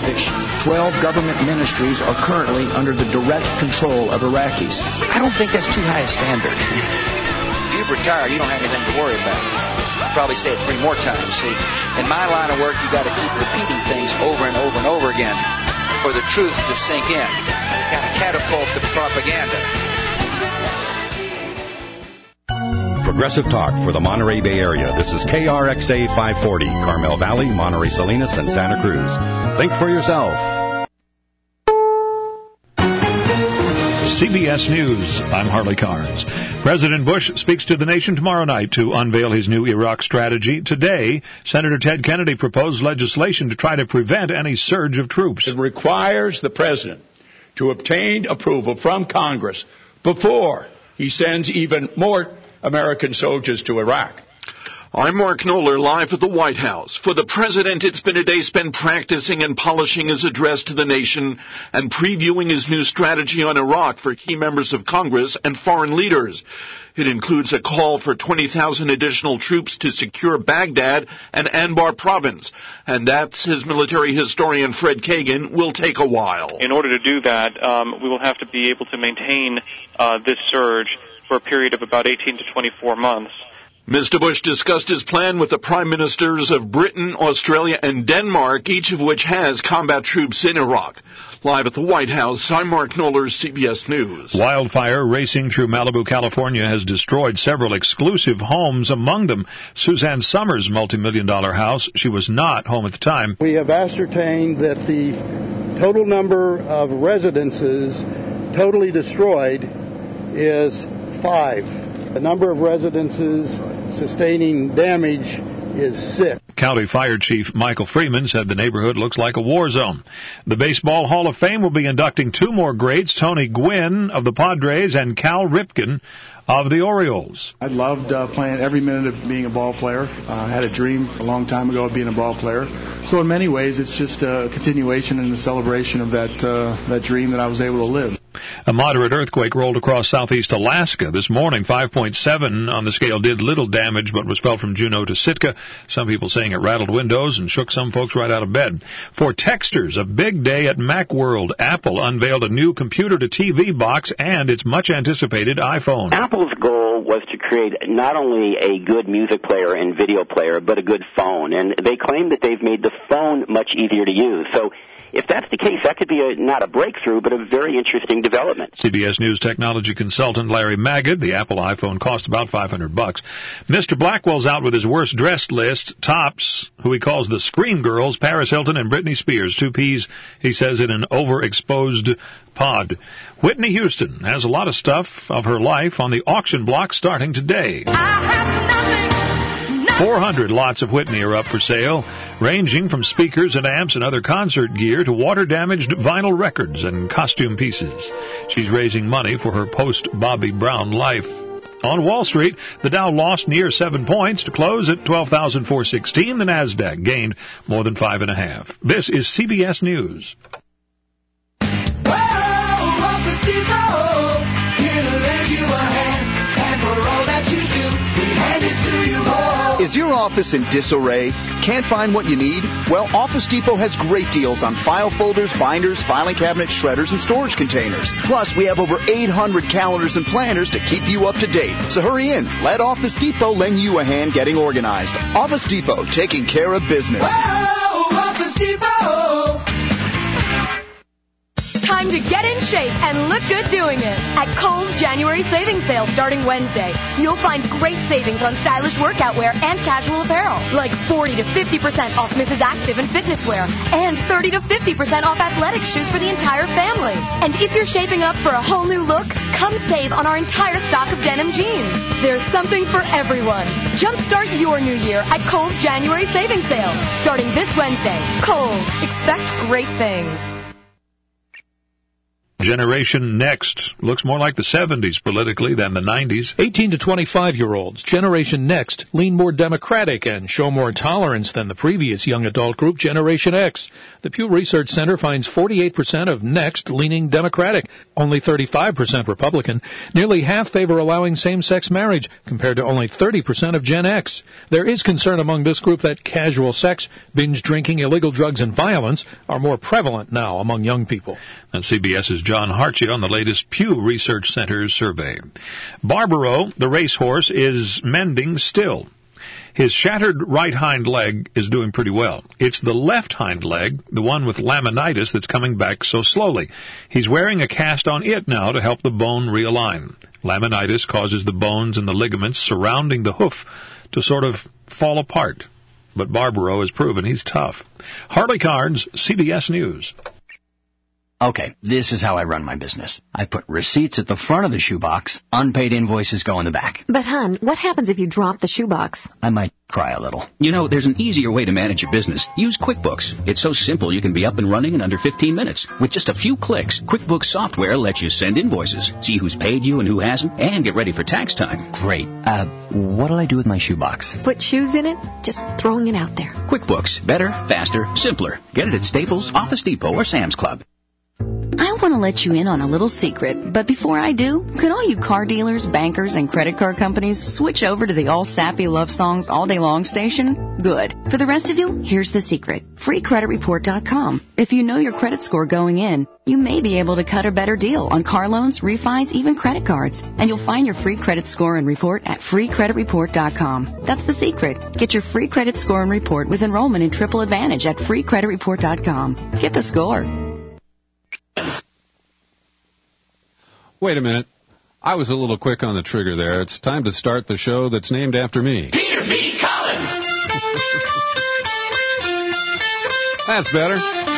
conviction. 12 government ministries are currently under the direct control of Iraqis. I don't think that's too high a standard. If you've retired, you don't have anything to worry about. I'll probably say it 3 more times. See, in my line of work, you got to keep repeating things over and over and over again for the truth to sink in. Kind of catapult the propaganda. Progressive Talk for the Monterey Bay Area. This is KRXA 540, Carmel Valley, Monterey Salinas, and Santa Cruz. Think for yourself. CBS News, I'm Harley Carnes. President Bush speaks to the nation tomorrow night to unveil his new Iraq strategy. Today, Senator Ted Kennedy proposed legislation to try to prevent any surge of troops. It requires the president to obtain approval from Congress before he sends even more American soldiers to Iraq. I'm Mark Knoller, live at the White House. For the president, it's been a day spent practicing and polishing his address to the nation and previewing his new strategy on Iraq for key members of Congress and foreign leaders. It includes a call for 20,000 additional troops to secure Baghdad and Anbar province. And that, says military historian Fred Kagan, will take a while. In order to do that, we will have to be able to maintain this surge for a period of about 18 to 24 months. Mr. Bush discussed his plan with the prime ministers of Britain, Australia, and Denmark, each of which has combat troops in Iraq. Live at the White House, I'm Mark Knoller, CBS News. Wildfire racing through Malibu, California has destroyed several exclusive homes, among them Suzanne Summers' multi-million-dollar house. She was not home at the time. We have ascertained that the total number of residences totally destroyed is 5. The number of residences sustaining damage is 6. County Fire Chief Michael Freeman said the neighborhood looks like a war zone. The Baseball Hall of Fame will be inducting 2 more greats, Tony Gwynn of the Padres and Cal Ripken of the Orioles. I loved playing every minute of being a ball player. I had a dream a long time ago of being a ball player. So in many ways, it's just a continuation and a celebration of that dream that I was able to live. A moderate earthquake rolled across southeast Alaska this morning. 5.7 on the scale did little damage, but was felt from Juneau to Sitka. Some people saying it rattled windows and shook some folks right out of bed. For texters, a big day at Macworld. Apple unveiled a new computer-to-TV box and its much-anticipated iPhone. Apple's goal was to create not only a good music player and video player, but a good phone. And they claim that they've made the phone much easier to use. So if that's the case, that could be not a breakthrough, but a very interesting development. CBS News technology consultant Larry Magid. The Apple iPhone cost about $500. Mr. Blackwell's out with his worst dressed list. Tops, who he calls the Scream Girls, Paris Hilton and Britney Spears. 2 Ps, he says, in an overexposed pod. Whitney Houston has a lot of stuff of her life on the auction block starting today. 400 lots of Whitney are up for sale, ranging from speakers and amps and other concert gear to water-damaged vinyl records and costume pieces. She's raising money for her post-Bobby Brown life. On Wall Street, the Dow lost near 7 points to close at 12,416. The Nasdaq gained more than 5.5. This is CBS News. Is your office in disarray? Can't find what you need? Well, Office Depot has great deals on file folders, binders, filing cabinets, shredders, and storage containers. Plus, we have over 800 calendars and planners to keep you up to date. So hurry in. Let Office Depot lend you a hand getting organized. Office Depot, taking care of business. Whoa, Office Depot! Time to get in shape and look good doing it. At Kohl's January savings sale starting Wednesday, you'll find great savings on stylish workout wear and casual apparel, like 40 to 50% off Mrs. Active and fitness wear, and 30 to 50% off athletic shoes for the entire family. And if you're shaping up for a whole new look, come save on our entire stock of denim jeans. There's something for everyone. Jumpstart your new year at Kohl's January savings sale starting this Wednesday. Kohl's. Expect great things. Generation Next looks more like the 70s politically than the 90s. 18 to 25-year-olds, Generation Next, lean more Democratic and show more tolerance than the previous young adult group, Generation X. The Pew Research Center finds 48% of Next leaning Democratic, only 35% Republican. Nearly half favor allowing same-sex marriage, compared to only 30% of Gen X. There is concern among this group that casual sex, binge drinking, illegal drugs, and violence are more prevalent now among young people. And CBS's John Hartshey on the latest Pew Research Center survey. Barbaro, the racehorse, is mending still. His shattered right hind leg is doing pretty well. It's the left hind leg, the one with laminitis, that's coming back so slowly. He's wearing a cast on it now to help the bone realign. Laminitis causes the bones and the ligaments surrounding the hoof to sort of fall apart. But Barbaro has proven he's tough. Harley Carnes, CBS News. Okay, this is how I run my business. I put receipts at the front of the shoebox, unpaid invoices go in the back. But, hon, what happens if you drop the shoebox? I might cry a little. You know, there's an easier way to manage your business. Use QuickBooks. It's so simple you can be up and running in under 15 minutes. With just a few clicks, QuickBooks software lets you send invoices, see who's paid you and who hasn't, and get ready for tax time. Great. What'll I do with my shoebox? Put shoes in it? Just throwing it out there. QuickBooks. Better, faster, simpler. Get it at Staples, Office Depot, or Sam's Club. I want to let you in on a little secret, but before I do, could all you car dealers, bankers, and credit card companies switch over to the All Sappy Love Songs All Day Long station? Good. For the rest of you, here's the secret. FreeCreditReport.com. If you know your credit score going in, you may be able to cut a better deal on car loans, refis, even credit cards. And you'll find your free credit score and report at FreeCreditReport.com. That's the secret. Get your free credit score and report with enrollment in Triple Advantage at FreeCreditReport.com. Get the score. Wait a minute. I was a little quick on the trigger there. It's time to start the show that's named after me. Peter B. Collins! That's better.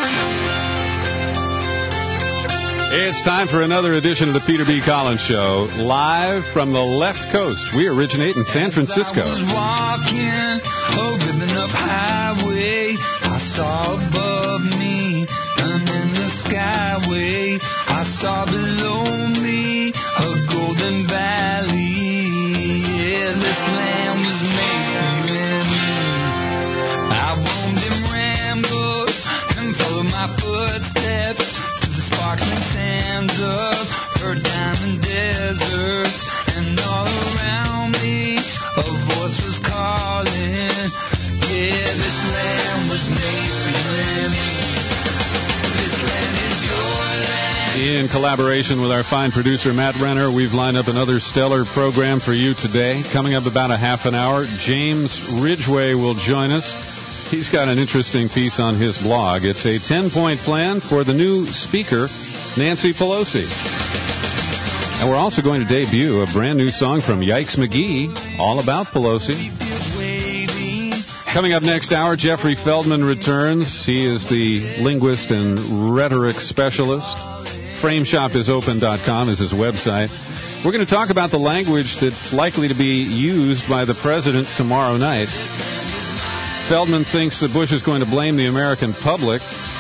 It's time for another edition of the Peter B. Collins Show, live from the left coast. We originate in San Francisco. I was walking a ribbon of highway. I saw above me, and in the skyway, I saw below me a golden valley. Yeah, this land was made for you and me. I roamed in rambles and followed my footsteps to the sparkling sands of her diamond deserts. And all around me a voice was calling. Yeah, this land was made for you and me. This land is your land. In collaboration with our fine producer, Matt Renner, we've lined up another stellar program for you today. Coming up about a half an hour, James Ridgway will join us. He's got an interesting piece on his blog. It's a 10-point plan for the new Speaker, Nancy Pelosi. And we're also going to debut a brand new song from Yikes McGee, all about Pelosi. Coming up next hour, Jeffrey Feldman returns. He is the linguist and rhetoric specialist. FrameShopIsOpen.com is his website. We're going to talk about the language that's likely to be used by the president tomorrow night. Feldman thinks that Bush is going to blame the American public.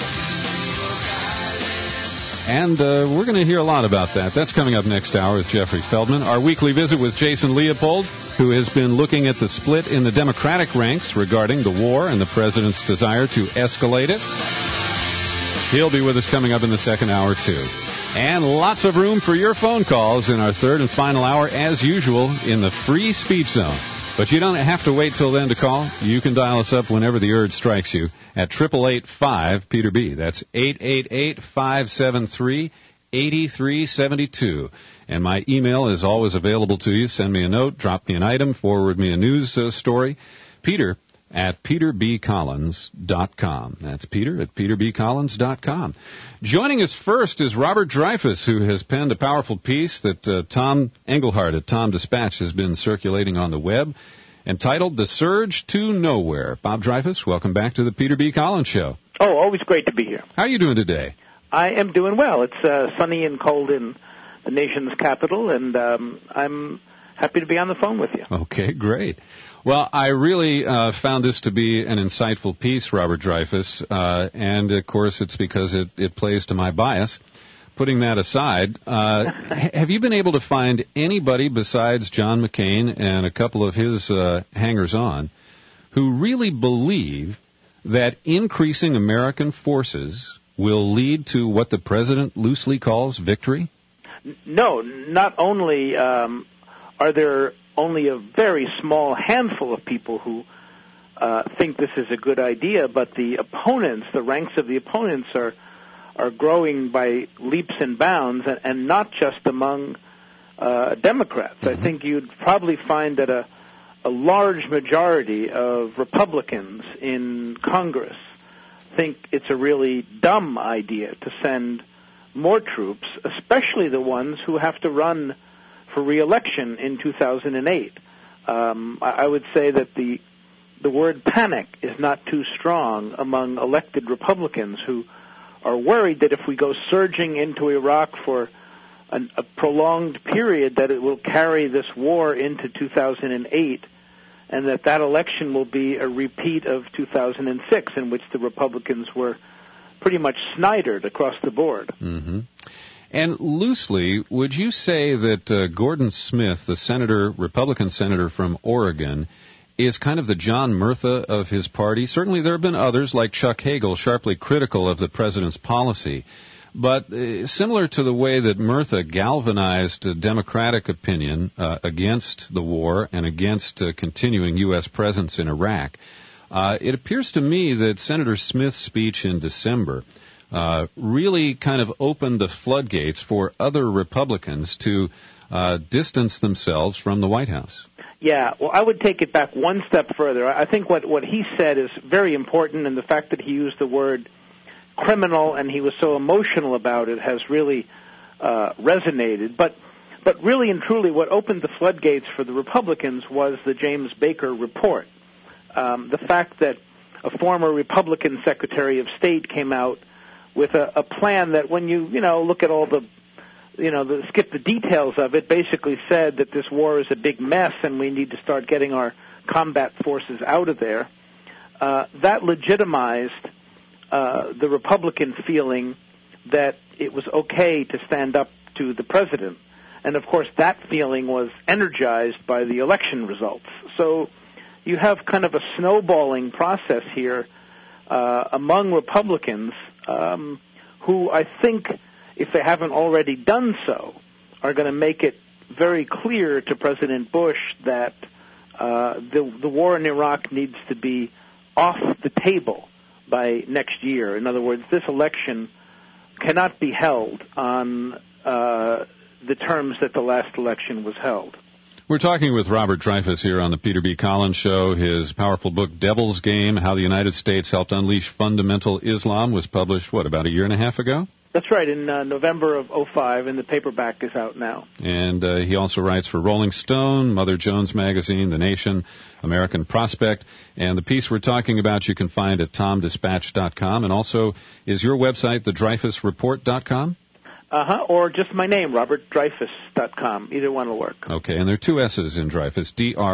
And we're going to hear a lot about that. That's coming up next hour with Jeffrey Feldman. Our weekly visit with Jason Leopold, who has been looking at the split in the Democratic ranks regarding the war and the president's desire to escalate it. He'll be with us coming up in the second hour, too. And lots of room for your phone calls in our third and final hour, as usual, in the free speech zone. But you don't have to wait till then to call. You can dial us up whenever the urge strikes you at 888-5-PETER-B. That's 888-573-8372. And my email is always available to you. Send me a note, drop me an item, forward me a news story. Peter at peterbcollins.com. That's Peter at peterbcollins.com. Joining us first is Robert Dreyfuss, who has penned a powerful piece that Tom Engelhardt at Tom Dispatch has been circulating on the web, entitled The Surge to Nowhere. Bob Dreyfuss, welcome back to the Peter B. Collins Show. Oh, always great to be here. How are you doing today? I am doing well. It's sunny and cold in the nation's capital, and I'm happy to be on the phone with you. Okay, great. Well, I really found this to be an insightful piece, Robert Dreyfuss, and, of course, it's because it plays to my bias. putting that aside, have you been able to find anybody besides John McCain and a couple of his hangers-on who really believe that increasing American forces will lead to what the president loosely calls victory? No, not only are there only a very small handful of people who think this is a good idea, but the opponents, the ranks of the opponents are growing by leaps and bounds, and not just among Democrats. I think you'd probably find that a large majority of Republicans in Congress think it's a really dumb idea to send more troops, especially the ones who have to run for re-election in 2008. I would say that the word panic is not too strong among elected Republicans who are worried that if we go surging into Iraq for a prolonged period, that it will carry this war into 2008, and that election will be a repeat of 2006, in which the Republicans were pretty much snidered across the board. Mm-hmm. And loosely, would you say that Gordon Smith, the Republican senator from Oregon, is kind of the John Murtha of his party? Certainly there have been others, like Chuck Hagel, sharply critical of the president's policy. But similar to the way that Murtha galvanized Democratic opinion against the war and against continuing U.S. presence in Iraq, it appears to me that Senator Smith's speech in December really kind of opened the floodgates for other Republicans to distance themselves from the White House. Yeah, well, I would take it back one step further. I think what he said is very important, and the fact that he used the word criminal and he was so emotional about it has really resonated. But really and truly, what opened the floodgates for the Republicans was the James Baker report. The fact that a former Republican Secretary of State came out with a plan that, when you look at all skip the details of it, basically said that this war is a big mess and we need to start getting our combat forces out of there. That legitimized the Republican feeling that it was okay to stand up to the president. And, of course, that feeling was energized by the election results. So you have kind of a snowballing process here among Republicans who I think, if they haven't already done so, are going to make it very clear to President Bush that the war in Iraq needs to be off the table by next year. In other words, this election cannot be held on the terms that the last election was held. We're talking with Robert Dreyfuss here on the Peter B. Collins Show. His powerful book, Devil's Game, How the United States Helped Unleash Fundamental Islam, was published, about a year and a half ago? That's right, in November of 2005, and the paperback is out now. And he also writes for Rolling Stone, Mother Jones Magazine, The Nation, American Prospect. And the piece we're talking about you can find at tomdispatch.com. And also, is your website thedreyfussreport.com? Or just my name, robertdreyfuss.com. Either one will work. Okay, and there are two S's in Dreyfuss,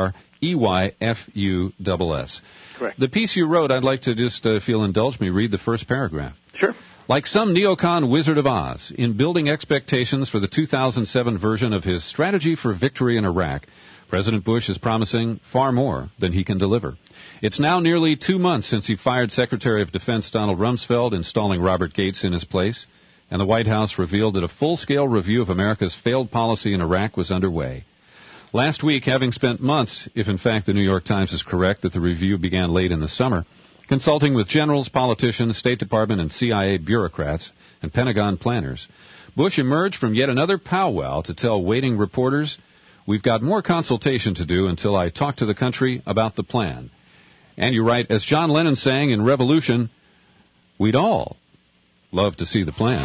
D-R-E-Y-F-U-S-S. Correct. The piece you wrote, I'd like to just, if you'll indulge me, read the first paragraph. Sure. Like some neocon Wizard of Oz, in building expectations for the 2007 version of his strategy for victory in Iraq, President Bush is promising far more than he can deliver. It's now nearly 2 months since he fired Secretary of Defense Donald Rumsfeld, installing Robert Gates in his place, and the White House revealed that a full-scale review of America's failed policy in Iraq was underway. Last week, having spent months, if in fact the New York Times is correct that the review began late in the summer, consulting with generals, politicians, State Department and CIA bureaucrats, and Pentagon planners, Bush emerged from yet another powwow to tell waiting reporters, "We've got more consultation to do until I talk to the country about the plan." And you write, as John Lennon sang in Revolution, "We'd all love to see the plan."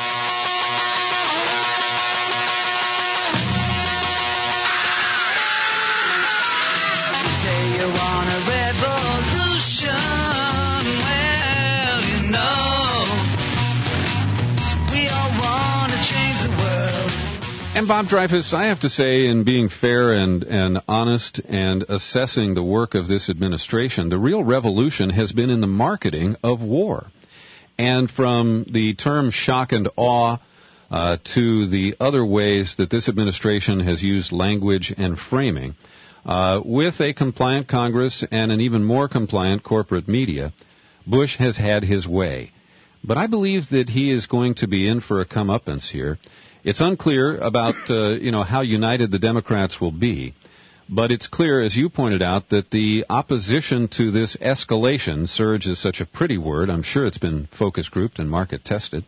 And Bob Dreyfuss, I have to say, in being fair and honest and assessing the work of this administration, the real revolution has been in the marketing of war. And from the term shock and awe to the other ways that this administration has used language and framing. With a compliant Congress and an even more compliant corporate media, Bush has had his way. But I believe that he is going to be in for a comeuppance here. It's unclear about how united the Democrats will be, but it's clear, as you pointed out, that the opposition to this escalation — surge is such a pretty word, I'm sure it's been focus grouped and market tested,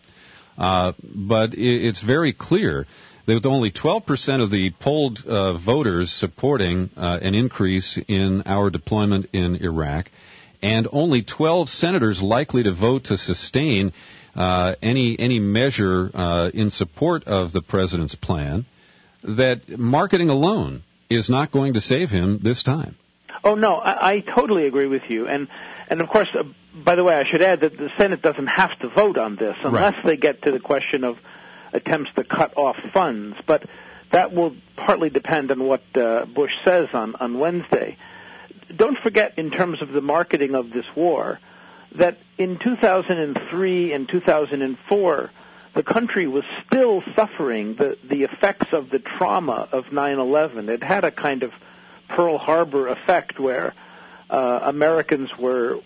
but it's very clear that with only 12% of the polled voters supporting an increase in our deployment in Iraq, and only 12 senators likely to vote to sustain any measure in support of the president's plan, that marketing alone is not going to save him this time. Oh, no, I totally agree with you. And of course, by the way, I should add that the Senate doesn't have to vote on this unless they get to the question of attempts to cut off funds. But that will partly depend on what Bush says on Wednesday. Don't forget, in terms of the marketing of this war, that in 2003 and 2004, the country was still suffering the effects of the trauma of 9/11. It had a kind of Pearl Harbor effect where Americans were,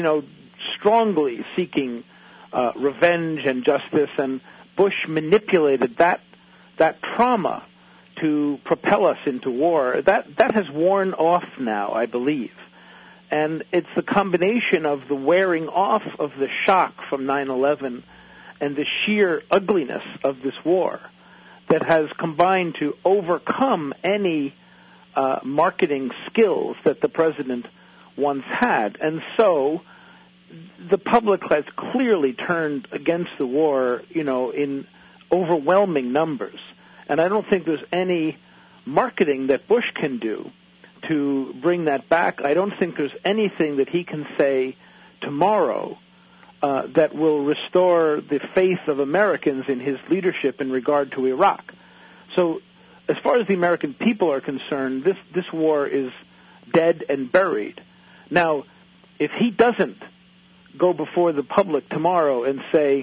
strongly seeking revenge and justice, and Bush manipulated that trauma to propel us into war. That has worn off now, I believe. And it's the combination of the wearing off of the shock from 9/11 and the sheer ugliness of this war that has combined to overcome any marketing skills that the president once had. And so the public has clearly turned against the war, in overwhelming numbers. And I don't think there's any marketing that Bush can do to bring that back. I don't think there's anything that he can say tomorrow that will restore the faith of Americans in his leadership in regard to Iraq. So as far as the American people are concerned, this war is dead and buried. Now, if he doesn't go before the public tomorrow and say,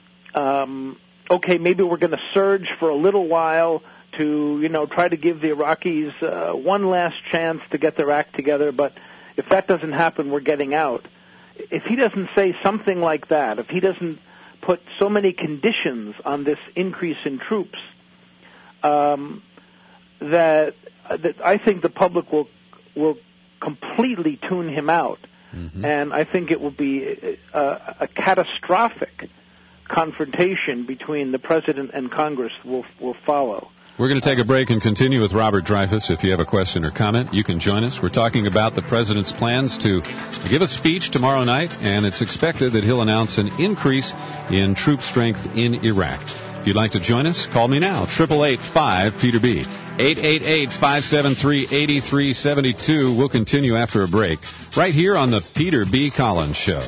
okay, maybe we're going to surge for a little while to, try to give the Iraqis one last chance to get their act together, but if that doesn't happen, we're getting out. If he doesn't say something like that, if he doesn't put so many conditions on this increase in troops, that I think the public will completely tune him out. Mm-hmm. And I think it will be a catastrophic confrontation between the president and Congress will follow. We're going to take a break and continue with Robert Dreyfuss. If you have a question or comment, you can join us. We're talking about the president's plans to give a speech tomorrow night, and it's expected that he'll announce an increase in troop strength in Iraq. If you'd like to join us, call me now, 888-5-PETER-B, 888-573-8372. We'll continue after a break, right here on the Peter B. Collins Show.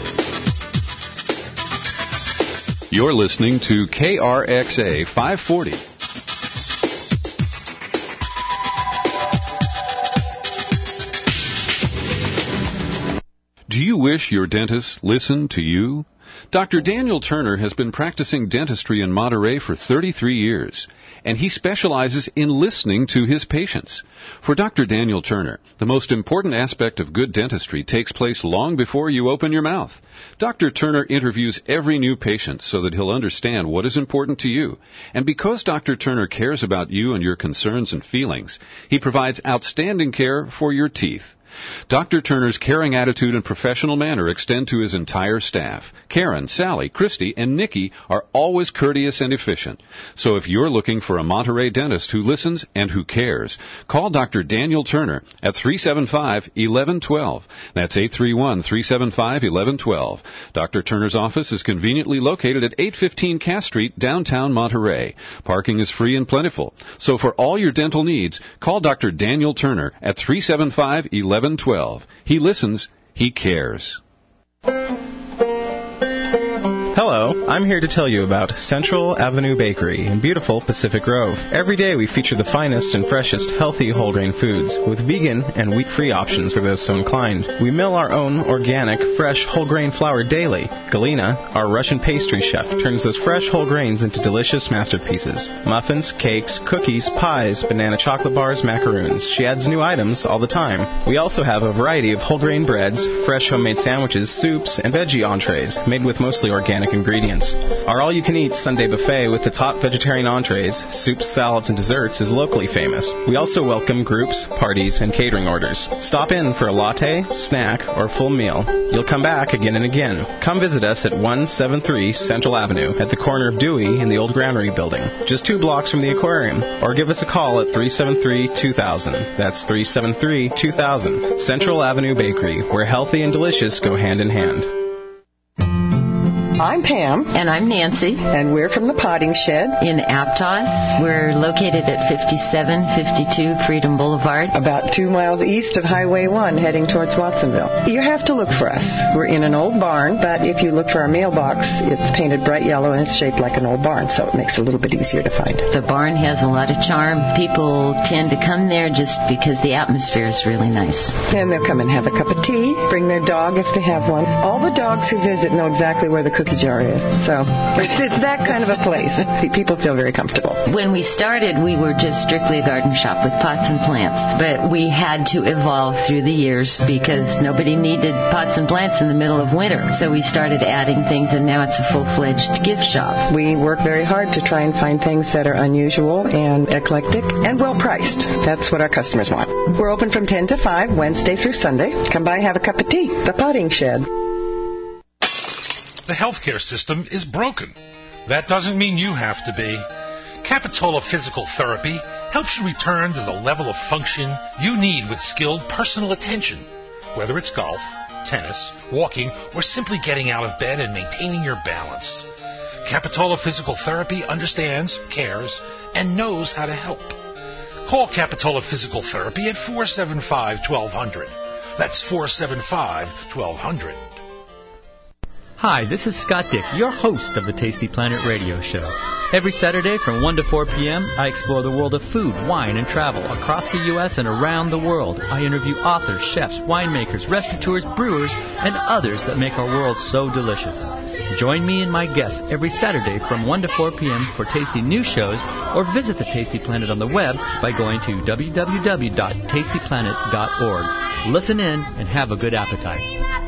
You're listening to KRXA 540. Do you wish your dentist listened to you? Dr. Daniel Turner has been practicing dentistry in Monterey for 33 years, and he specializes in listening to his patients. For Dr. Daniel Turner, the most important aspect of good dentistry takes place long before you open your mouth. Dr. Turner interviews every new patient so that he'll understand what is important to you. And because Dr. Turner cares about you and your concerns and feelings, he provides outstanding care for your teeth. Dr. Turner's caring attitude and professional manner extend to his entire staff. Karen, Sally, Christy, and Nikki are always courteous and efficient. So if you're looking for a Monterey dentist who listens and who cares, call Dr. Daniel Turner at 375-1112. That's 831-375-1112. Dr. Turner's office is conveniently located at 815 Cass Street, downtown Monterey. Parking is free and plentiful. So for all your dental needs, call Dr. Daniel Turner at 375-1112. He listens, he cares. Hello, I'm here to tell you about Central Avenue Bakery in beautiful Pacific Grove. Every day we feature the finest and freshest healthy whole grain foods with vegan and wheat-free options for those so inclined. We mill our own organic, fresh whole grain flour daily. Galina, our Russian pastry chef, turns those fresh whole grains into delicious masterpieces. Muffins, cakes, cookies, pies, banana chocolate bars, macaroons. She adds new items all the time. We also have a variety of whole grain breads, fresh homemade sandwiches, soups, and veggie entrees made with mostly organic ingredients. Our all-you-can-eat Sunday buffet with the top vegetarian entrees, soups, salads, and desserts is locally famous. We also welcome groups, parties, and catering orders. Stop in for a latte, snack, or full meal. You'll come back again and again. Come visit us at 173 Central Avenue at the corner of Dewey and the old Granary building, just 2 blocks from the aquarium. Or give us a call at 373-2000. That's 373-2000. Central Avenue Bakery, where healthy and delicious go hand in hand. I'm Pam. And I'm Nancy. And we're from the Potting Shed. In Aptos. We're located at 5752 Freedom Boulevard. About 2 miles east of Highway 1 heading towards Watsonville. You have to look for us. We're in an old barn, but if you look for our mailbox, it's painted bright yellow and it's shaped like an old barn, so it makes it a little bit easier to find. The barn has a lot of charm. People tend to come there just because the atmosphere is really nice. And they'll come and have a cup of tea, bring their dog if they have one. All the dogs who visit know exactly where the cookie jar is. So it's that kind of a place. People feel very comfortable. When we started, we were just strictly a garden shop with pots and plants. But we had to evolve through the years because nobody needed pots and plants in the middle of winter. So we started adding things, and now it's a full-fledged gift shop. We work very hard to try and find things that are unusual and eclectic and well-priced. That's what our customers want. We're open from 10 to 5, Wednesday through Sunday. Come by, have a cup of tea. The Potting Shed. The healthcare system is broken. That doesn't mean you have to be. Capitola Physical Therapy helps you return to the level of function you need with skilled personal attention. Whether it's golf, tennis, walking, or simply getting out of bed and maintaining your balance. Capitola Physical Therapy understands, cares, and knows how to help. Call Capitola Physical Therapy at 475-1200. That's 475-1200. Hi, this is Scott Dick, your host of the Tasty Planet Radio Show. Every Saturday from 1 to 4 p.m., I explore the world of food, wine, and travel across the U.S. and around the world. I interview authors, chefs, winemakers, restaurateurs, brewers, and others that make our world so delicious. Join me and my guests every Saturday from 1 to 4 p.m. for tasty new shows, or visit the Tasty Planet on the web by going to www.tastyplanet.org. Listen in and have a good appetite.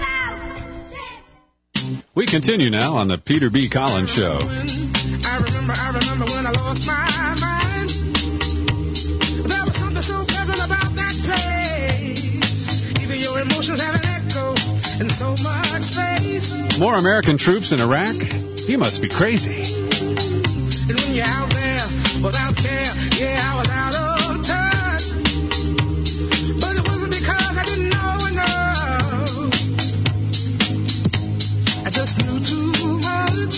We continue now on the Peter B. Collins Show. I remember when I lost my mind. There was something so pleasant about that place. Even your emotions have an echo in so much space. More American troops in Iraq? You must be crazy. And when you're out there without care, yeah, I was out of touch. But it wasn't because I didn't know enough. I just knew too much.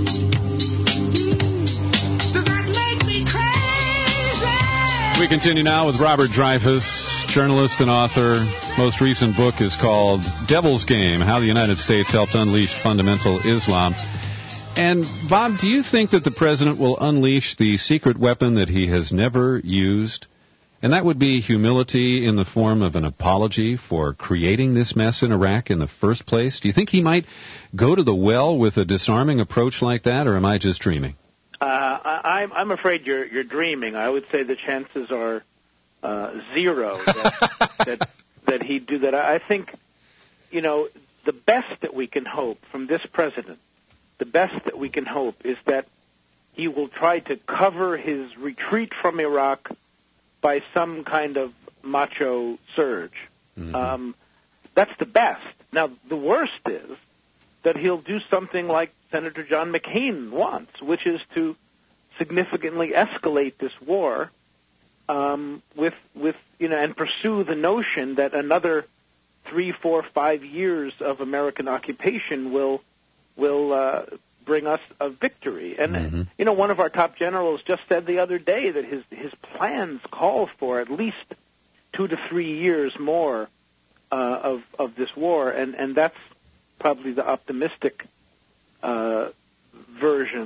Does that make me crazy? We continue now with Robert Dreyfuss, journalist and author. Most recent book is called Devil's Game, How the United States Helped Unleash Fundamental Islam. And, Bob, do you think that the president will unleash the secret weapon that he has never used? And that would be humility in the form of an apology for creating this mess in Iraq in the first place. Do you think he might go to the well with a disarming approach like that, or am I just dreaming? I'm afraid you're dreaming. I would say the chances are zero that he'd do that. I think, the best that we can hope from this president, the best that we can hope is that he will try to cover his retreat from Iraq by some kind of macho surge. Mm-hmm. That's the best. Now, the worst is that he'll do something like Senator John McCain wants, which is to significantly escalate this war and pursue the notion that another 3, 4, 5 years of American occupation will bring us a victory. And, one of our top generals just said the other day that his plans call for at least 2 to 3 years more of this war, and that's probably the optimistic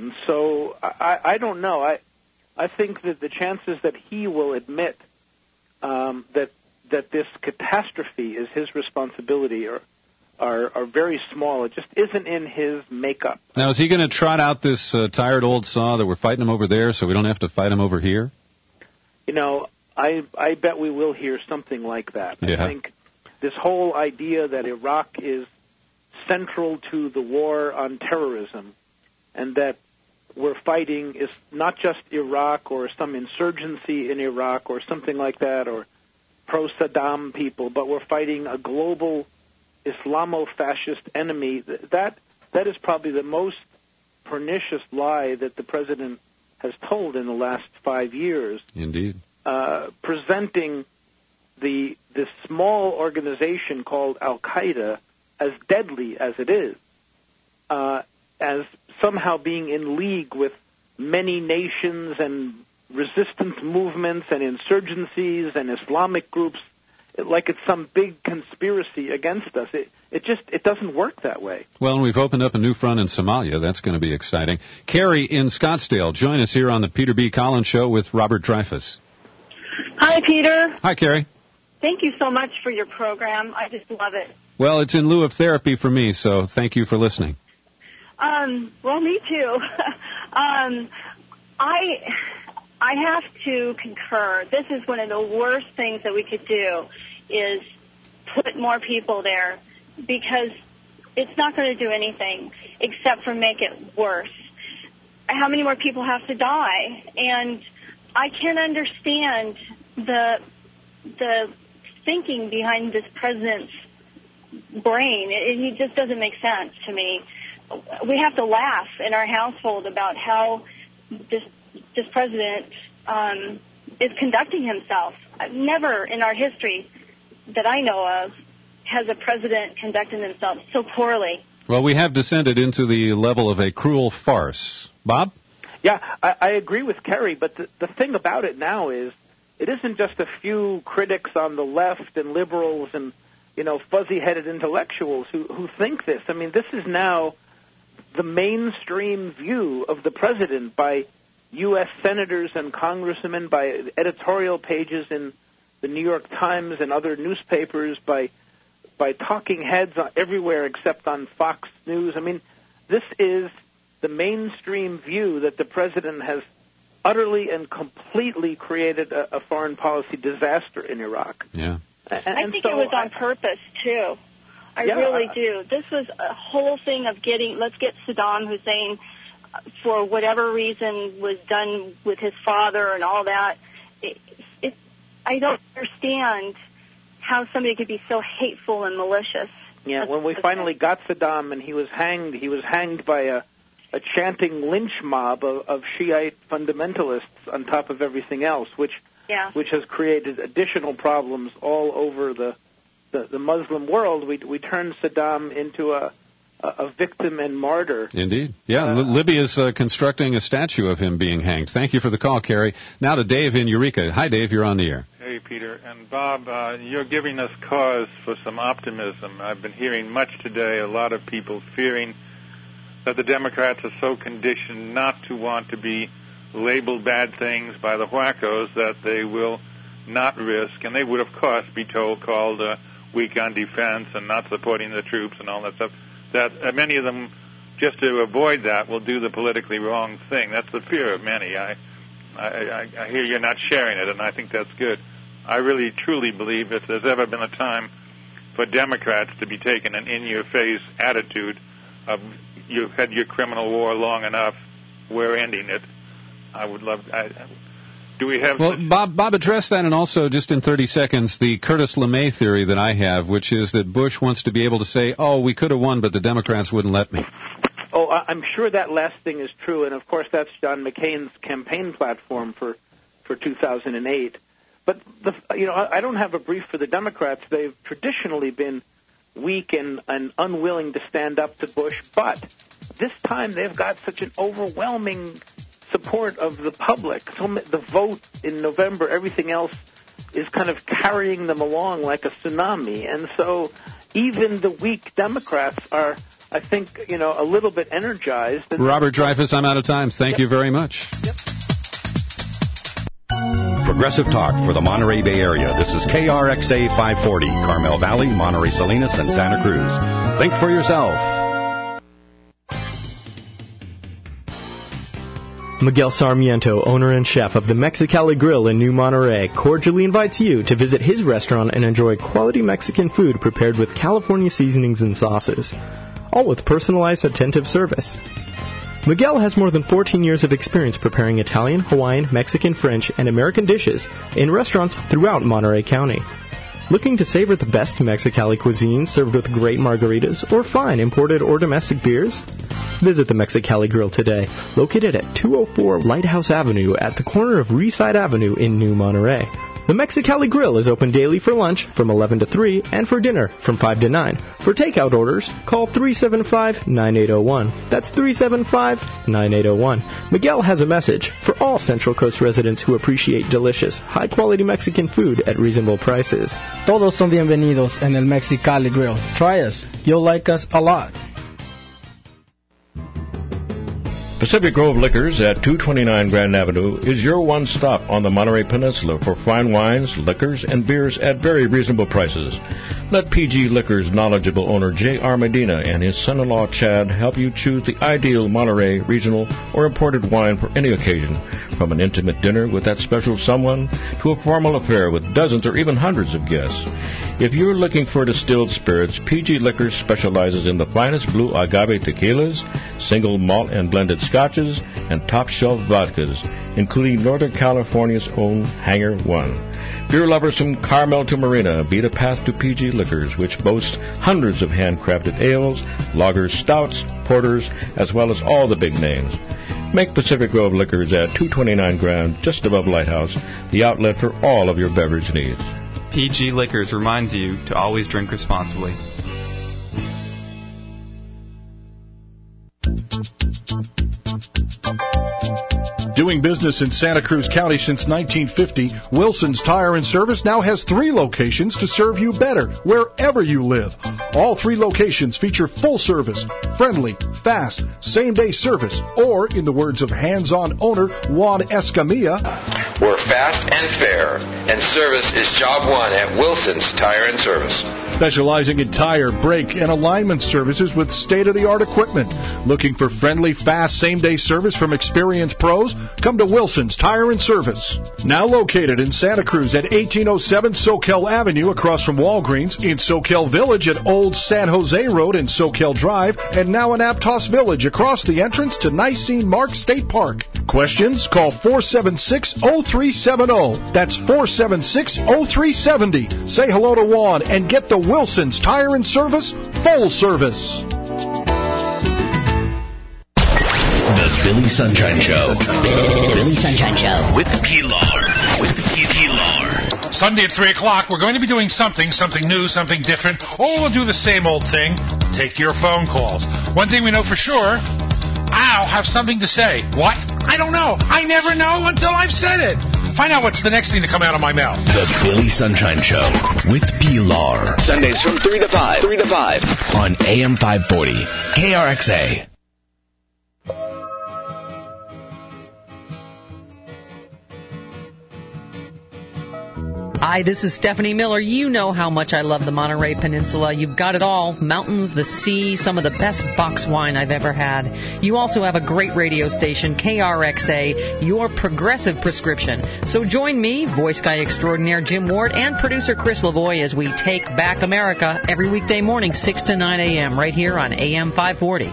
And so I don't know. I think that the chances that he will admit that this catastrophe is his responsibility are very small. It just isn't in his makeup. Now, is he going to trot out this tired old saw that we're fighting him over there so we don't have to fight him over here? You know, I bet we will hear something like that. Yeah. I think this whole idea that Iraq is central to the war on terrorism and that we're fighting is not just Iraq or some insurgency in Iraq or something like that or pro-Saddam people, but we're fighting a global Islamo-fascist enemy. That is probably the most pernicious lie that the president has told in the last 5 years. Indeed. Presenting this small organization called Al-Qaeda, as deadly as it is, as somehow being in league with many nations and resistance movements and insurgencies and Islamic groups, like it's some big conspiracy against us. It doesn't work that way. Well, and we've opened up a new front in Somalia. That's going to be exciting. Carrie in Scottsdale, join us here on the Peter B. Collins Show with Robert Dreyfuss. Hi, Peter. Hi, Carrie. Thank you so much for your program. I just love it. Well, it's in lieu of therapy for me, so thank you for listening. Well, me too. I have to concur. This is one of the worst things that we could do is put more people there because it's not going to do anything except for make it worse. How many more people have to die? And I can't understand the thinking behind this president's brain. He just doesn't make sense to me. We have to laugh in our household about how this president is conducting himself. Never in our history that I know of has a president conducting himself so poorly. Well, we have descended into the level of a cruel farce. Bob? Yeah, I agree with Kerry, but the thing about it now is it isn't just a few critics on the left and liberals and, fuzzy-headed intellectuals who think this. I mean, this is now the mainstream view of the president by U.S. senators and congressmen, by editorial pages in the New York Times and other newspapers, by talking heads everywhere except on Fox News. I mean, this is the mainstream view that the president has utterly and completely created a foreign policy disaster in Iraq. Yeah. I think it was on purpose, too. I really do. This was a whole thing of let's get Saddam Hussein, for whatever reason, was done with his father and all that. I don't understand how somebody could be so hateful and malicious. Yeah, when we finally got Saddam and he was hanged by a chanting lynch mob of Shiite fundamentalists on top of everything else, which has created additional problems all over the Muslim world. We turned Saddam into a victim and martyr. Indeed. Yeah, Libya's constructing a statue of him being hanged. Thank you for the call, Kerry. Now to Dave in Eureka. Hi, Dave. You're on the air. Hey, Peter. And Bob, you're giving us cause for some optimism. I've been hearing much today, a lot of people fearing that the Democrats are so conditioned not to want to be labeled bad things by the wackos that they will not risk, and they would, of course, be called weak on defense and not supporting the troops and all that stuff, that many of them, just to avoid that, will do the politically wrong thing. That's the fear of many. I hear you're not sharing it, and I think that's good. I really, truly believe if there's ever been a time for Democrats to be taking an in-your-face attitude of you've had your criminal war long enough, we're ending it. I would love... do we have... Well, Bob, address that, and also, just in 30 seconds, the Curtis LeMay theory that I have, which is that Bush wants to be able to say, oh, we could have won, but the Democrats wouldn't let me. Oh, I'm sure that last thing is true, and of course that's John McCain's campaign platform for 2008. But, I don't have a brief for the Democrats. They've traditionally been weak and unwilling to stand up to Bush, but this time they've got such an overwhelming support of the public. So the vote in November, everything else is kind of carrying them along like a tsunami. And so even the weak Democrats are I think, a little bit energized. Robert Dreyfuss, I'm out of time. Thank you very much. Yep. Progressive Talk for the Monterey Bay Area. This is KRXA 540, Carmel Valley, Monterey Salinas, and Santa Cruz. Think for yourself. Miguel Sarmiento, owner and chef of the Mexicali Grill in New Monterey, cordially invites you to visit his restaurant and enjoy quality Mexican food prepared with California seasonings and sauces, all with personalized, attentive service. Miguel has more than 14 years of experience preparing Italian, Hawaiian, Mexican, French, and American dishes in restaurants throughout Monterey County. Looking to savor the best Mexicali cuisine served with great margaritas or fine imported or domestic beers? Visit the Mexicali Grill today, located at 204 Lighthouse Avenue at the corner of Reeside Avenue in New Monterey. The Mexicali Grill is open daily for lunch from 11 to 3 and for dinner from 5 to 9. For takeout orders, call 375-9801. That's 375-9801. Miguel has a message for all Central Coast residents who appreciate delicious, high-quality Mexican food at reasonable prices. Todos son bienvenidos en el Mexicali Grill. Try us. You'll like us a lot. Pacific Grove Liquors at 229 Grand Avenue is your one stop on the Monterey Peninsula for fine wines, liquors, and beers at very reasonable prices. Let PG Liquors' knowledgeable owner J.R. Medina and his son-in-law Chad help you choose the ideal Monterey regional or imported wine for any occasion, from an intimate dinner with that special someone to a formal affair with dozens or even hundreds of guests. If you're looking for distilled spirits, PG Liquors specializes in the finest blue agave tequilas, single malt and blended scotches, and top-shelf vodkas, including Northern California's own Hangar One. Beer lovers from Carmel to Marina beat a path to PG Liquors, which boasts hundreds of handcrafted ales, lagers, stouts, porters, as well as all the big names. Make Pacific Grove Liquors at 229 Grand, just above Lighthouse, the outlet for all of your beverage needs. PG Liquors reminds you to always drink responsibly. Doing business in Santa Cruz County since 1950, Wilson's Tire and Service now has 3 locations to serve you better wherever you live. All 3 locations feature full service, friendly, fast, same-day service, or, in the words of hands-on owner Juan Escamilla, we're fast and fair, and service is job one at Wilson's Tire and Service. Specializing in tire, brake, and alignment services with state-of-the-art equipment. Looking for friendly, fast, same-day service from experienced pros? Come to Wilson's Tire and Service. Now located in Santa Cruz at 1807 Soquel Avenue across from Walgreens, in Soquel Village at Old San Jose Road and Soquel Drive, and now in Aptos Village across the entrance to Nicene Mark State Park. Questions? Call 476-0370. That's 476-0370. Say hello to Juan and get the Wilson's Tire and Service full service. The Billy Sunshine Show. Billy Sunshine Show. With Pilar. Sunday at 3 o'clock, we're going to be doing something new, something different. Or we'll do the same old thing. Take your phone calls. One thing we know for sure, I'll have something to say. What? I don't know. I never know until I've said it. Find out what's the next thing to come out of my mouth. The Billy Sunshine Show with Pilar. Sundays from 3 to 5. On AM 540. KRXA. Hi, this is Stephanie Miller. You know how much I love the Monterey Peninsula. You've got it all. Mountains, the sea, some of the best box wine I've ever had. You also have a great radio station, KRXA, your progressive prescription. So join me, voice guy extraordinaire Jim Ward, and producer Chris Lavoie as we take back America every weekday morning, 6 to 9 a.m., right here on AM 540.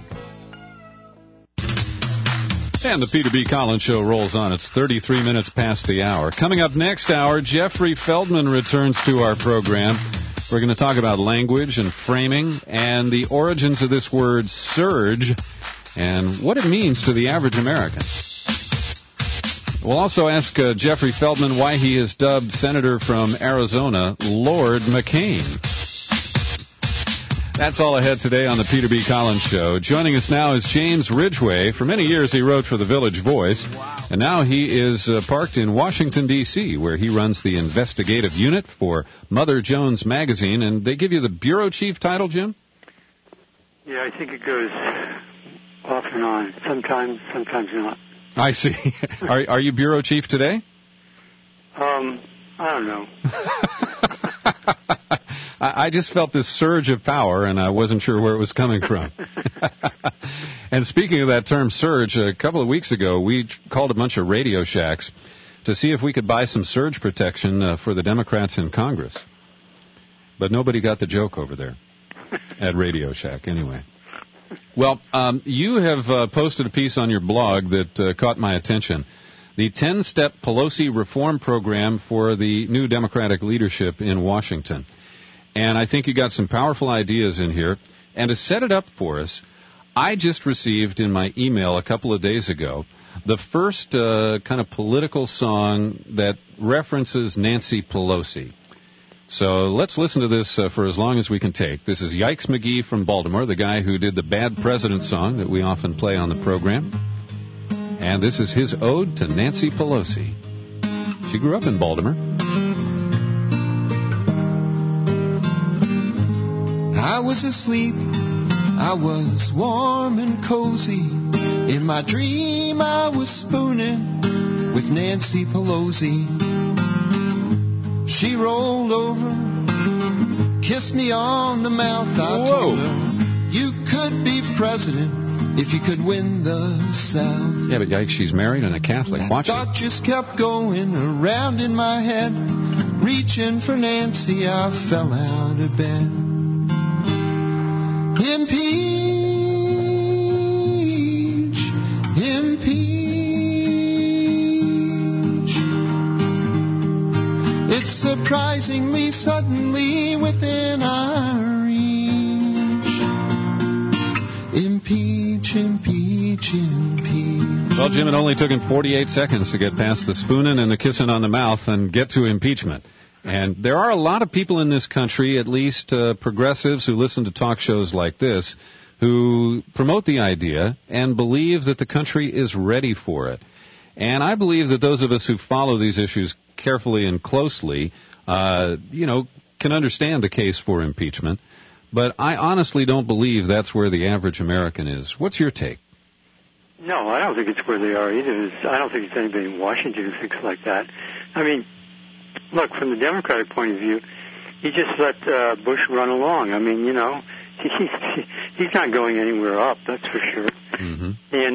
And the Peter B. Collins Show rolls on. It's 33 minutes past the hour. Coming up next hour, Jeffrey Feldman returns to our program. We're going to talk about language and framing and the origins of this word surge and what it means to the average American. We'll also ask Jeffrey Feldman why he has dubbed Senator from Arizona Lord McCain. That's all ahead today on the Peter B. Collins Show. Joining us now is James Ridgway. For many years, he wrote for the Village Voice, and now he is parked in Washington, D.C., where he runs the investigative unit for Mother Jones Magazine. And they give you the bureau chief title, Jim? Yeah, I think it goes off and on. Sometimes not. I see. Are you bureau chief today? I don't know. I just felt this surge of power, and I wasn't sure where it was coming from. And speaking of that term surge, a couple of weeks ago, we called a bunch of Radio Shacks to see if we could buy some surge protection for the Democrats in Congress. But nobody got the joke over there at Radio Shack, anyway. Well, you have posted a piece on your blog that caught my attention. The 10-step Pelosi reform program for the new Democratic leadership in Washington. And I think you got some powerful ideas in here. And to set it up for us, I just received in my email a couple of days ago the first kind of political song that references Nancy Pelosi. So let's listen to this for as long as we can take. This is Yikes McGee from Baltimore, the guy who did the Bad President song that we often play on the program. And this is his ode to Nancy Pelosi. She grew up in Baltimore. I was asleep, I was warm and cozy. In my dream I was spooning with Nancy Pelosi. She rolled over, kissed me on the mouth. I told her, you could be president if you could win the South. Yeah, but yikes, she's married and a Catholic. Watch it. Thought just kept going around in my head. Reaching for Nancy, I fell out of bed. Impeach, impeach. It's surprisingly suddenly within our reach. Impeach, impeach, impeach. Well, Jim, it only took him 48 seconds to get past the spooning and the kissing on the mouth and get to impeachment. And there are a lot of people in this country, at least progressives who listen to talk shows like this, who promote the idea and believe that the country is ready for it. And I believe that those of us who follow these issues carefully and closely, can understand the case for impeachment. But I honestly don't believe that's where the average American is. What's your take? No, I don't think it's where they are either. I don't think it's anybody in Washington who thinks like that. I mean, look, from the Democratic point of view, he just let Bush run along. I mean, he's not going anywhere up, that's for sure. Mm-hmm.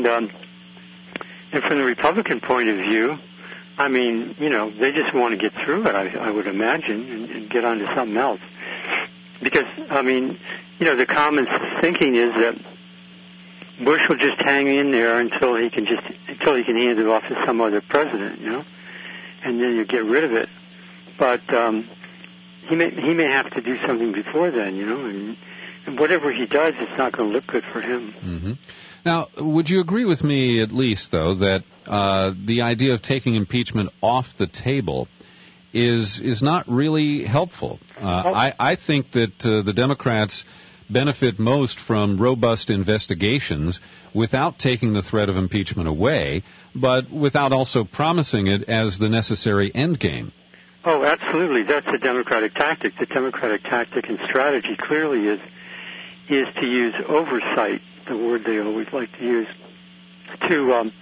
And from the Republican point of view, I mean, they just want to get through it, I would imagine, and get on to something else. Because, I mean, the common thinking is that Bush will just hang in there until he can hand it off to some other president, and then you get rid of it. But he may have to do something before then, and whatever he does, it's not going to look good for him. Mm-hmm. Now, would you agree with me, at least, though, that the idea of taking impeachment off the table is not really helpful? I think that the Democrats benefit most from robust investigations without taking the threat of impeachment away, but without also promising it as the necessary end game. Oh, absolutely. That's the Democratic tactic. The Democratic tactic and strategy clearly is to use oversight, the word they always like to use, to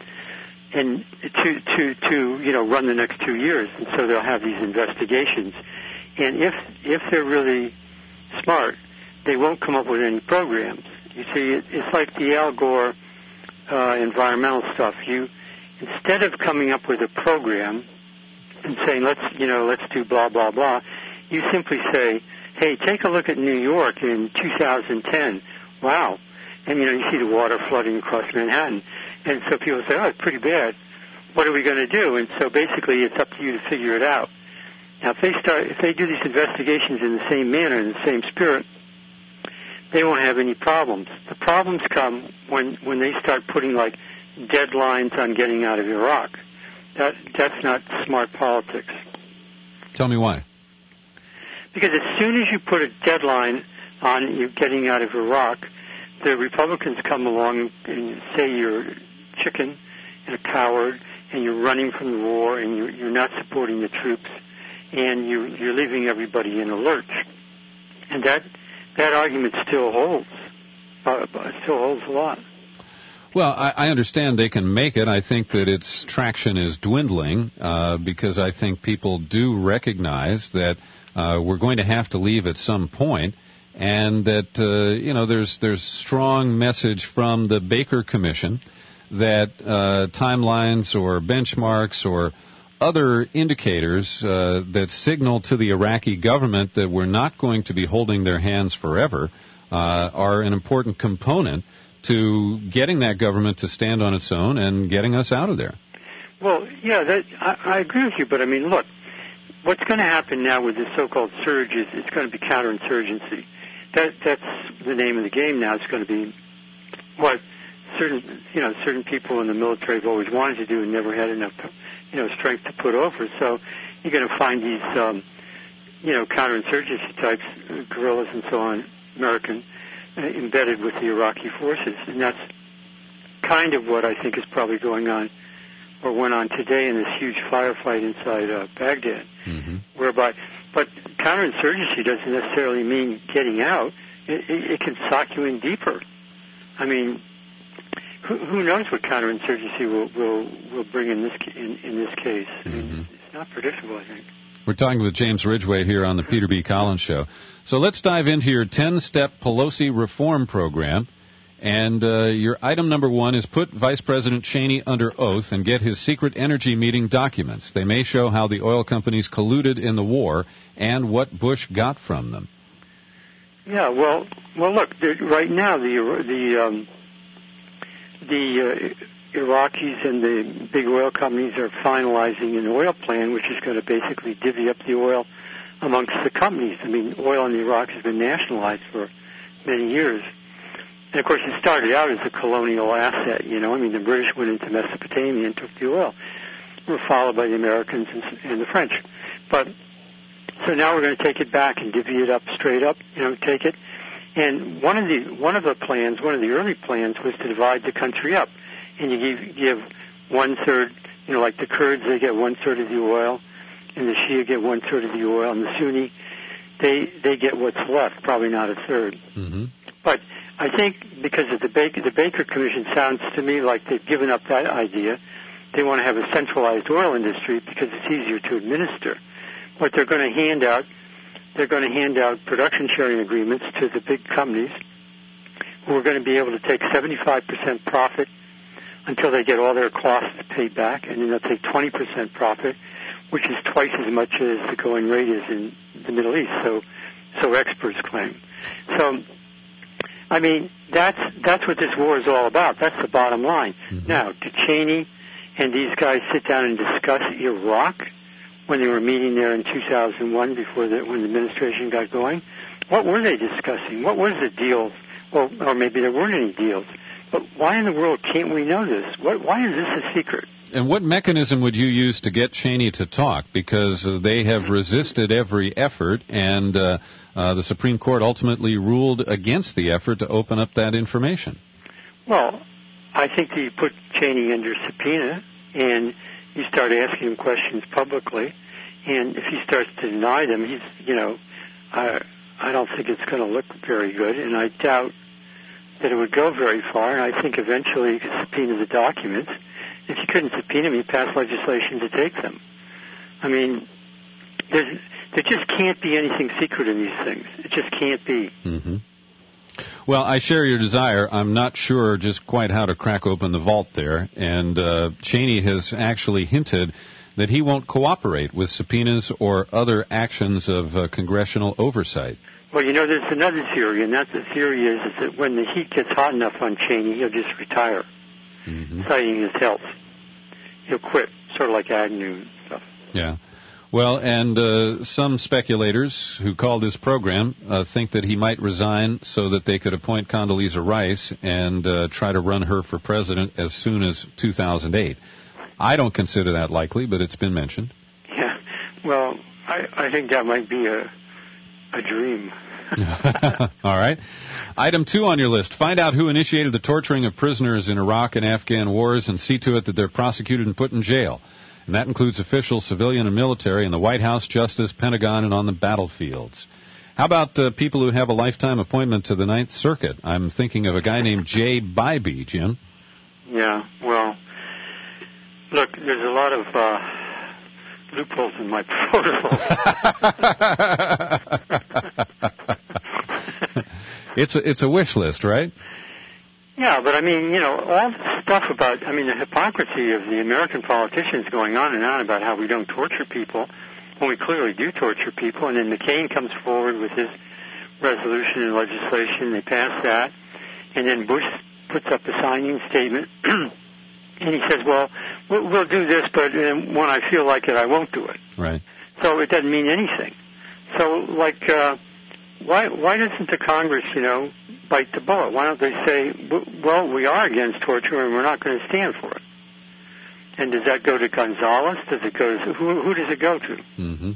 run the next 2 years. And so they'll have these investigations. And if they're really smart, they won't come up with any programs. You see, it's like the Al Gore environmental stuff. Instead of coming up with a program and saying, let's do blah, blah, blah, you simply say, hey, take a look at New York in 2010. Wow. And, you see the water flooding across Manhattan. And so people say, oh, it's pretty bad. What are we going to do? And so basically it's up to you to figure it out. Now, if they do these investigations in the same manner, in the same spirit, they won't have any problems. The problems come when they start putting, like, deadlines on getting out of Iraq. That's not smart politics. Tell me why. Because as soon as you put a deadline on you getting out of Iraq, the Republicans come along and say you're a chicken and a coward and you're running from the war and you're not supporting the troops and you're leaving everybody in a lurch. And that argument still holds. still holds a lot. Well, I understand they can make it. I think that its traction is dwindling because I think people do recognize that we're going to have to leave at some point, and that there's strong message from the Baker Commission that timelines or benchmarks or other indicators that signal to the Iraqi government that we're not going to be holding their hands forever are an important component to getting that government to stand on its own and getting us out of there. Well, yeah, I agree with you, but I mean, look, what's going to happen now with this so-called surge is it's going to be counterinsurgency. That's the name of the game now. It's going to be what certain people in the military have always wanted to do and never had enough, strength to put over. So you're going to find these, counterinsurgency types, guerrillas and so on, American, embedded with the Iraqi forces, and that's kind of what I think is probably going on or went on today in this huge firefight inside Baghdad. But counterinsurgency doesn't necessarily mean getting out. It can sock you in deeper. I mean, who knows what counterinsurgency will bring in this case? I mean, it's not predictable, I think. We're talking with James Ridgway here on the Peter B. Collins Show. So let's dive into your 10-step Pelosi reform program. And your item number 1 is put Vice President Cheney under oath and get his secret energy meeting documents. They may show how the oil companies colluded in the war and what Bush got from them. Yeah, well, look, right now the Iraqis and the big oil companies are finalizing an oil plan, which is going to basically divvy up the oil amongst the companies. I mean, oil in Iraq has been nationalized for many years. And, of course, it started out as a colonial asset, I mean, the British went into Mesopotamia and took the oil. Were followed by the Americans and the French. But so now we're going to take it back and divvy it up straight up, take it. And one of the early plans was to divide the country up. And you give 1/3, like the Kurds, they get 1/3 of the oil, and the Shia get 1/3 of the oil, and the Sunni, they get what's left, probably not 1/3. But I think because of the Baker Commission sounds to me like they've given up that idea. They want to have a centralized oil industry because it's easier to administer. What they're going to hand out, production sharing agreements to the big companies who are going to be able to take 75% profit until they get all their costs paid back, and then they'll take 20% profit, which is twice as much as the going rate is in the Middle East, so experts claim. So, I mean, that's what this war is all about. That's the bottom line. Now, did Cheney and these guys sit down and discuss Iraq when they were meeting there in 2001 when the administration got going? What were they discussing? What was the deals? Well, or maybe there weren't any deals. But why in the world can't we know this? Why is this a secret? And what mechanism would you use to get Cheney to talk? Because they have resisted every effort, and the Supreme Court ultimately ruled against the effort to open up that information. Well, I think that you put Cheney under subpoena, and you start asking him questions publicly, and if he starts to deny them, I don't think it's going to look very good, and I doubt that it would go very far, and I think eventually you could subpoena the documents. If you couldn't subpoena them, you pass legislation to take them. I mean, there just can't be anything secret in these things. It just can't be. Well, I share your desire. I'm not sure just quite how to crack open the vault there, and Cheney has actually hinted that he won't cooperate with subpoenas or other actions of congressional oversight. Well, there's another theory, and the theory is that when the heat gets hot enough on Cheney, he'll just retire, citing his health. He'll quit, sort of like Agnew and stuff. Yeah. Well, and some speculators who called this program think that he might resign so that they could appoint Condoleezza Rice and try to run her for president as soon as 2008. I don't consider that likely, but it's been mentioned. Yeah. Well, I think that might be a dream. All right. Item 2 on your list. Find out who initiated the torturing of prisoners in Iraq and Afghan wars and see to it that they're prosecuted and put in jail. And that includes officials, civilian and military, in the White House, Justice, Pentagon, and on the battlefields. How about people who have a lifetime appointment to the Ninth Circuit? I'm thinking of a guy named Jay Bybee, Jim. Yeah, well, look, there's a lot of loopholes in my protocol. It's a wish list, right? Yeah, but I mean, you know, all the stuff about, I mean, the hypocrisy of the American politicians going on and on about how we don't torture people when we clearly do torture people, and then McCain comes forward with his resolution and legislation, they pass that, and then Bush puts up a signing statement, and he says, well, we'll do this, but when I feel like it, I won't do it. Right. So it doesn't mean anything. So, like, why doesn't the Congress, you know, bite the bullet? Why don't they say, well, we are against torture and we're not going to stand for it? And does that go to Gonzales? Does it go to, who does it go to? Mm-hmm.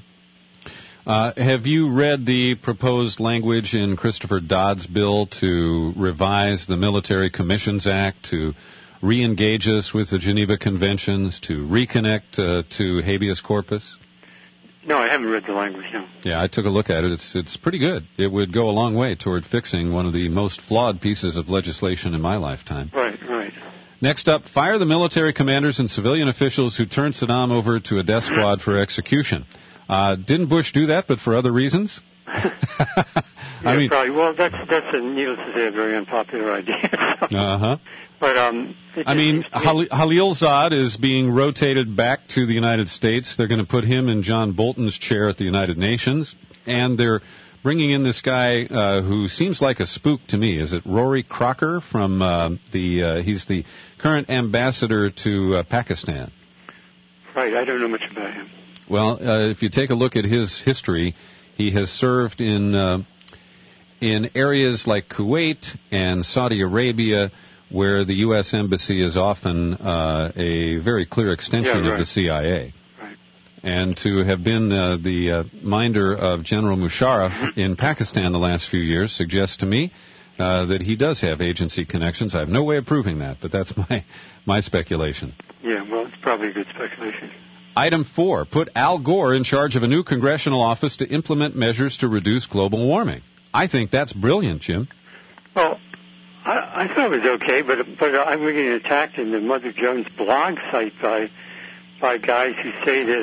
Have you read the proposed language in Christopher Dodd's bill to revise the Military Commissions Act, to re-engage us with the Geneva Conventions, to reconnect to habeas corpus? No, I haven't read the language, no. Yeah, I took a look at it. It's pretty good. It would go a long way toward fixing one of the most flawed pieces of legislation in my lifetime. Right, right. Next up, fire the military commanders and civilian officials who turned Saddam over to a death squad for execution. Didn't Bush do that, but for other reasons? I mean, probably. Well, that's a, needless to say, a very unpopular idea. Uh-huh. But Khalilzad is being rotated back to the United States. They're going to put him in John Bolton's chair at the United Nations, and they're bringing in this guy who seems like a spook to me. Is it Rory Crocker from he's the current ambassador to Pakistan. Right, I don't know much about him. Well, if you take a look at his history, he has served in areas like Kuwait and Saudi Arabia, where the U.S. Embassy is often a very clear extension of the CIA. Right. And to have been the minder of General Musharraf in Pakistan the last few years suggests to me that he does have agency connections. I have no way of proving that, but that's my speculation. Yeah, well, it's probably a good speculation. Item 4, put Al Gore in charge of a new congressional office to implement measures to reduce global warming. I think that's brilliant, Jim. Well, I thought it was okay, but I'm getting attacked in the Mother Jones blog site by guys who say that,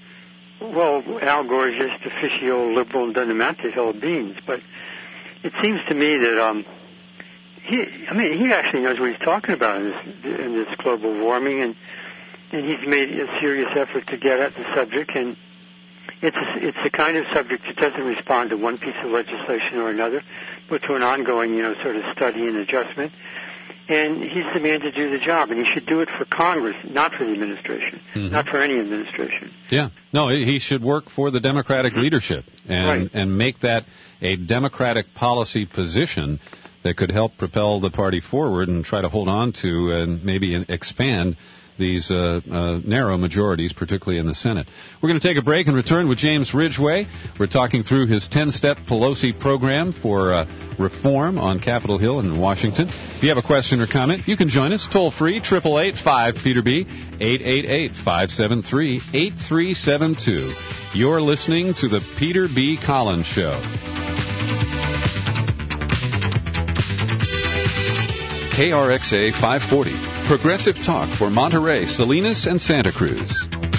Al Gore is just a fishy old liberal and doesn't amount to a hill of beans. But it seems to me that he actually knows what he's talking about in this global warming, and he's made a serious effort to get at the subject, and it's a kind of subject that doesn't respond to one piece of legislation or another, but to an ongoing, sort of study and adjustment. And he's the man to do the job, and he should do it for Congress, not for the administration, not for any administration. Yeah. No, he should work for the Democratic leadership and make that a Democratic policy position that could help propel the party forward and try to hold on to and maybe expand these narrow majorities, particularly in the Senate. We're going to take a break and return with James Ridgway. We're talking through his 10-step Pelosi program for reform on Capitol Hill in Washington. If you have a question or comment, you can join us toll-free, 888-5-PETER-B, 888-573-8372. You're listening to the Peter B. Collins Show. KRXA 540. Progressive talk for Monterey, Salinas, and Santa Cruz.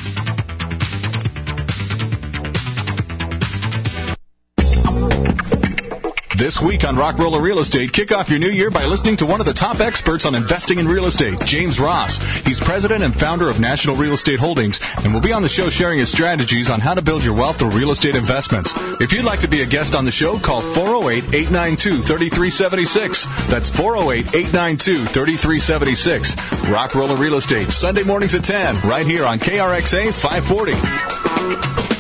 This week on Rock Roller Real Estate, kick off your new year by listening to one of the top experts on investing in real estate, James Ross. He's president and founder of National Real Estate Holdings and will be on the show sharing his strategies on how to build your wealth through real estate investments. If you'd like to be a guest on the show, call 408-892-3376. That's 408-892-3376. Rock Roller Real Estate, Sunday mornings at 10, right here on KRXA 540.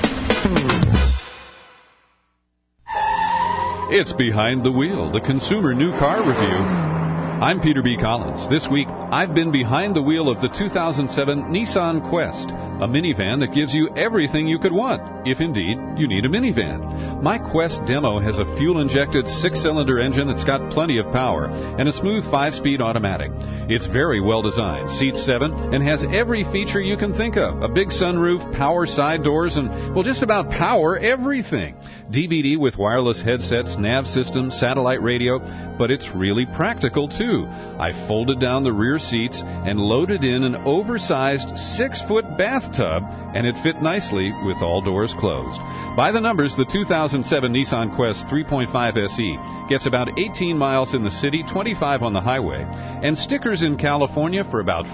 It's Behind the Wheel, the Consumer New Car Review. I'm Peter B. Collins. This week, I've been behind the wheel of the 2007 Nissan Quest, a minivan that gives you everything you could want, if indeed you need a minivan. My Quest demo has a fuel-injected 6-cylinder engine that's got plenty of power and a smooth 5-speed automatic. It's very well designed, seats 7, and has every feature you can think of. A big sunroof, power side doors, and, well, just about power everything. DVD with wireless headsets, nav system, satellite radio, but it's really practical too. I folded down the rear seats and loaded in an oversized 6-foot bathtub, and it fit nicely with all doors closed. By the numbers, the 2007 Nissan Quest 3.5 SE gets about 18 miles in the city, 25 on the highway, and stickers in California for about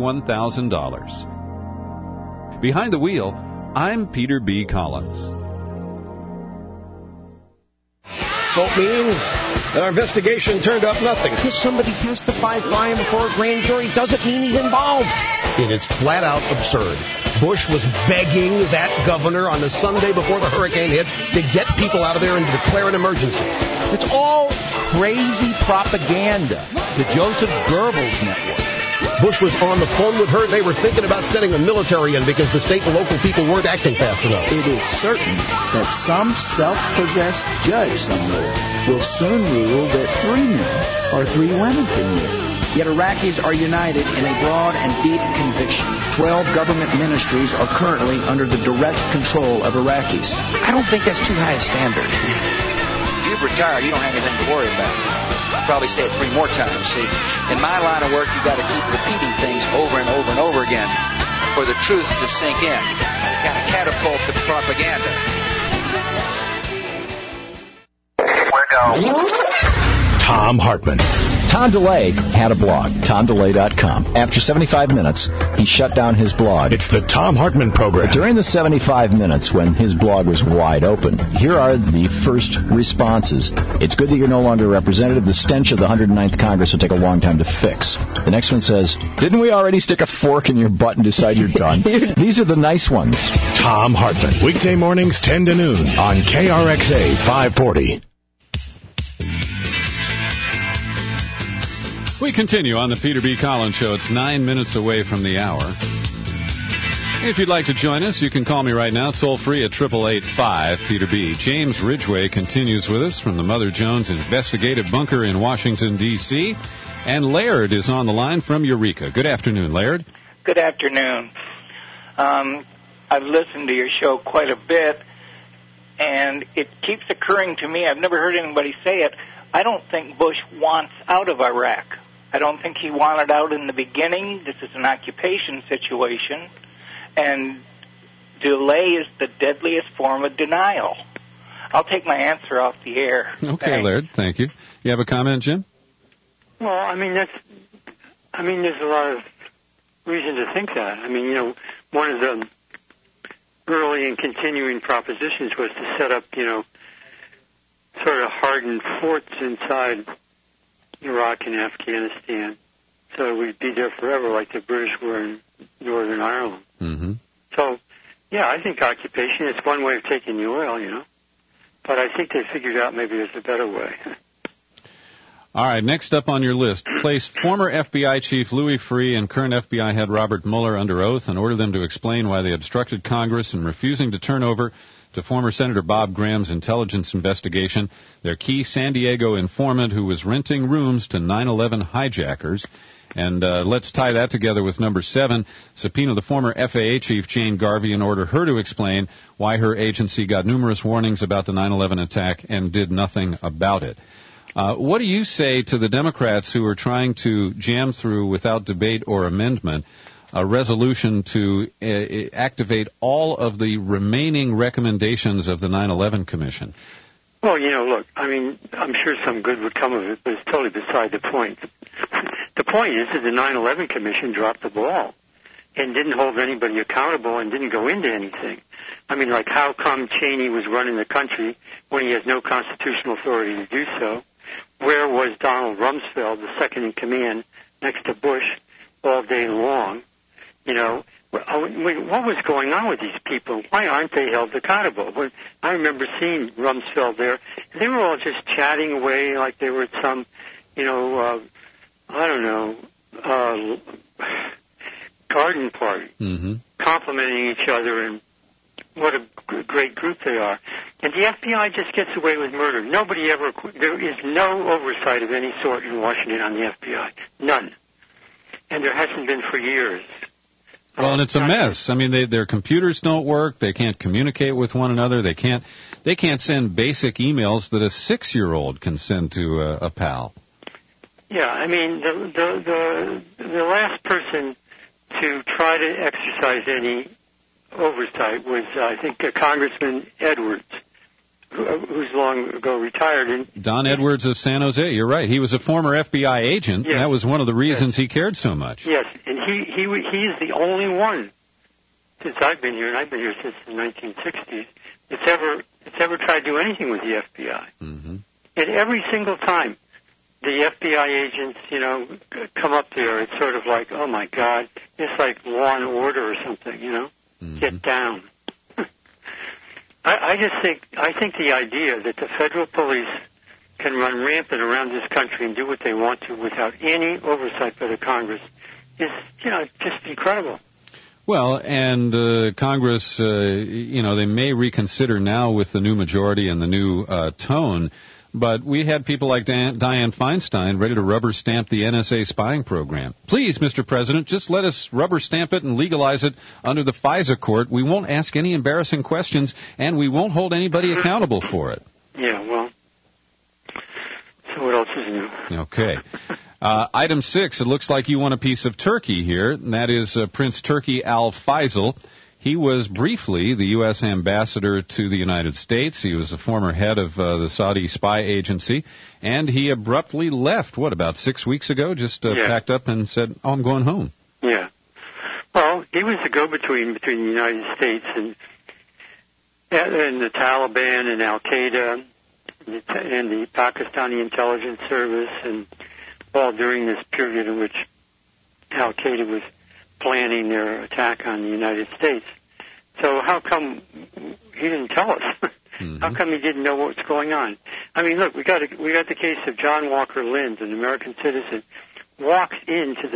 $41,000. Behind the wheel, I'm Peter B. Collins. Vote means that our investigation turned up nothing. Because somebody testified by him before a grand jury doesn't mean he's involved. It is flat out absurd. Bush was begging that governor on the Sunday before the hurricane hit to get people out of there and declare an emergency. It's all crazy propaganda. The Joseph Goebbels network. Bush was on the phone with her. They were thinking about sending the military in because the state and local people weren't acting fast enough. It is certain that some self-possessed judge somewhere will soon rule that 3 men or 3 women can live. Yet Iraqis are united in a broad and deep conviction. 12 government ministries are currently under the direct control of Iraqis. I don't think that's too high a standard. If you've retired, you don't have anything to worry about. Probably say it 3 more times. See, in my line of work, you got to keep repeating things over and over and over again for the truth to sink in. You got to catapult the propaganda. We're going. Tom Hartman. Tom DeLay had a blog, TomDeLay.com. After 75 minutes, he shut down his blog. It's the Tom Hartman program. But during the 75 minutes when his blog was wide open, here are the first responses. It's good that you're no longer a representative. The stench of the 109th Congress will take a long time to fix. The next one says, didn't we already stick a fork in your butt and decide you're done? These are the nice ones. Tom Hartman. Weekday mornings 10 to noon on KRXA 540. We continue on the Peter B. Collins Show. It's 9 minutes away from the hour. If you'd like to join us, you can call me right now, toll free at 888-5-PETER-B. James Ridgway continues with us from the Mother Jones Investigative Bunker in Washington, D.C., and Laird is on the line from Eureka. Good afternoon, Laird. Good afternoon. I've listened to your show quite a bit, and it keeps occurring to me, I've never heard anybody say it, I don't think Bush wants out of Iraq. I don't think he wanted out in the beginning. This is an occupation situation, and delay is the deadliest form of denial. I'll take my answer off the air. Okay, Thanks. Laird, thank you. You have a comment, Jim? Well, there's a lot of reason to think that. One of the early and continuing propositions was to set up, sort of hardened forts inside Iraq and Afghanistan, so we'd be there forever like the British were in Northern Ireland. Mm-hmm. So, yeah, I think occupation is one way of taking the oil, but I think they figured out maybe there's a better way. All right, next up on your list, place former FBI Chief Louis Freeh and current FBI head Robert Mueller under oath and order them to explain why they obstructed Congress in refusing to turn over to former Senator Bob Graham's intelligence investigation their key San Diego informant who was renting rooms to 9/11 hijackers. And let's tie that together with number 7, subpoena the former FAA chief Jane Garvey and order her to explain why her agency got numerous warnings about the 9/11 attack and did nothing about it. What do you say to the Democrats who are trying to jam through without debate or amendment a resolution to activate all of the remaining recommendations of the 9/11 Commission? Well, look, I'm sure some good would come of it, but it's totally beside the point. The point is that the 9/11 Commission dropped the ball and didn't hold anybody accountable and didn't go into anything. How come Cheney was running the country when he has no constitutional authority to do so? Where was Donald Rumsfeld, the second in command, next to Bush all day long? What was going on with these people? Why aren't they held accountable? I remember seeing Rumsfeld there. They were all just chatting away like they were at some, I don't know, garden party, complimenting each other, and what a great group they are. And the FBI just gets away with murder. There is no oversight of any sort in Washington on the FBI. None. And there hasn't been for years. Well, and it's a mess. I mean, their computers don't work. They can't communicate with one another. They can't send basic emails that a 6-year-old can send to a pal. Yeah, I mean, the last person to try to exercise any oversight was, I think, Congressman Edwards, who's long ago retired. And Don Edwards of San Jose. You're right. He was a former FBI agent. Yes. And that was one of the reasons he cared so much. Yes, and he's the only one since I've been here, and I've been here since the 1960s, that's ever tried to do anything with the FBI. Mm-hmm. And every single time the FBI agents, come up there, it's sort of like, oh my God, it's like Law and Order or something, Get down. I think the idea that the federal police can run rampant around this country and do what they want to without any oversight by the Congress is, just incredible. Well, and Congress, they may reconsider now with the new majority and the new tone, but we had people like Dianne Feinstein ready to rubber stamp the NSA spying program. Please, Mr. President, just let us rubber stamp it and legalize it under the FISA court. We won't ask any embarrassing questions, and we won't hold anybody accountable for it. Yeah, well, so what else is new? Okay. Item 6, it looks like you want a piece of Turkey here, and that is Prince Turki Al Faisal. He was briefly the U.S. ambassador to the United States. He was the former head of the Saudi spy agency, and he abruptly left, about 6 weeks ago, packed up and said, I'm going home. Yeah. Well, he was the go-between between the United States and the Taliban and Al-Qaeda and the Pakistani intelligence service, and all during this period in which Al-Qaeda was planning their attack on the United States. So how come he didn't tell us? Mm-hmm. How come he didn't know what was going on? I mean, look, we got the case of John Walker Lindz, an American citizen, walks into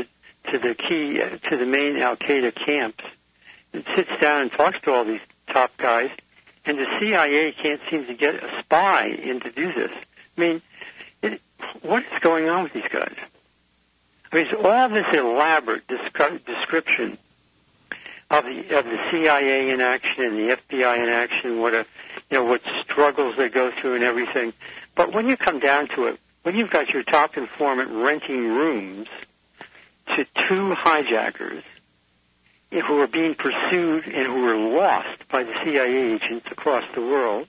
the main Al-Qaeda camps and sits down and talks to all these top guys, and the CIA can't seem to get a spy in to do this. I mean, what is going on with these guys? I mean, it's all this elaborate description of the CIA in action and the FBI in action, what struggles they go through and everything. But when you come down to it, when you've got your top informant renting rooms to two hijackers who are being pursued and who are lost by the CIA agents across the world,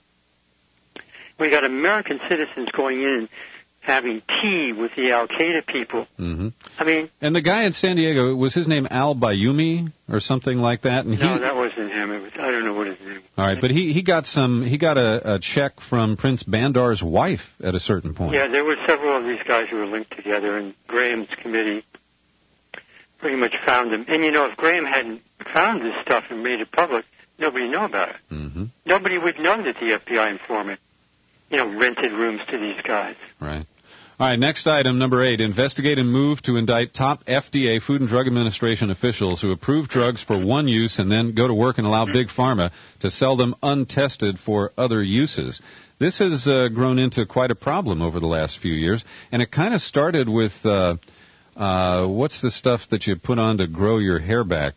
we got American citizens going in and having tea with the Al-Qaeda people. Mm-hmm. I mean... And the guy in San Diego, was his name Al Bayoumi or something like that? And no, that wasn't him. I don't know what his name was. All right, but he got a check from Prince Bandar's wife at a certain point. Yeah, there were several of these guys who were linked together, and Graham's committee pretty much found them. And, if Graham hadn't found this stuff and made it public, nobody would know about it. Mm-hmm. Nobody would know that the FBI informant, rented rooms to these guys. Right. All right, next item, number 8. Investigate and move to indict top FDA, Food and Drug Administration officials who approve drugs for one use and then go to work and allow Big Pharma to sell them untested for other uses. This has grown into quite a problem over the last few years, and it kind of started with, what's the stuff that you put on to grow your hair back?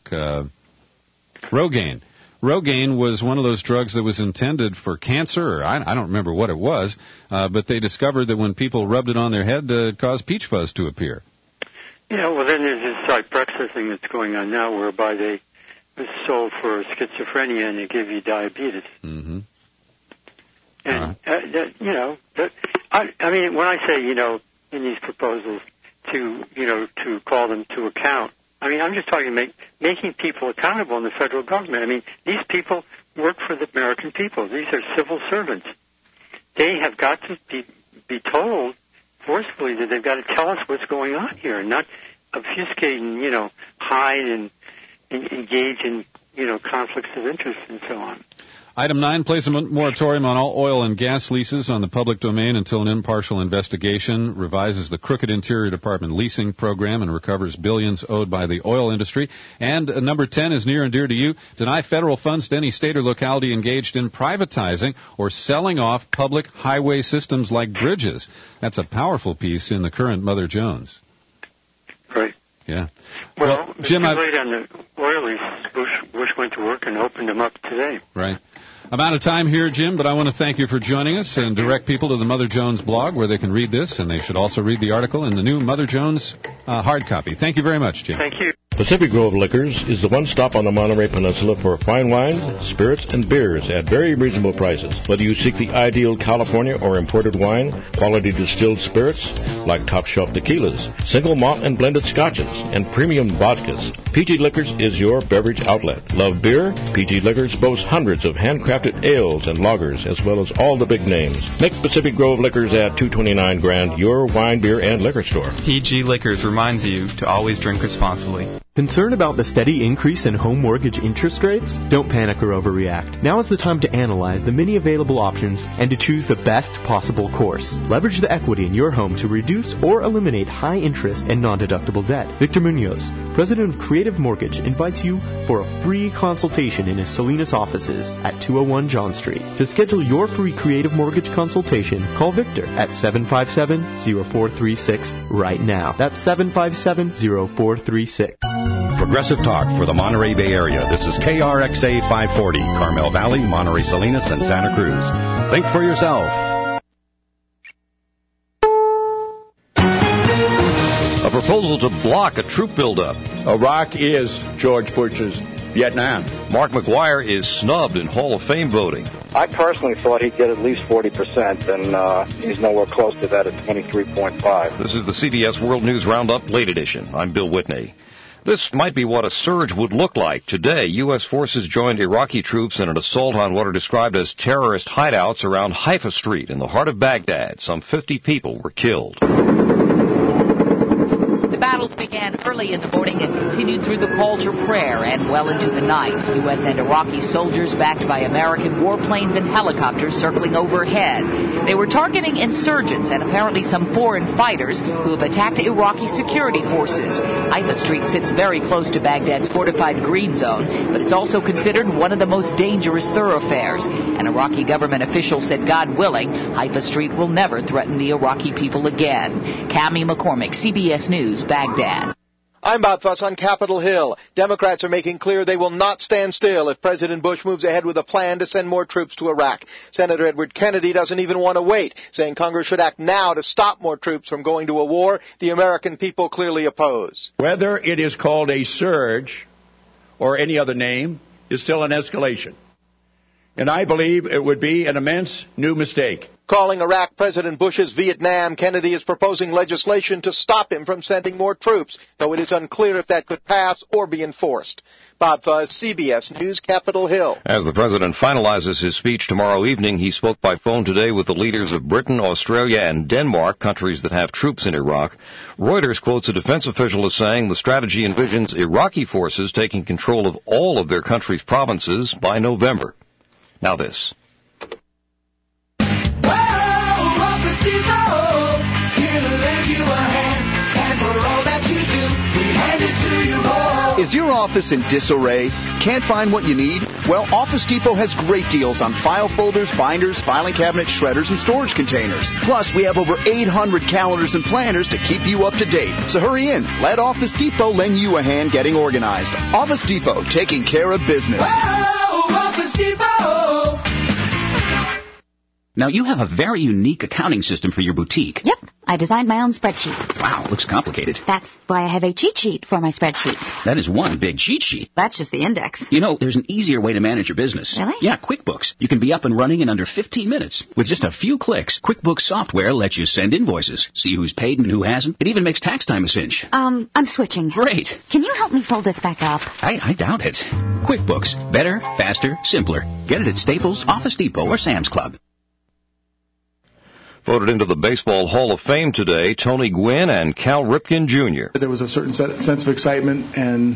Rogaine. Rogaine was one of those drugs that was intended for cancer, or I don't remember what it was, but they discovered that when people rubbed it on their head, it caused peach fuzz to appear. Yeah, well, then there's this Zyprexa thing that's going on now, whereby it's sold for schizophrenia and they give you diabetes. Mm-hmm. And, I mean, when I say, in these proposals to call them to account, I mean, I'm just talking making people accountable in the federal government. I mean, these people work for the American people. These are civil servants. They have got to be told forcefully that they've got to tell us what's going on here and not obfuscate and, hide and engage in, conflicts of interest and so on. Item 9, place a moratorium on all oil and gas leases on the public domain until an impartial investigation revises the crooked Interior Department leasing program and recovers billions owed by the oil industry. And number 10 is near and dear to you. Deny federal funds to any state or locality engaged in privatizing or selling off public highway systems like bridges. That's a powerful piece in the current Mother Jones. Right. Yeah. Well, Jim, it's too late on the oil lease. Bush went to work and opened them up today. Right. I'm out of time here, Jim, but I want to thank you for joining us and direct people to the Mother Jones blog where they can read this, and they should also read the article in the new Mother Jones hard copy. Thank you very much, Jim. Thank you. Pacific Grove Liquors is the one stop on the Monterey Peninsula for fine wines, spirits, and beers at very reasonable prices. Whether you seek the ideal California or imported wine, quality distilled spirits like top shelf tequilas, single malt and blended scotches, and premium vodkas, PG Liquors is your beverage outlet. Love beer? PG Liquors boasts hundreds of handcrafted ales and lagers as well as all the big names. Make Pacific Grove Liquors at 229 Grand your wine, beer, and liquor store. PG Liquors reminds you to always drink responsibly. Concerned about the steady increase in home mortgage interest rates? Don't panic or overreact. Now is the time to analyze the many available options and to choose the best possible course. Leverage the equity in your home to reduce or eliminate high interest and non-deductible debt. Victor Munoz, president of Creative Mortgage, invites you for a free consultation in his Salinas offices at 201 John Street. To schedule your free Creative Mortgage consultation, call Victor at 757-0436 right now. That's 757-0436. Progressive Talk for the Monterey Bay Area. This is KRXA 540, Carmel Valley, Monterey Salinas, and Santa Cruz. Think for yourself. A proposal to block a troop buildup. Iraq is George Bush's Vietnam. Mark McGuire is snubbed in Hall of Fame voting. I personally thought he'd get at least 40%, and he's nowhere close to that at 23.5. This is the CBS World News Roundup Late Edition. I'm Bill Whitney. This might be what a surge would look like. Today, U.S. forces joined Iraqi troops in an assault on what are described as terrorist hideouts around Haifa Street in the heart of Baghdad. Some 50 people were killed. The battles began early in the morning and continued through the call to prayer and well into the night. U.S. and Iraqi soldiers backed by American warplanes and helicopters circling overhead. They were targeting insurgents and apparently some foreign fighters who have attacked Iraqi security forces. Haifa Street sits very close to Baghdad's fortified green zone, but it's also considered one of the most dangerous thoroughfares. An Iraqi government official said, God willing, Haifa Street will never threaten the Iraqi people again. Cami McCormick, CBS News, Baghdad. I'm Bob Fuss on Capitol Hill. Democrats are making clear they will not stand still if President Bush moves ahead with a plan to send more troops to Iraq. Senator Edward Kennedy doesn't even want to wait, saying Congress should act now to stop more troops from going to a war the American people clearly oppose. Whether it is called a surge or any other name is still an escalation. And I believe it would be an immense new mistake. Calling Iraq President Bush's Vietnam, Kennedy is proposing legislation to stop him from sending more troops, though it is unclear if that could pass or be enforced. Bob Fuzz, CBS News, Capitol Hill. As the president finalizes his speech tomorrow evening, he spoke by phone today with the leaders of Britain, Australia, and Denmark, countries that have troops in Iraq. Reuters quotes a defense official as saying the strategy envisions Iraqi forces taking control of all of their country's provinces by November. Now this. Is your office in disarray? Can't find what you need? Well, Office Depot has great deals on file folders, binders, filing cabinets, shredders, and storage containers. Plus, we have over 800 calendars and planners to keep you up to date. So hurry in. Let Office Depot lend you a hand getting organized. Office Depot, taking care of business. Whoa, Office Depot! Now, you have a very unique accounting system for your boutique. Yep. I designed my own spreadsheet. Wow, looks complicated. That's why I have a cheat sheet for my spreadsheet. That is one big cheat sheet. That's just the index. You know, there's an easier way to manage your business. Really? Yeah, QuickBooks. You can be up and running in under 15 minutes. With just a few clicks, QuickBooks software lets you send invoices, see who's paid and who hasn't. It even makes tax time a cinch. I'm switching. Great. Can you help me fold this back up? I doubt it. QuickBooks. Better, faster, simpler. Get it at Staples, Office Depot, or Sam's Club. Voted into the Baseball Hall of Fame today, Tony Gwynn and Cal Ripken Jr. There was a certain sense of excitement and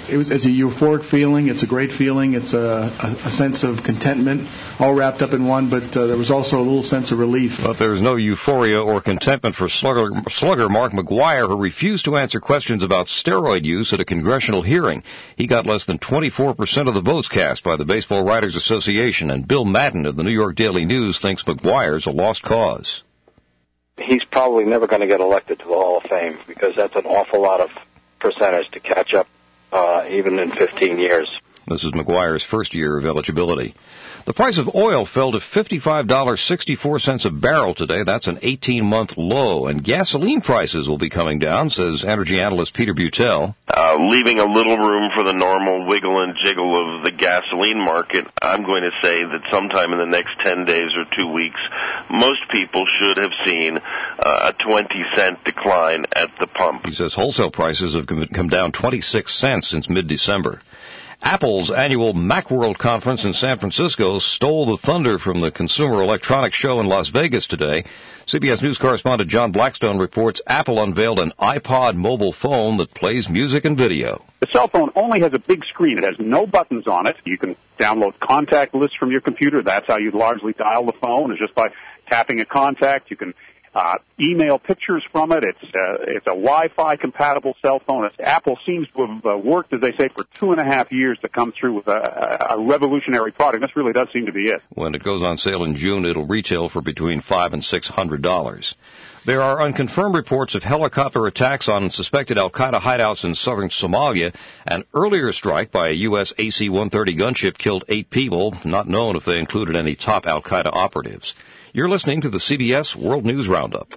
it's a euphoric feeling. It's a great feeling. It's a sense of contentment, all wrapped up in one. But there was also a little sense of relief. But there's no euphoria or contentment for slugger Mark McGuire, who refused to answer questions about steroid use at a congressional hearing. He got less than 24% of the votes cast by the Baseball Writers Association, and Bill Madden of the New York Daily News thinks McGuire's a lost cause. He's probably never going to get elected to the Hall of Fame because that's an awful lot of percentage to catch up even in 15 years. This is McGuire's first year of eligibility. The price of oil fell to $55.64 a barrel today. That's an 18-month low. And gasoline prices will be coming down, says energy analyst Peter Butel. Leaving a little room for the normal wiggle and jiggle of the gasoline market, I'm going to say that sometime in the next 10 days or 2 weeks, most people should have seen a 20-cent decline at the pump. He says wholesale prices have come down 26 cents since mid-December. Apple's annual Macworld conference in San Francisco stole the thunder from the Consumer Electronics Show in Las Vegas today. CBS News correspondent John Blackstone reports Apple unveiled an iPod mobile phone that plays music and video. The cell phone only has a big screen. It has no buttons on it. You can download contact lists from your computer. That's how you largely dial the phone, is just by tapping a contact. You can email pictures from it. It's a Wi-Fi compatible cell phone. Apple seems to have worked, as they say, for 2.5 years to come through with a revolutionary product. This really does seem to be it. When it goes on sale in June, it'll retail for between $500 and $600. There are unconfirmed reports of helicopter attacks on suspected al-Qaeda hideouts in southern Somalia. An earlier strike by a U.S. AC-130 gunship killed 8 people, not known if they included any top al-Qaeda operatives. You're listening to the CBS World News Roundup.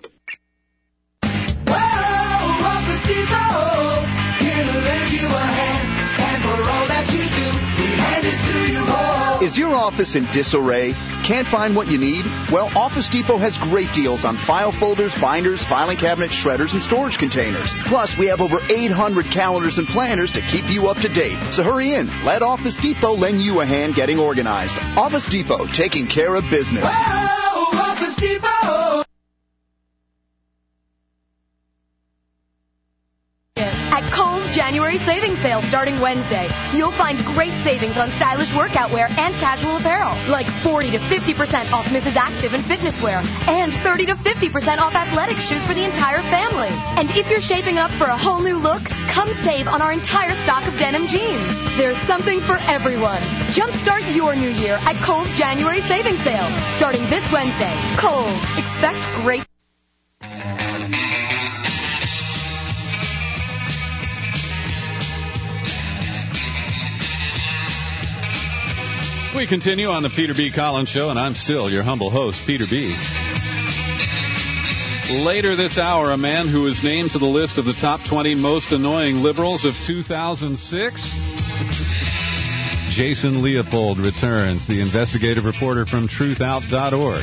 Is your office in disarray? Can't find what you need? Well, Office Depot has great deals on file folders, binders, filing cabinets, shredders, and storage containers. Plus, we have over 800 calendars and planners to keep you up to date. So hurry in. Let Office Depot lend you a hand getting organized. Office Depot, taking care of business. Whoa, Office Depot. At Kohl's January savings sale starting Wednesday, you'll find great savings on stylish workout wear and casual apparel, like 40 to 50% off Mrs. Active and fitness wear, and 30 to 50% off athletic shoes for the entire family. And if you're shaping up for a whole new look, come save on our entire stock of denim jeans. There's something for everyone. Jumpstart your new year at Kohl's January savings sale starting this Wednesday. Kohl's. Expect great. We continue on the Peter B. Collins Show, and I'm still your humble host, Peter B. Later this hour, a man who is named to the list of the top 20 most annoying liberals of 2006. Jason Leopold returns, the investigative reporter from truthout.org.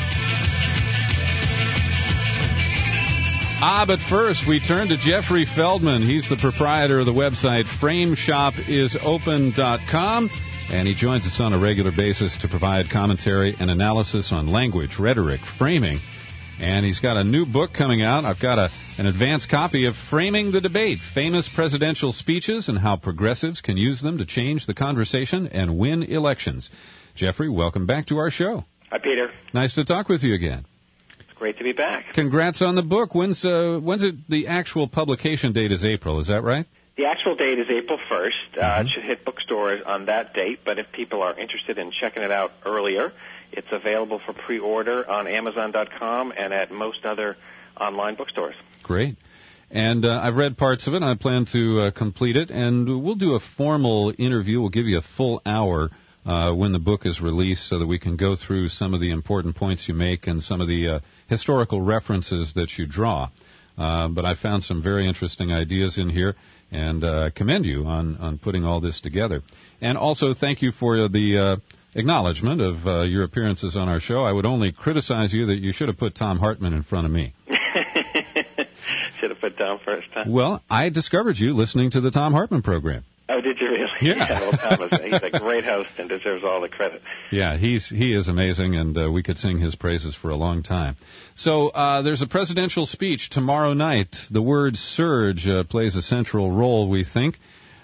But first, we turn to Jeffrey Feldman. He's the proprietor of the website FrameShopIsOpen.com. And he joins us on a regular basis to provide commentary and analysis on language, rhetoric, framing. And he's got a new book coming out. I've got an advanced copy of Framing the Debate, Famous Presidential Speeches and How Progressives Can Use Them to Change the Conversation and Win Elections. Jeffrey, welcome back to our show. Hi, Peter. Nice to talk with you again. It's great to be back. Congrats on the book. When's it? The actual publication date is April, is that right? The actual date is April 1st. It should hit bookstores on that date, but if people are interested in checking it out earlier, it's available for pre-order on Amazon.com and at most other online bookstores. Great. And I've read parts of it. I plan to complete it, and we'll do a formal interview. We'll give you a full hour when the book is released so that we can go through some of the important points you make and some of the historical references that you draw. But I found some very interesting ideas in here, and commend you on putting all this together. And also thank you for the acknowledgement of your appearances on our show. I would only criticize you that you should have put Thom Hartmann in front of me. Should have put Tom first, huh? Well, I discovered you listening to the Thom Hartmann program. Oh, did you really? Yeah. Well, Tom he's a great host and deserves all the credit. Yeah, he is amazing, and we could sing his praises for a long time. So there's a presidential speech tomorrow night. The word surge plays a central role, we think.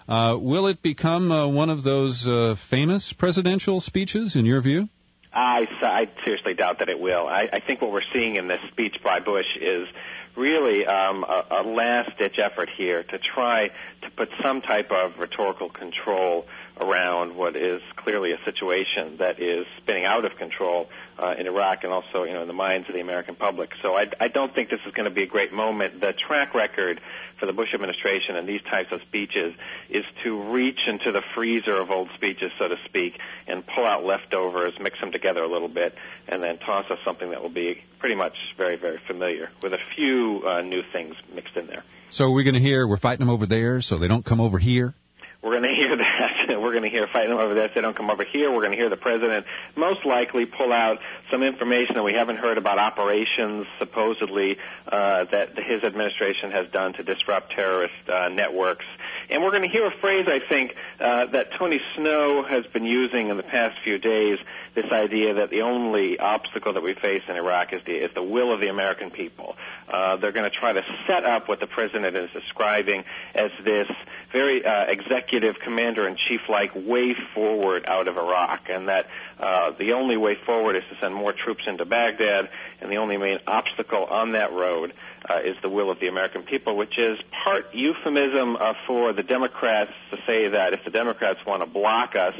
Will it become one of those famous presidential speeches, in your view? I seriously doubt that it will. I think what we're seeing in this speech by Bush is really a last-ditch effort here to try to put some type of rhetorical control around what is clearly a situation that is spinning out of control in Iraq and also, in the minds of the American public. So I don't think this is going to be a great moment. The track record for the Bush administration and these types of speeches is to reach into the freezer of old speeches, so to speak, and pull out leftovers, mix them together a little bit, and then toss us something that will be pretty much very, very familiar with a few new things mixed in there. So we're going to hear, we're fighting them over there so they don't come over here? We're going to hear that. We're going to hear fighting them over there so they don't come over here. We're going to hear the president most likely pull out some information that we haven't heard about operations, supposedly, that his administration has done to disrupt terrorist networks. And we're going to hear a phrase, I think, that Tony Snow has been using in the past few days, this idea that the only obstacle that we face in Iraq is the will of the American people. They're going to try to set up what the president is describing as this very executive commander-in-chief-like way forward out of Iraq, and that the only way forward is to send more troops into Baghdad, and the only main obstacle on that road is the will of the American people, which is part euphemism for the Democrats to say that if the Democrats want to block us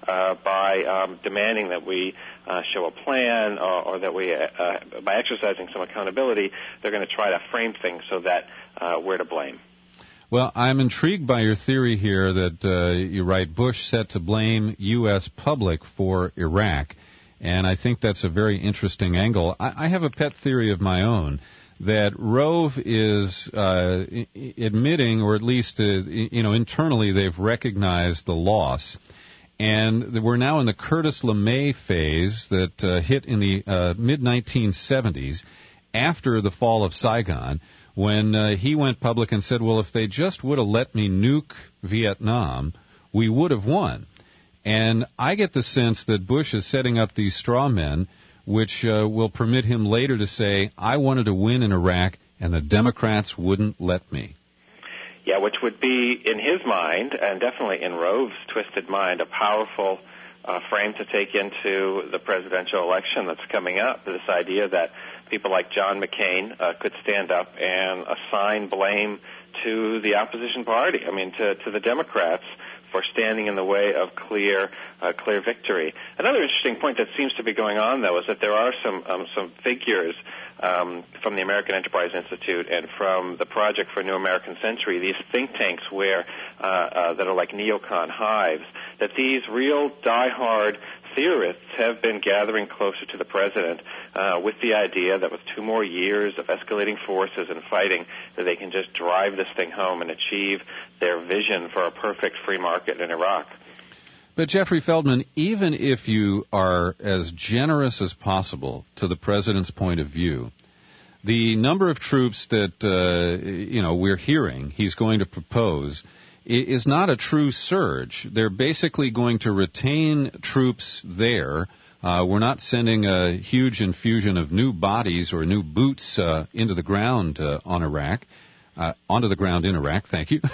by demanding that we show a plan or that we, by exercising some accountability, they're going to try to frame things so that we're to blame. Well, I'm intrigued by your theory here that you write Bush set to blame U.S. public for Iraq, and I think that's a very interesting angle. I have a pet theory of my own that Rove is admitting, or at least internally they've recognized the loss, and we're now in the Curtis LeMay phase that hit in the mid-1970s after the fall of Saigon, when he went public and said, well, if they just would have let me nuke Vietnam, we would have won. And I get the sense that Bush is setting up these straw men, which will permit him later to say, I wanted to win in Iraq, and the Democrats wouldn't let me. Yeah, which would be, in his mind, and definitely in Rove's twisted mind, a powerful frame to take into the presidential election that's coming up, this idea that people like John McCain could stand up and assign blame to the opposition party, to the Democrats, for standing in the way of clear victory. Another interesting point that seems to be going on, though, is that there are some figures from the American Enterprise Institute and from the Project for a New American Century, these think tanks where that are like neocon hives, that these real diehard theorists have been gathering closer to the president with the idea that with 2 more years of escalating forces and fighting, that they can just drive this thing home and achieve their vision for a perfect free market in Iraq. But Jeffrey Feldman, even if you are as generous as possible to the president's point of view, the number of troops that we're hearing he's going to propose is not a true surge. They're basically going to retain troops there. We're not sending a huge infusion of new bodies or new boots into the ground onto the ground in Iraq. Thank you.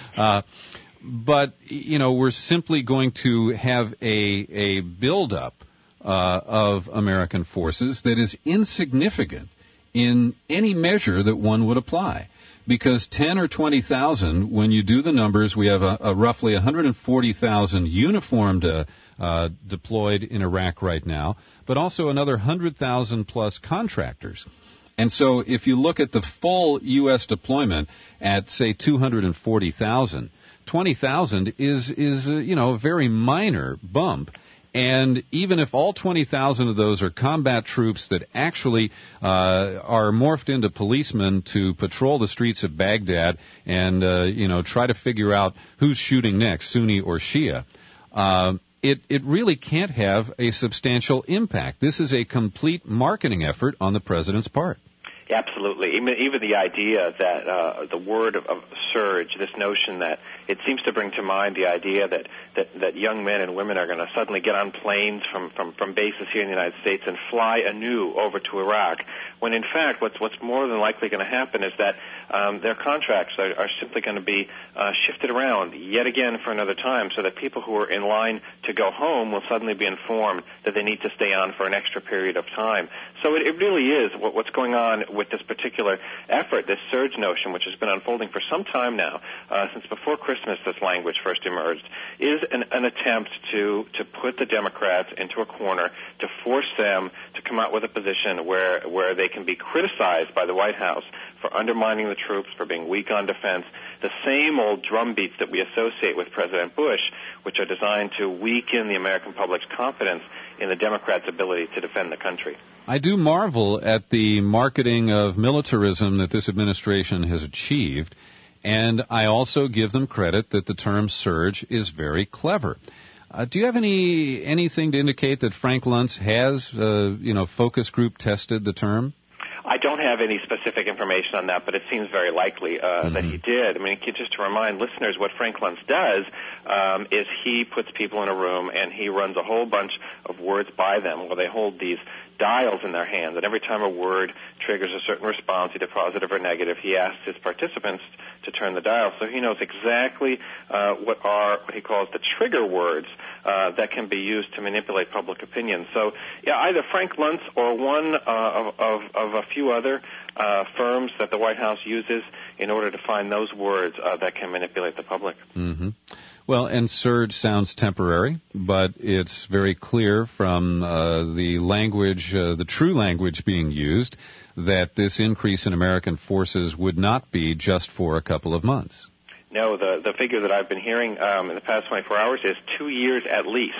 But we're simply going to have a buildup of American forces that is insignificant in any measure that one would apply. Because 10 or 20,000, when you do the numbers, we have a roughly 140,000 uniformed deployed in Iraq right now, but also another 100,000 plus contractors. And so if you look at the full U.S. deployment at, say, 240,000, 20,000 is a very minor bump. And even if all 20,000 of those are combat troops that actually are morphed into policemen to patrol the streets of Baghdad and, try to figure out who's shooting next, Sunni or Shia, it really can't have a substantial impact. This is a complete marketing effort on the president's part. Yeah, absolutely. Even the idea that the word of surge, this notion that it seems to bring to mind the idea that young men and women are going to suddenly get on planes from bases here in the United States and fly anew over to Iraq, when in fact what's more than likely going to happen is that their contracts are simply going to be shifted around yet again for another time, so that people who are in line to go home will suddenly be informed that they need to stay on for an extra period of time. So it really is what's going on with this particular effort, this surge notion, which has been unfolding for some time now, since before Christmas this language first emerged, is an attempt to put the Democrats into a corner, to force them to come out with a position where they can be criticized by the White House for undermining the troops, for being weak on defense, the same old drumbeats that we associate with President Bush, which are designed to weaken the American public's confidence in the Democrats' ability to defend the country. I do marvel at the marketing of militarism that this administration has achieved, and I also give them credit that the term surge is very clever. Do you have anything to indicate that Frank Luntz has, focus group tested the term? I don't have any specific information on that, but it seems very likely that he did. I mean, just to remind listeners, what Frank Luntz does is he puts people in a room and he runs a whole bunch of words by them where they hold these dials in their hands, and every time a word triggers a certain response, either positive or negative, he asks his participants to turn the dial. So he knows exactly what he calls the trigger words that can be used to manipulate public opinion. So, yeah, either Frank Luntz or one of a few other firms that the White House uses in order to find those words that can manipulate the public. Mm-hmm. Well, and surge sounds temporary, but it's very clear from the language, the true language being used, that this increase in American forces would not be just for a couple of months. No, the figure that I've been hearing in the past 24 hours is 2 years at least.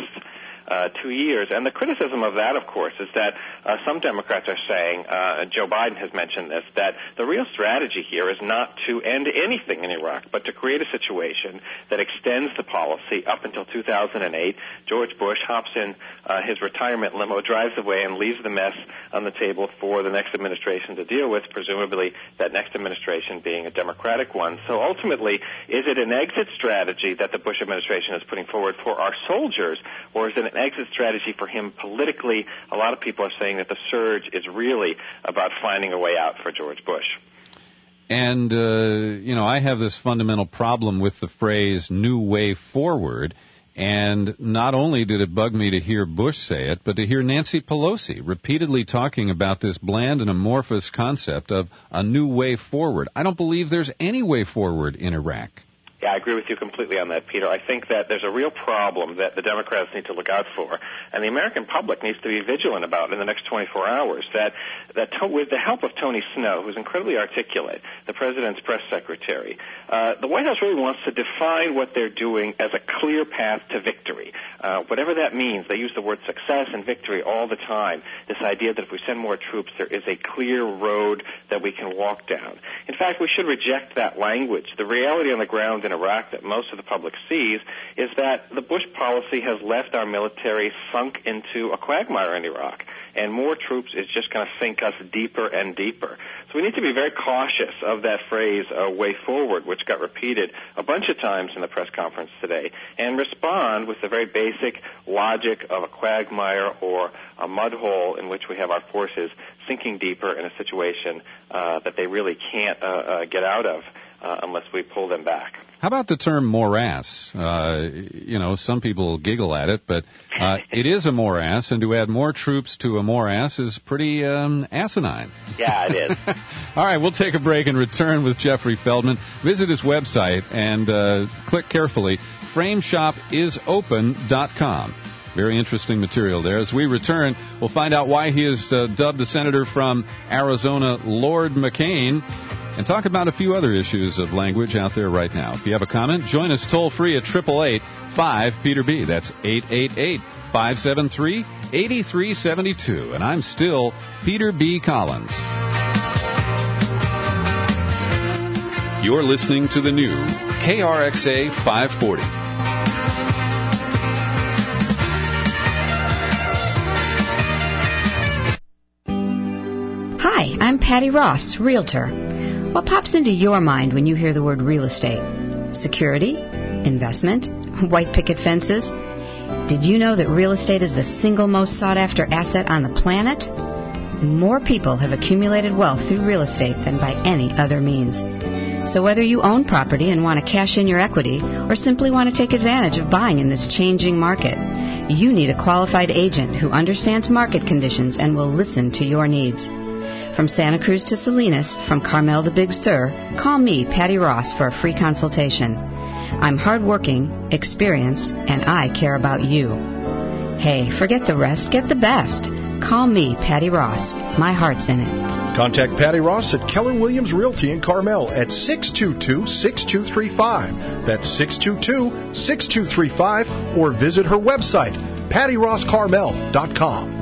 2 years. And the criticism of that, of course, is that some Democrats are saying, Joe Biden has mentioned this, that the real strategy here is not to end anything in Iraq, but to create a situation that extends the policy up until 2008. George Bush hops in his retirement limo, drives away, and leaves the mess on the table for the next administration to deal with, presumably that next administration being a Democratic one. So ultimately, is it an exit strategy that the Bush administration is putting forward for our soldiers, or is it an exit strategy for him politically? A lot of people are saying that the surge is really about finding a way out for George Bush. And, I have this fundamental problem with the phrase new way forward. And not only did it bug me to hear Bush say it, but to hear Nancy Pelosi repeatedly talking about this bland and amorphous concept of a new way forward. I don't believe there's any way forward in Iraq. Yeah, I agree with you completely on that, Peter. I think that there's a real problem that the Democrats need to look out for, and the American public needs to be vigilant about in the next 24 hours, that with the help of Tony Snow, who's incredibly articulate, the president's press secretary, the White House really wants to define what they're doing as a clear path to victory. Whatever that means, they use the word success and victory all the time, this idea that if we send more troops, there is a clear road that we can walk down. In fact, we should reject that language. The reality on the ground in Iraq that most of the public sees is that the Bush policy has left our military sunk into a quagmire in Iraq, and more troops is just going to sink us deeper and deeper. So we need to be very cautious of that phrase, way forward, which got repeated a bunch of times in the press conference today, and respond with the very basic logic of a quagmire or a mud hole in which we have our forces sinking deeper in a situation that they really can't get out of unless we pull them back. How about the term morass? Some people giggle at it, but it is a morass, and to add more troops to a morass is pretty asinine. Yeah, it is. All right, we'll take a break and return with Jeffrey Feldman. Visit his website and click carefully, frameshopisopen.com. Very interesting material there. As we return, we'll find out why he is dubbed the senator from Arizona, Lord McCain, and talk about a few other issues of language out there right now. If you have a comment, join us toll-free at 888-5-PETER-B. That's 888-573-8372. And I'm still Peter B. Collins. You're listening to the new KRXA 540. Hi, I'm I'm Patty Ross, Realtor. What pops into your mind when you hear the word real estate? Security? Investment? White picket fences? Did you know that real estate is the single most sought-after asset on the planet? More people have accumulated wealth through real estate than by any other means. So whether you own property and want to cash in your equity or simply want to take advantage of buying in this changing market, you need a qualified agent who understands market conditions and will listen to your needs. From Santa Cruz to Salinas, from Carmel to Big Sur, call me, Patty Ross, for a free consultation. I'm hardworking, experienced, and I care about you. Hey, forget the rest, get the best. Call me, Patty Ross. My heart's in it. Contact Patty Ross at Keller Williams Realty in Carmel at 622-6235. That's 622-6235, or visit her website, pattyrosscarmel.com.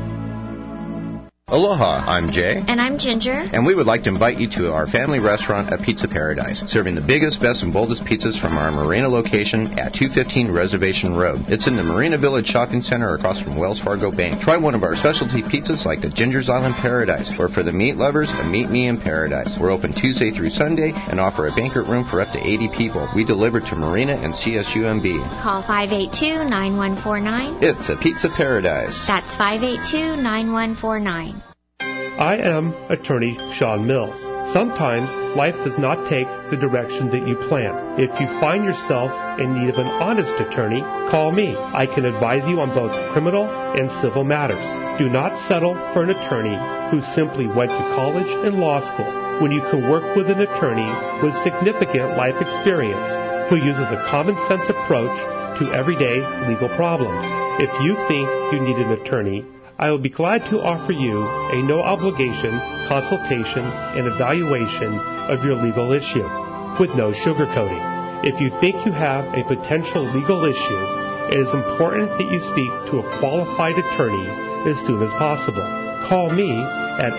Aloha, I'm Jay. And I'm Ginger. And we would like to invite you to our family restaurant, A Pizza Paradise, serving the biggest, best, and boldest pizzas from our Marina location at 215 Reservation Road. It's in the Marina Village Shopping Center across from Wells Fargo Bank. Try one of our specialty pizzas like the Ginger's Island Paradise, or for the meat lovers, a Meet Me in Paradise. We're open Tuesday through Sunday and offer a banquet room for up to 80 people. We deliver to Marina and CSUMB. Call 582-9149. It's A Pizza Paradise. That's 582-9149. I am attorney Sean Mills. Sometimes life does not take the direction that you plan. If you find yourself in need of an honest attorney, call me. I can advise you on both criminal and civil matters. Do not settle for an attorney who simply went to college and law school when you can work with an attorney with significant life experience who uses a common sense approach to everyday legal problems. If you think you need an attorney, I will be glad to offer you a no-obligation consultation and evaluation of your legal issue with no sugarcoating. If you think you have a potential legal issue, it is important that you speak to a qualified attorney as soon as possible. Call me at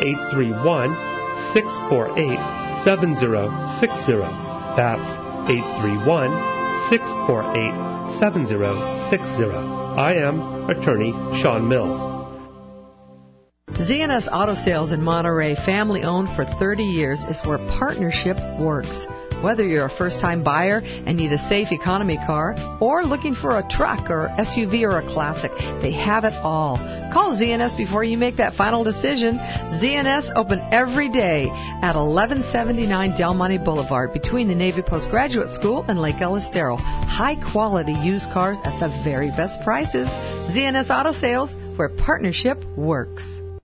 831-648-7060. That's 831-648-7060. I am attorney Sean Mills. ZNS Auto Sales in Monterey, family-owned for 30 years, is where partnership works. Whether you're a first-time buyer and need a safe economy car, or looking for a truck or SUV or a classic, they have it all. Call ZNS before you make that final decision. ZNS open every day at 1179 Del Monte Boulevard between the Navy Postgraduate School and Lake Elistero. High-quality used cars at the very best prices. ZNS Auto Sales, where partnership works.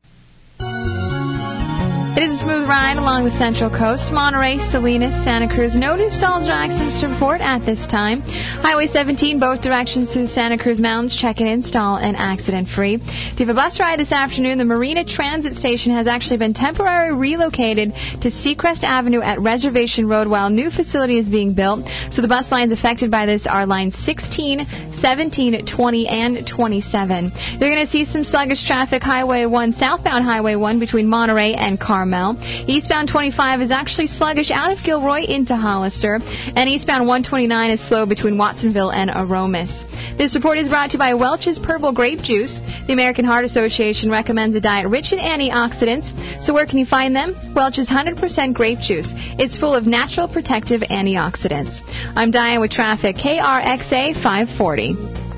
It is a smooth ride along the Central Coast. Monterey, Salinas, Santa Cruz. No new stalls or accidents to report at this time. Highway 17, both directions to the Santa Cruz Mountains. Check and install and accident-free. If you have a bus ride this afternoon, the Marina Transit Station has actually been temporarily relocated to Seacrest Avenue at Reservation Road while a new facility is being built. So the bus lines affected by this are lines 16, 17, 20, and 27. You're going to see some sluggish traffic. Highway 1, southbound Highway 1 between Monterey and Carmel. Eastbound 25 is actually sluggish out of Gilroy into Hollister, and eastbound 129 is slow between Watsonville and Aromas. This report is brought to you by Welch's Purple Grape Juice. The American Heart Association recommends a diet rich in antioxidants. So where can you find them? Welch's 100% grape juice. It's full of natural protective antioxidants. I'm Diane with traffic, KRXA 540.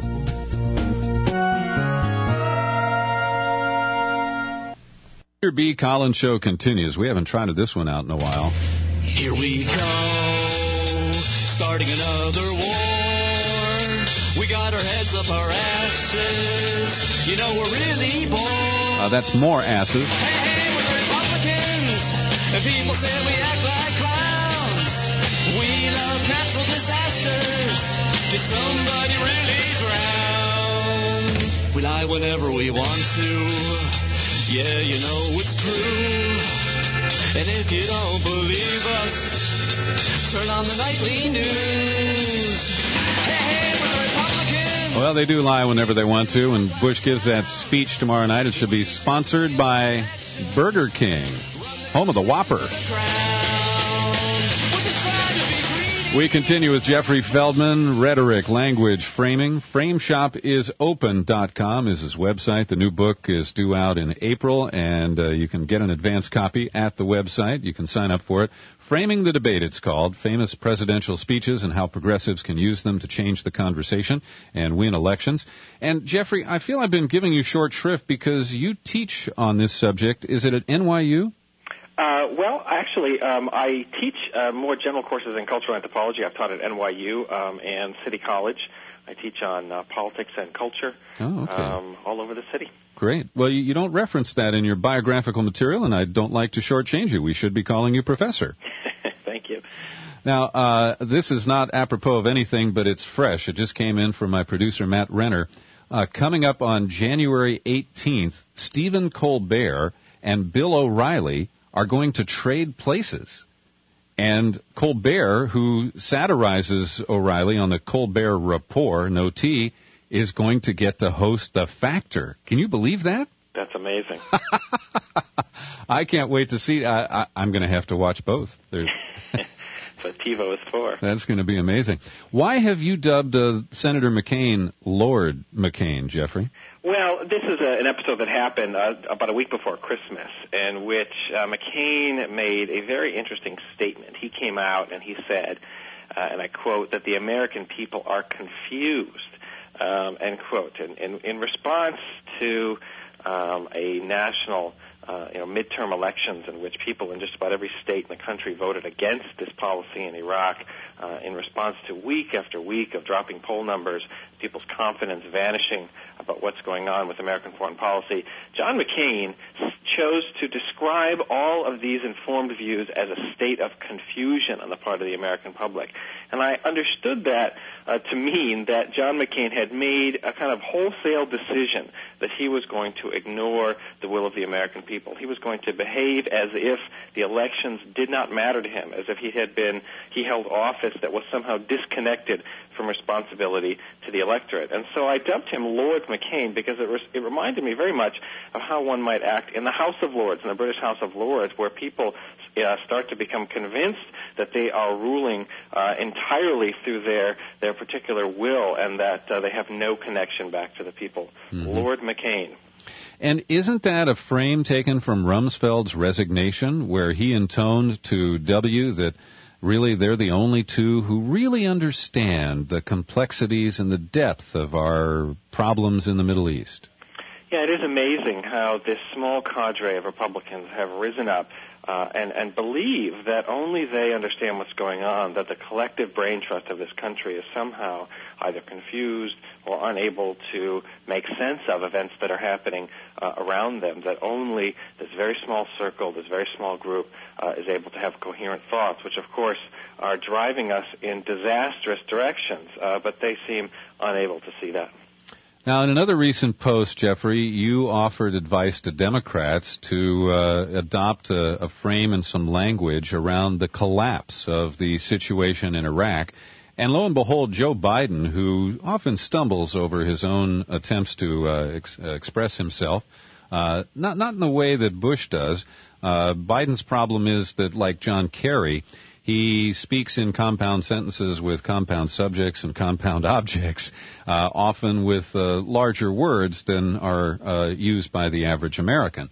B. Collins Show continues. We haven't tried this one out in a while. Here we go, starting another war. We got our heads up our asses. You know we're really bored. That's more asses. Hey, we're the Republicans, and people say we act like clowns. We love natural disasters. Did somebody really drown? We lie whenever we want to. Yeah, you know it's true. And if you don't believe us, turn on the nightly news. Hey, we're the Republicans. Well, they do lie whenever they want to. When Bush gives that speech tomorrow night, it should be sponsored by Burger King, home of the Whopper. We continue with Jeffrey Feldman, Rhetoric, Language, Framing. FrameshopIsOpen.com is his website. The new book is due out in April, and you can get an advance copy at the website. You can sign up for it. Framing the Debate, it's called. Famous presidential speeches and how progressives can use them to change the conversation and win elections. And, Jeffrey, I feel I've been giving you short shrift because you teach on this subject. Is it at NYU? Well, actually, I teach more general courses in cultural anthropology. I've taught at NYU and City College. I teach on politics and culture all over the city. Great. Well, you don't reference that in your biographical material, and I don't like to shortchange you. We should be calling you professor. Thank you. Now, this is not apropos of anything, but it's fresh. It just came in from my producer, Matt Renner. Coming up on January 18th, Stephen Colbert and Bill O'Reilly are going to trade places. And Colbert, who satirizes O'Reilly on the Colbert Report, no T, is going to get to host The Factor. Can you believe that? That's amazing. I can't wait to see. I'm going to have to watch both. That's what TiVo is for. That's going to be amazing. Why have you dubbed Senator McCain Lord McCain, Jeffrey? Well, this is an episode that happened about a week before Christmas, in which McCain made a very interesting statement. He came out and he said, and I quote, that the American people are confused, end quote. And in response to a national midterm elections in which people in just about every state in the country voted against this policy in Iraq, in response to week after week of dropping poll numbers, people's confidence vanishing about what's going on with American foreign policy, John McCain chose to describe all of these informed views as a state of confusion on the part of the American public. And I understood that to mean that John McCain had made a kind of wholesale decision that he was going to ignore the will of the American people. He was going to behave as if the elections did not matter to him, as if he held office that was somehow disconnected from responsibility to the electorate. And so I dubbed him Lord McCain because it reminded me very much of how one might act in the House of Lords, in the British House of Lords, where people start to become convinced that they are ruling entirely through their particular will and that they have no connection back to the people. Mm-hmm. Lord McCain. And isn't that a frame taken from Rumsfeld's resignation, where he intoned to W that really they're the only two who really understand the complexities and the depth of our problems in the Middle East? Yeah, it is amazing how this small cadre of Republicans have risen up and believe that only they understand what's going on, that the collective brain trust of this country is somehow either confused or unable to make sense of events that are happening around them, that only this very small circle, this very small group is able to have coherent thoughts, which of course are driving us in disastrous directions, but they seem unable to see that. Now, in another recent post, Jeffrey, you offered advice to Democrats to adopt a frame and some language around the collapse of the situation in Iraq. And lo and behold, Joe Biden, who often stumbles over his own attempts to express himself, not in the way that Bush does. Biden's problem is that, like John Kerry, he speaks in compound sentences with compound subjects and compound objects, often with larger words than are used by the average American.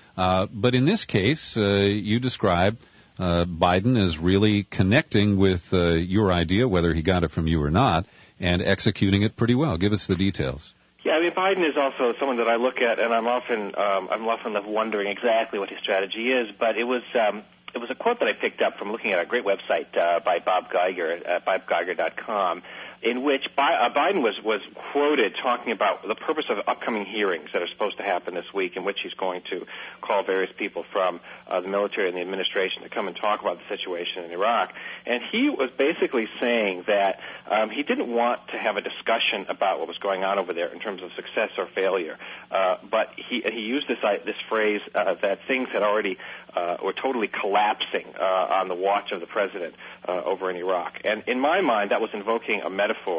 But in this case, you describe Biden as really connecting with your idea, whether he got it from you or not, and executing it pretty well. Give us the details. Yeah, I mean, Biden is also someone that I look at, and I'm often left wondering exactly what his strategy is. But it was a quote that I picked up from looking at a great website by Bob Geiger at bobgeiger.com, in which Biden was quoted talking about the purpose of upcoming hearings that are supposed to happen this week, in which he's going to call various people from the military and the administration to come and talk about the situation in Iraq. And he was basically saying that he didn't want to have a discussion about what was going on over there in terms of success or failure, but he used this phrase that things had already were totally collapsing on the watch of the president over in Iraq. And in my mind, that was invoking a metaphor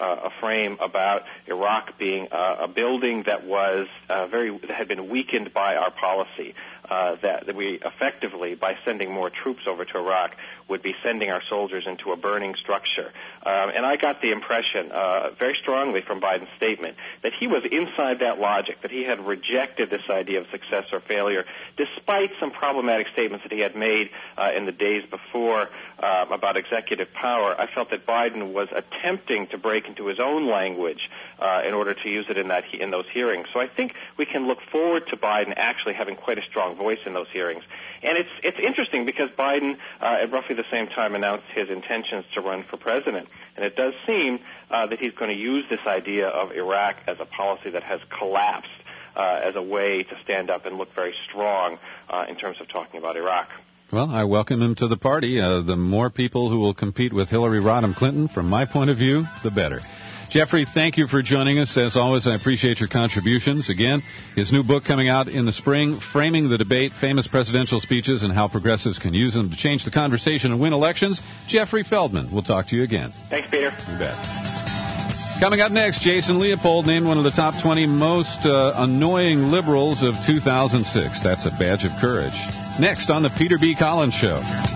a frame about Iraq being a building that was that had been weakened by our policy. That we effectively, by sending more troops over to Iraq, would be sending our soldiers into a burning structure. And I got the impression, very strongly from Biden's statement, that he was inside that logic, that he had rejected this idea of success or failure, despite some problematic statements that he had made in the days before about executive power. I felt that Biden was attempting to break into his own language in order to use it in those hearings. So I think we can look forward to Biden actually having quite a strong voice in those hearings. And it's interesting because Biden, at roughly the same time, announced his intentions to run for president. And it does seem that he's going to use this idea of Iraq as a policy that has collapsed as a way to stand up and look very strong in terms of talking about Iraq. Well, I welcome him to the party. The more people who will compete with Hillary Rodham Clinton, from my point of view, the better. Jeffrey, thank you for joining us. As always, I appreciate your contributions. Again, his new book coming out in the spring, Framing the Debate, Famous Presidential Speeches and How Progressives Can Use Them to Change the Conversation and Win Elections. Jeffrey Feldman. We'll talk to you again. Thanks, Peter. You bet. Coming up next, Jason Leopold named one of the top 20 most annoying liberals of 2006. That's a badge of courage. Next on the Peter B. Collins Show.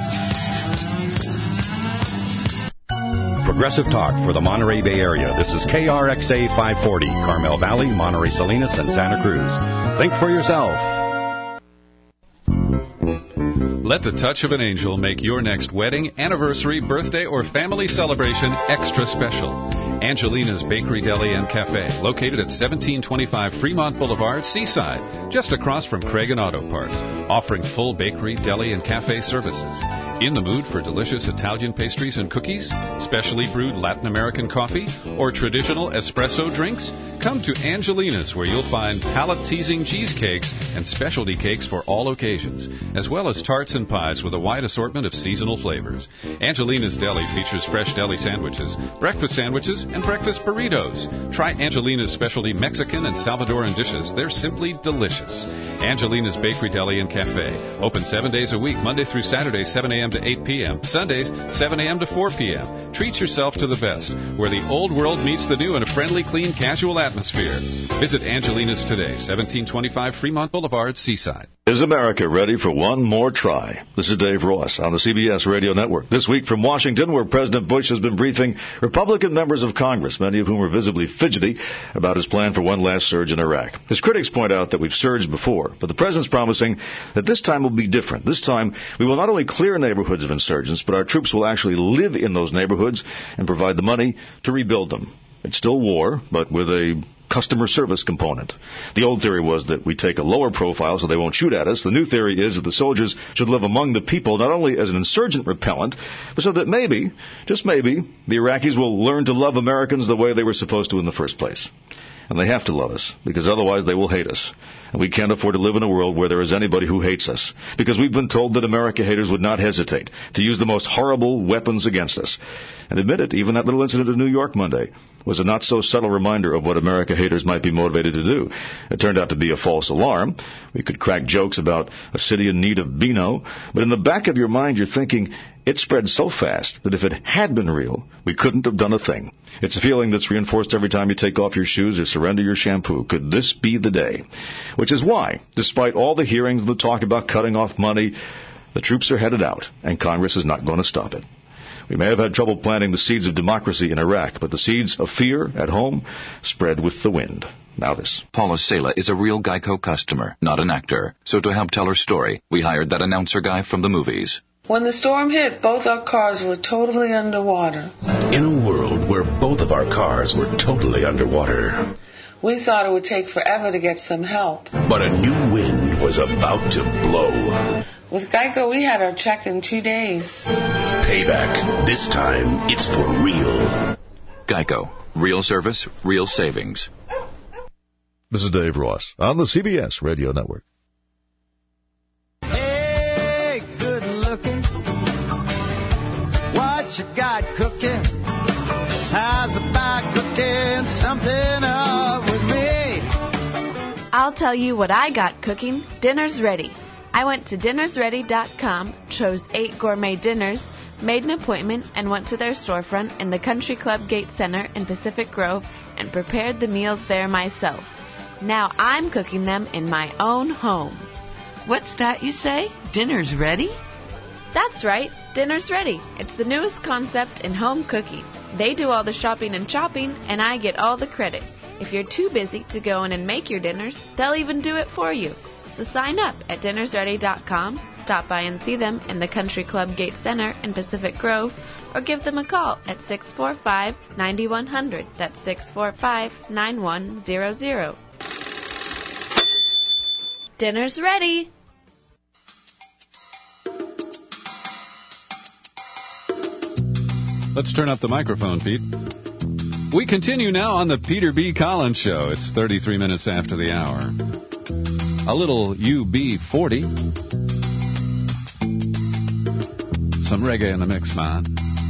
Progressive talk for the Monterey Bay Area. This is KRXA 540, Carmel Valley, Monterey Salinas, and Santa Cruz. Think for yourself. Let the touch of an angel make your next wedding, anniversary, birthday, or family celebration extra special. Angelina's Bakery, Deli, and Cafe, located at 1725 Fremont Boulevard, Seaside, just across from Craig and Auto Parts, offering full bakery, deli, and cafe services. In the mood for delicious Italian pastries and cookies, specially brewed Latin American coffee, or traditional espresso drinks? Come to Angelina's, where you'll find palate-teasing cheesecakes and specialty cakes for all occasions, as well as tarts and pies with a wide assortment of seasonal flavors. Angelina's Deli features fresh deli sandwiches, breakfast sandwiches, and breakfast burritos. Try Angelina's specialty Mexican and Salvadoran dishes. They're simply delicious. Angelina's Bakery, Deli, and Cafe. Open 7 days a week, Monday through Saturday, 7 a.m. to 8 p.m. Sundays, 7 a.m. to 4 p.m. Treat yourself to the best, where the old world meets the new in a friendly, clean, casual atmosphere. Visit Angelina's today, 1725 Fremont Boulevard, Seaside. Is America ready for one more try? This is Dave Ross on the CBS Radio Network. This week from Washington, where President Bush has been briefing Republican members of Congress, many of whom are visibly fidgety about his plan for one last surge in Iraq. His critics point out that we've surged before, but the president's promising that this time will be different. This time, we will not only clear neighborhoods of insurgents, but our troops will actually live in those neighborhoods and provide the money to rebuild them. It's still war, but with a customer service component. The old theory was that we take a lower profile so they won't shoot at us. The new theory is that the soldiers should live among the people, not only as an insurgent repellent, but so that maybe, just maybe, the Iraqis will learn to love Americans the way they were supposed to in the first place. And they have to love us, because otherwise they will hate us. And we can't afford to live in a world where there is anybody who hates us, because we've been told that America haters would not hesitate to use the most horrible weapons against us. And admit it, even that little incident in New York Monday was a not-so-subtle reminder of what America haters might be motivated to do. It turned out to be a false alarm. We could crack jokes about a city in need of Beano, but in the back of your mind you're thinking, it spread so fast that if it had been real, we couldn't have done a thing. It's a feeling that's reinforced every time you take off your shoes or surrender your shampoo. Could this be the day? Which is why, despite all the hearings and the talk about cutting off money, the troops are headed out, and Congress is not going to stop it. We may have had trouble planting the seeds of democracy in Iraq, but the seeds of fear at home spread with the wind. Now this. Paula Sela is a real Geico customer, not an actor. So to help tell her story, we hired that announcer guy from the movies. When the storm hit, both our cars were totally underwater. In a world where both of our cars were totally underwater, we thought it would take forever to get some help. But a new wind was about to blow. With Geico, we had our check in 2 days. Payback. This time, it's for real. Geico. Real service, real savings. This is Dave Ross on the CBS Radio Network. Hey, good looking. What you got cooking? How's about cooking something up with me? I'll tell you what I got cooking. Dinner's ready. I went to dinnersready.com, chose 8 gourmet dinners, made an appointment, and went to their storefront in the Country Club Gate Center in Pacific Grove and prepared the meals there myself. Now I'm cooking them in my own home. What's that you say? Dinner's ready? That's right, dinner's ready. It's the newest concept in home cooking. They do all the shopping and chopping, and I get all the credit. If you're too busy to go in and make your dinners, they'll even do it for you. So sign up at dinnersready.com, stop by and see them in the Country Club Gate Center in Pacific Grove, or give them a call at 645-9100. That's 645-9100. Dinner's ready. Let's turn up the microphone, Pete. We continue now on the Peter B. Collins Show. It's 33 minutes after the hour. A little UB40. Some reggae in the mix, man.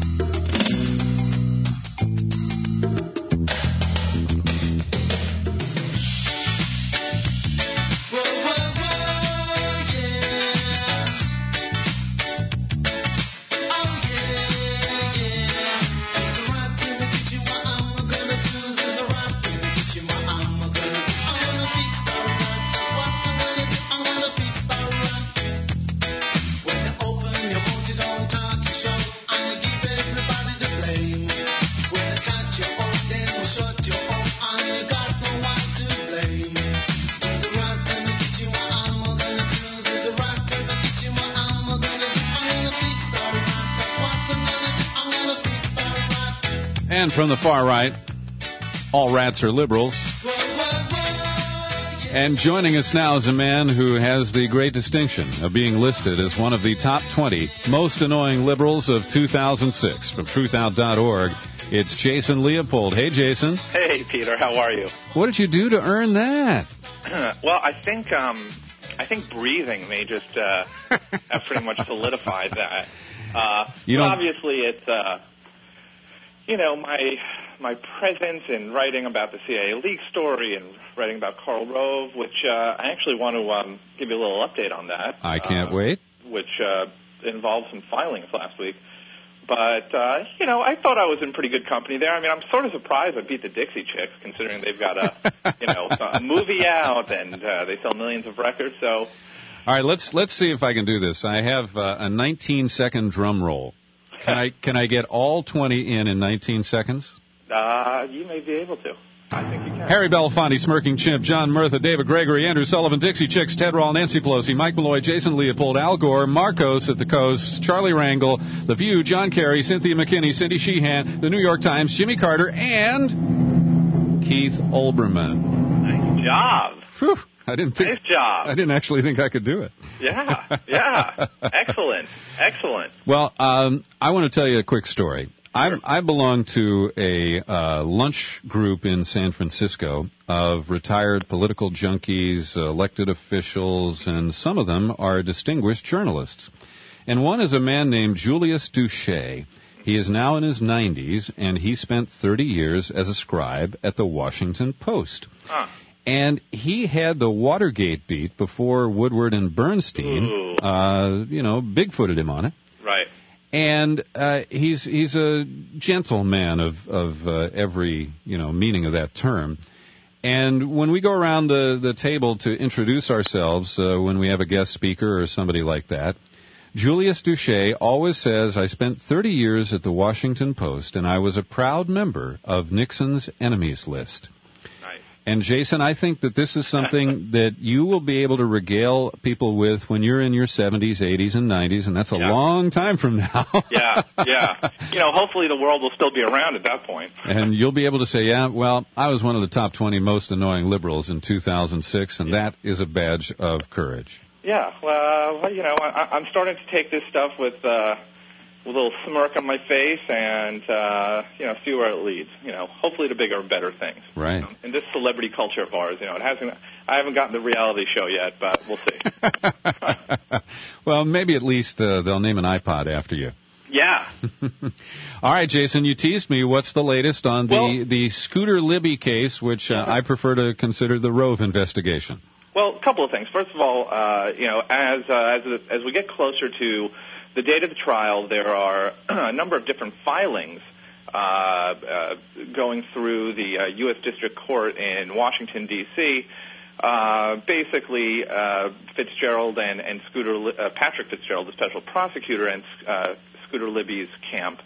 And from the far right, all rats are liberals. And joining us now is a man who has the great distinction of being listed as one of the top 20 most annoying liberals of 2006 from truthout.org. It's Jason Leopold. Hey, Jason. Hey, Peter. How are you? What did you do to earn that? Well, I think breathing may just have pretty much solidified that. Obviously, it's my presence in writing about the CIA leak story and writing about Karl Rove, which I actually want to give you a little update on that. I can't wait. Which involved some filings last week. But, I thought I was in pretty good company there. I mean, I'm sort of surprised I beat the Dixie Chicks, considering they've got a movie out and they sell millions of records. So, all right, let's see if I can do this. I have a 19-second drum roll. Can I get all 20 in 19 seconds? You may be able to. I think you can. Harry Belafonte, Smirking Chimp, John Murtha, David Gregory, Andrew Sullivan, Dixie Chicks, Ted Rall, Nancy Pelosi, Mike Malloy, Jason Leopold, Al Gore, Marcos at the Coast, Charlie Rangel, The View, John Kerry, Cynthia McKinney, Cindy Sheehan, The New York Times, Jimmy Carter, and Keith Olbermann. Nice job. Whew. Nice job. I didn't actually think I could do it. Yeah. Excellent. Well, I want to tell you a quick story. I belong to a lunch group in San Francisco of retired political junkies, elected officials, and some of them are distinguished journalists. And one is a man named Julius Douchet. He is now in his 90s, and he spent 30 years as a scribe at the Washington Post. Huh. And he had the Watergate beat before Woodward and Bernstein, bigfooted him on it. Right. And he's a gentleman of every meaning of that term. And when we go around the table to introduce ourselves, when we have a guest speaker or somebody like that, Julius Douchet always says, "I spent 30 years at the Washington Post, and I was a proud member of Nixon's enemies list." And, Jason, I think that this is something that you will be able to regale people with when you're in your 70s, 80s, and 90s, and that's a long time from now. Yeah. Hopefully the world will still be around at that point. And you'll be able to say, I was one of the top 20 most annoying liberals in 2006, and that is a badge of courage. Yeah, well, I'm starting to take this stuff with a little smirk on my face and, see where it leads. Hopefully to bigger and better things. Right. In this celebrity culture of ours, I haven't gotten the reality show yet, but we'll see. Well, maybe at least they'll name an iPod after you. Yeah. All right, Jason, you teased me. What's the latest on the Scooter Libby case, which I prefer to consider the Rove investigation? Well, a couple of things. First of all, as we get closer to the date of the trial, there are a number of different filings going through the U.S. District Court in Washington, D.C., basically Fitzgerald and Patrick Fitzgerald, the special prosecutor, and Scooter Libby's camp,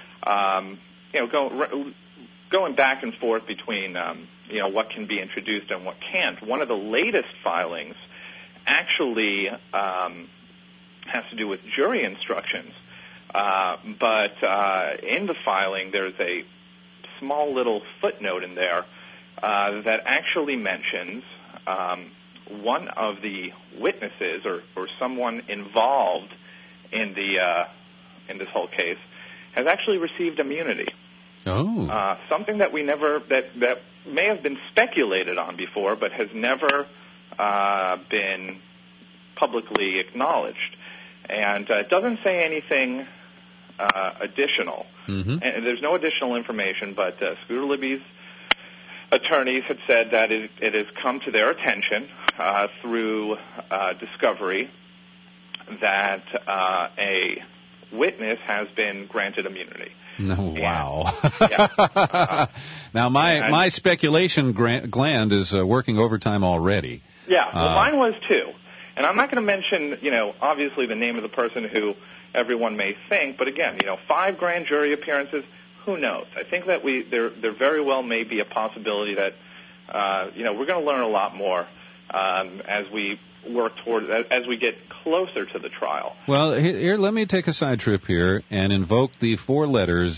going back and forth between what can be introduced and what can't. One of the latest filings actually has to do with jury instructions, but in the filing there's a small little footnote in there that actually mentions one of the witnesses or someone involved in this whole case has actually received immunity. Oh. Something that that may have been speculated on before, but has never been publicly acknowledged. And it doesn't say anything additional. Mm-hmm. And there's no additional information, but Scooter Libby's attorneys had said that it has come to their attention through discovery that a witness has been granted immunity. No, wow. Now, my speculation gland is working overtime already. Yeah, well, mine was too. And I'm not going to mention, obviously the name of the person who everyone may think, but again, 5 grand jury appearances, who knows? I think that there very well may be a possibility that, we're going to learn a lot more as we work toward, as we get closer to the trial. Well, here, let me take a side trip here and invoke the 4 letters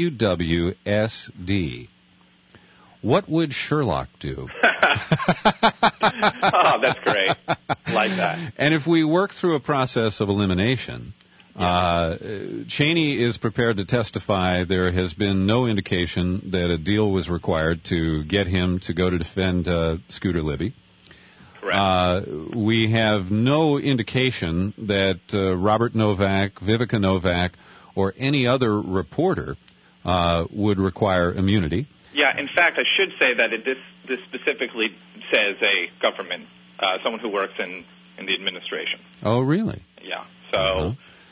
WWSD. What would Sherlock do? Oh, that's great. Like that. And if we work through a process of elimination, Cheney is prepared to testify there has been no indication that a deal was required to get him to go to defend Scooter Libby. Correct. We have no indication that Robert Novak, Vivica Novak, or any other reporter would require immunity. Yeah, in fact, I should say that this specifically says a government, someone who works in the administration. Oh, really? Yeah. So,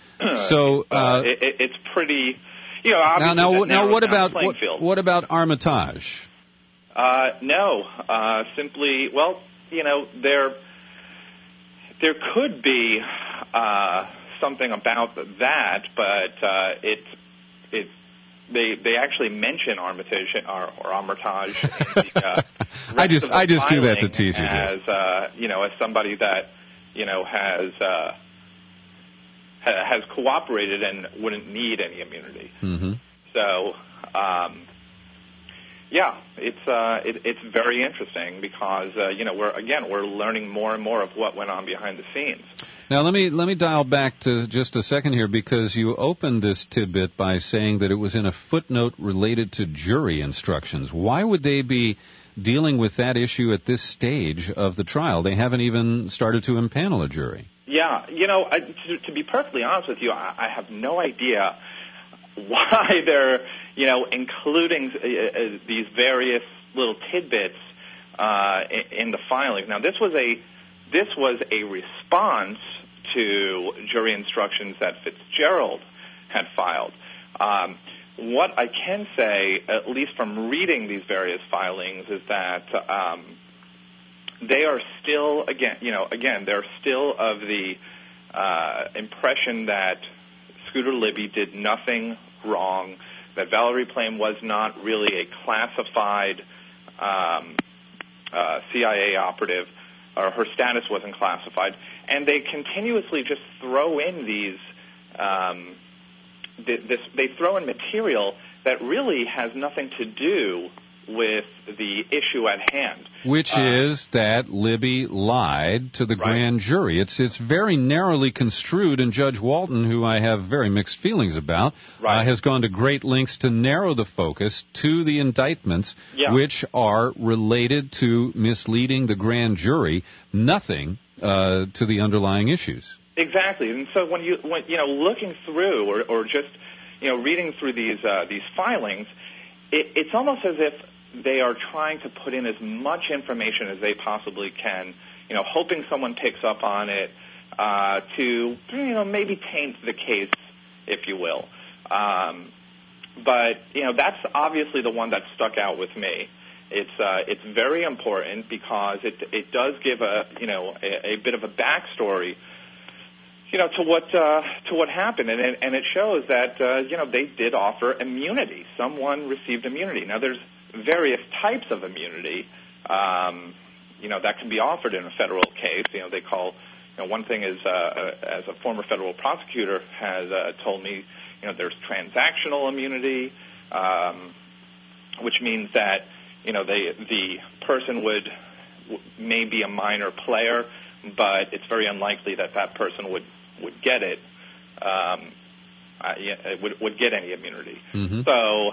it's pretty. Now, what about Armitage? No, simply, well, there could be something about that, but they actually mention Armitage or Armitage in the I just do that to tease you. As as somebody that has cooperated and wouldn't need any immunity. Mm-hmm. So, it's very interesting because we're learning more and more of what went on behind the scenes. Now let me dial back to just a second here, because you opened this tidbit by saying that it was in a footnote related to jury instructions. Why would they be dealing with that issue at this stage of the trial? They haven't even started to impanel a jury. Yeah, to be perfectly honest with you, I have no idea why they're including these various little tidbits in the filing. Now, this was a response to jury instructions that Fitzgerald had filed. What I can say, at least from reading these various filings, is that they are still, they're still of the impression that Scooter Libby did nothing wrong, that Valerie Plame was not really a classified CIA operative, or her status wasn't classified, and they continuously just throw in these, they throw in material that really has nothing to do with the issue at hand. Which is that Libby lied to the grand jury. It's very narrowly construed, and Judge Walton, who I have very mixed feelings about, has gone to great lengths to narrow the focus to the indictments, which are related to misleading the grand jury, nothing to the underlying issues. Exactly, and so when looking through or just reading through these filings, it's almost as if they are trying to put in as much information as they possibly can, hoping someone picks up on it, to maybe taint the case, if you will. But that's obviously the one that stuck out with me. It's very important because it does give a bit of a backstory, to what happened, and it shows that they did offer immunity. Someone received immunity. Now there's various types of immunity, that can be offered in a federal case. They call one thing is as a former federal prosecutor has told me, there's transactional immunity, which means that the person may be a minor player, but it's very unlikely that person would get it, would get any immunity. Mm-hmm. So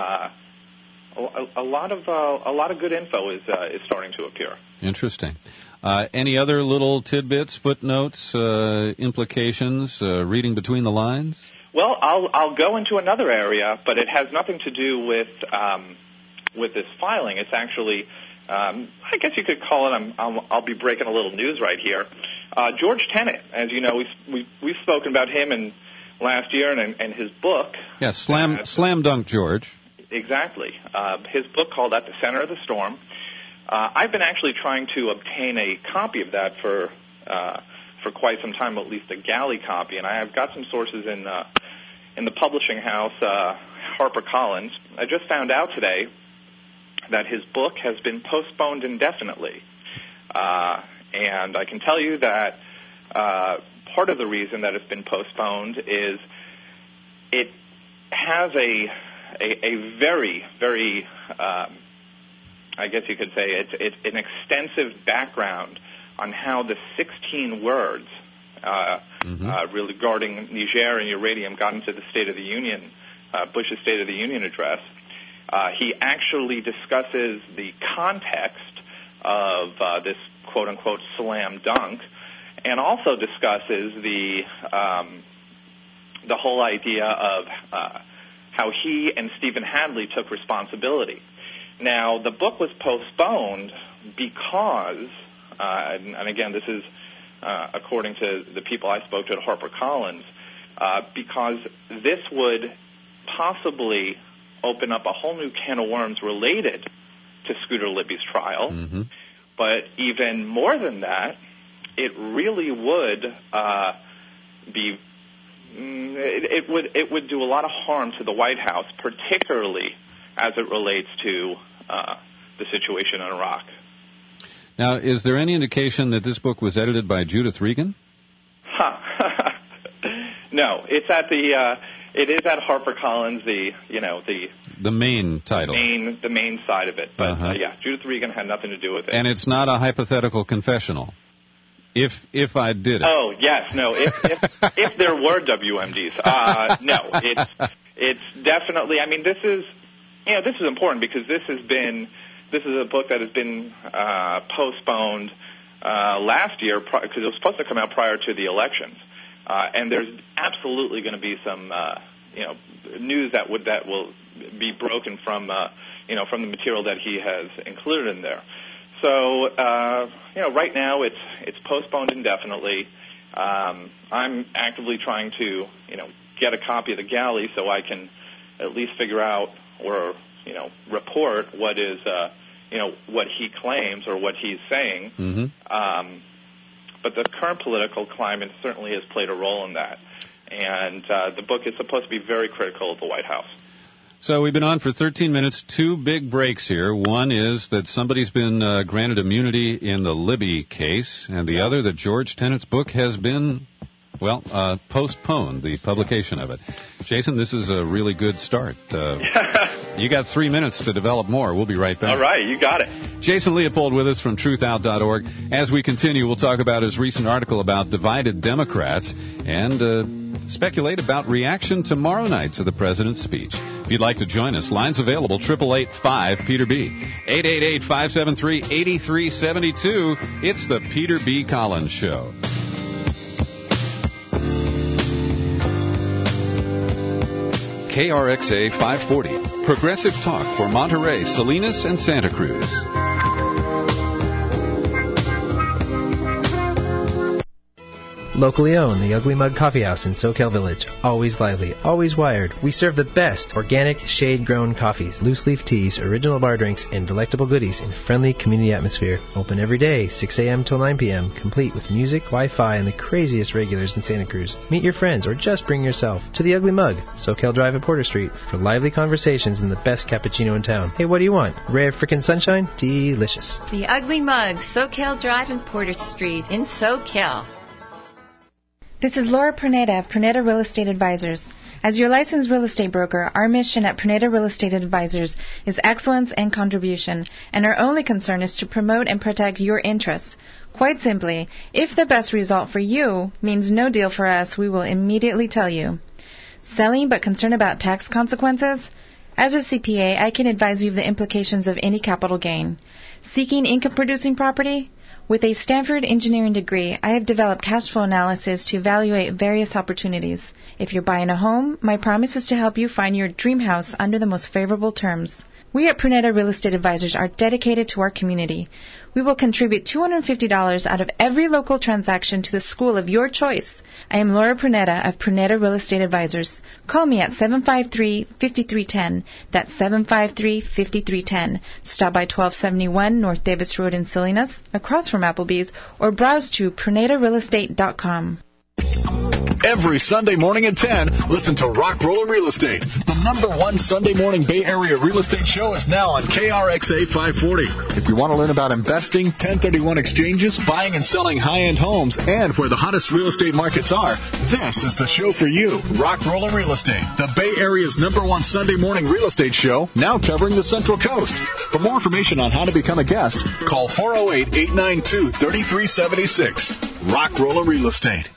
a lot of good info is starting to appear. Interesting. Any other little tidbits, footnotes, implications, reading between the lines? Well, I'll go into another area, but it has nothing to do with this filing. It's actually, I guess you could call it. I'll be breaking a little news right here. George Tenet, as you know, we've spoken about him last year and his book. Yeah, Slam Dunk George. Exactly. His book called At the Center of the Storm. I've been actually trying to obtain a copy of that for quite some time, at least a galley copy, and I have got some sources in the publishing house, HarperCollins. I just found out today that his book has been postponed indefinitely, and I can tell you that part of the reason that it's been postponed is it has a very, very, I guess you could say it's an extensive background on how the 16 words regarding Niger and uranium got into the State of the Union, Bush's State of the Union address. He actually discusses the context of this quote-unquote slam dunk, and also discusses the whole idea of how he and Stephen Hadley took responsibility. Now, the book was postponed because, and again, this is according to the people I spoke to at HarperCollins, because this would possibly open up a whole new can of worms related to Scooter Libby's trial. Mm-hmm. But even more than that, it really would it would do a lot of harm to the White House, particularly as it relates to the situation in Iraq. Now, is there any indication that this book was edited by Judith Regan? No, it's at it is at HarperCollins, the main title, the main side of it. But yeah, Judith Regan had nothing to do with it. And it's not a hypothetical confessional. If I did it. Oh yes, no. If there were WMDs, no. It's definitely. I mean, this is important because this is a book that has been postponed last year because it was supposed to come out prior to the elections, and there's absolutely going to be some news that will be broken from from the material that he has included in there. So right now it's postponed indefinitely. I'm actively trying to get a copy of the galley so I can at least figure out or report what is what he claims or what he's saying. Mm-hmm. But the current political climate certainly has played a role in that, and the book is supposed to be very critical of the White House. So we've been on for 13 minutes, two big breaks here. One is that somebody's been granted immunity in the Libby case, and the other that George Tenet's book has been, postponed, the publication of it. Jason, this is a really good start. You got 3 minutes to develop more. We'll be right back. All right, you got it. Jason Leopold with us from truthout.org. As we continue, we'll talk about his recent article about divided Democrats and speculate about reaction tomorrow night to the president's speech. If you'd like to join us, lines available, 888-5-PETER-B, 888-573-8372. It's the Peter B. Collins Show. KRXA 540, Progressive Talk for Monterey, Salinas, and Santa Cruz. Locally owned, the Ugly Mug Coffee House in SoCal Village. Always lively, always wired. We serve the best organic, shade-grown coffees, loose-leaf teas, original bar drinks, and delectable goodies in a friendly community atmosphere. Open every day, 6 a.m. till 9 p.m., complete with music, Wi-Fi, and the craziest regulars in Santa Cruz. Meet your friends or just bring yourself to the Ugly Mug, SoCal Drive at Porter Street, for lively conversations and the best cappuccino in town. Hey, what do you want? Ray of frickin' sunshine? Delicious. The Ugly Mug, SoCal Drive and Porter Street in SoCal. This is Laura Pernetta of Pernetta Real Estate Advisors. As your licensed real estate broker, our mission at Pernetta Real Estate Advisors is excellence and contribution, and our only concern is to promote and protect your interests. Quite simply, if the best result for you means no deal for us, we will immediately tell you. Selling but concerned about tax consequences? As a CPA, I can advise you of the implications of any capital gain. Seeking income-producing property? With a Stanford engineering degree, I have developed cash flow analysis to evaluate various opportunities. If you're buying a home, my promise is to help you find your dream house under the most favorable terms. We at Pernetta Real Estate Advisors are dedicated to our community. We will contribute $250 out of every local transaction to the school of your choice. I am Laura Pernetta of Pernetta Real Estate Advisors. Call me at 753-5310. That's 753-5310. Stop by 1271 North Davis Road in Salinas, across from Applebee's, or browse to PernettaRealEstate.com. Every Sunday morning at 10, listen to Rock Roller Real Estate. The #1 Sunday morning Bay Area real estate show is now on KRXA 540. If you want to learn about investing, 1031 exchanges, buying and selling high-end homes, and where the hottest real estate markets are, this is the show for you. Rock Roller Real Estate, the Bay Area's #1 Sunday morning real estate show, now covering the Central Coast. For more information on how to become a guest, call 408-892-3376. Rock Roller Real Estate.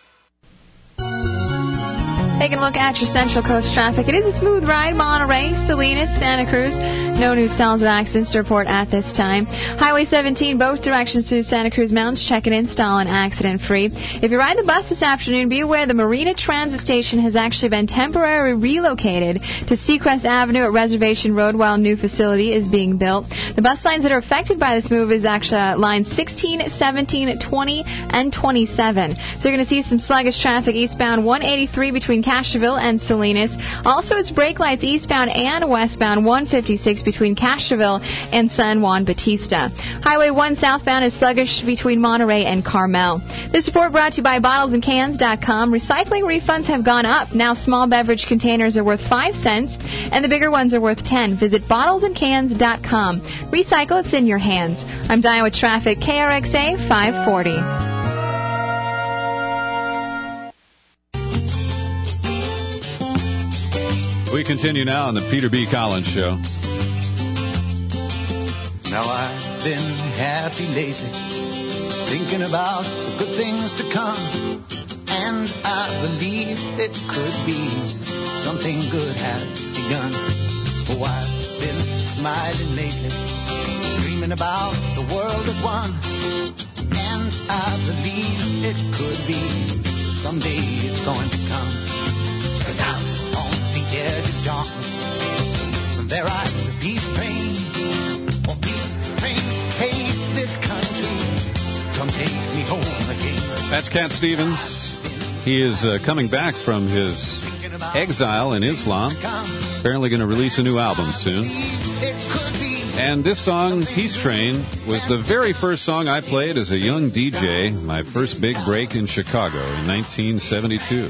Taking a look at your Central Coast traffic. It is a smooth ride. Monterey, Salinas, Santa Cruz. No new stalls or accidents to report at this time. Highway 17, both directions to Santa Cruz Mountains. Check and install and accident-free. If you ride the bus this afternoon, be aware the Marina Transit Station has actually been temporarily relocated to Seacrest Avenue at Reservation Road while a new facility is being built. The bus lines that are affected by this move is actually lines 16, 17, 20, and 27. So you're going to see some sluggish traffic eastbound 183 between Castroville and Salinas. Also, it's brake lights eastbound and westbound 156 between Castroville and San Juan Bautista. Highway 1 southbound is sluggish between Monterey and Carmel. This report brought to you by BottlesandCans.com. Recycling refunds have gone up. Now small beverage containers are worth 5 cents and the bigger ones are worth 10. Visit BottlesandCans.com. Recycle, it's in your hands. I'm Diane with traffic, KRXA 540. We continue now on the Peter B. Collins Show. Now I've been happy lately, thinking about the good things to come, and I believe it could be something good has begun. Oh, I've been smiling lately, dreaming about the world as one, and I believe it could be someday it's going to come. 'Cause out on the edge of darkness, there rides a peace train. Oh, peace train, hey, this country, come take me home again. That's Cat Stevens. He is coming back from his exile in Islam. Apparently going to release a new album soon. And this song, Peace Train, was the very first song I played as a young DJ, my first big break in Chicago in 1972.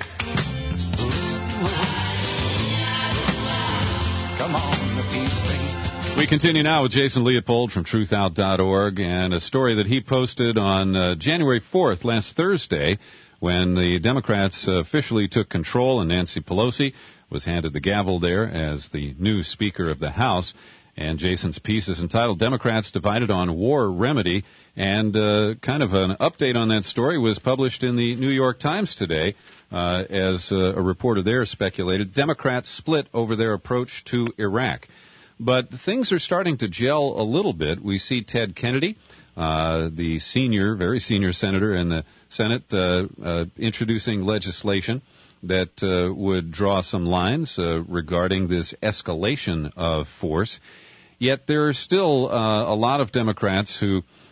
We continue now with Jason Leopold from truthout.org and a story that he posted on January 4th, last Thursday, when the Democrats officially took control and Nancy Pelosi was handed the gavel there as the new Speaker of the House. And Jason's piece is entitled Democrats Divided on War Remedy, and kind of an update on that story was published in the New York Times today as a reporter there speculated Democrats split over their approach to Iraq. But things are starting to gel a little bit. We see Ted Kennedy, the senior, very senior senator in the Senate, introducing legislation that would draw some lines regarding this escalation of force. Yet there are still a lot of Democrats who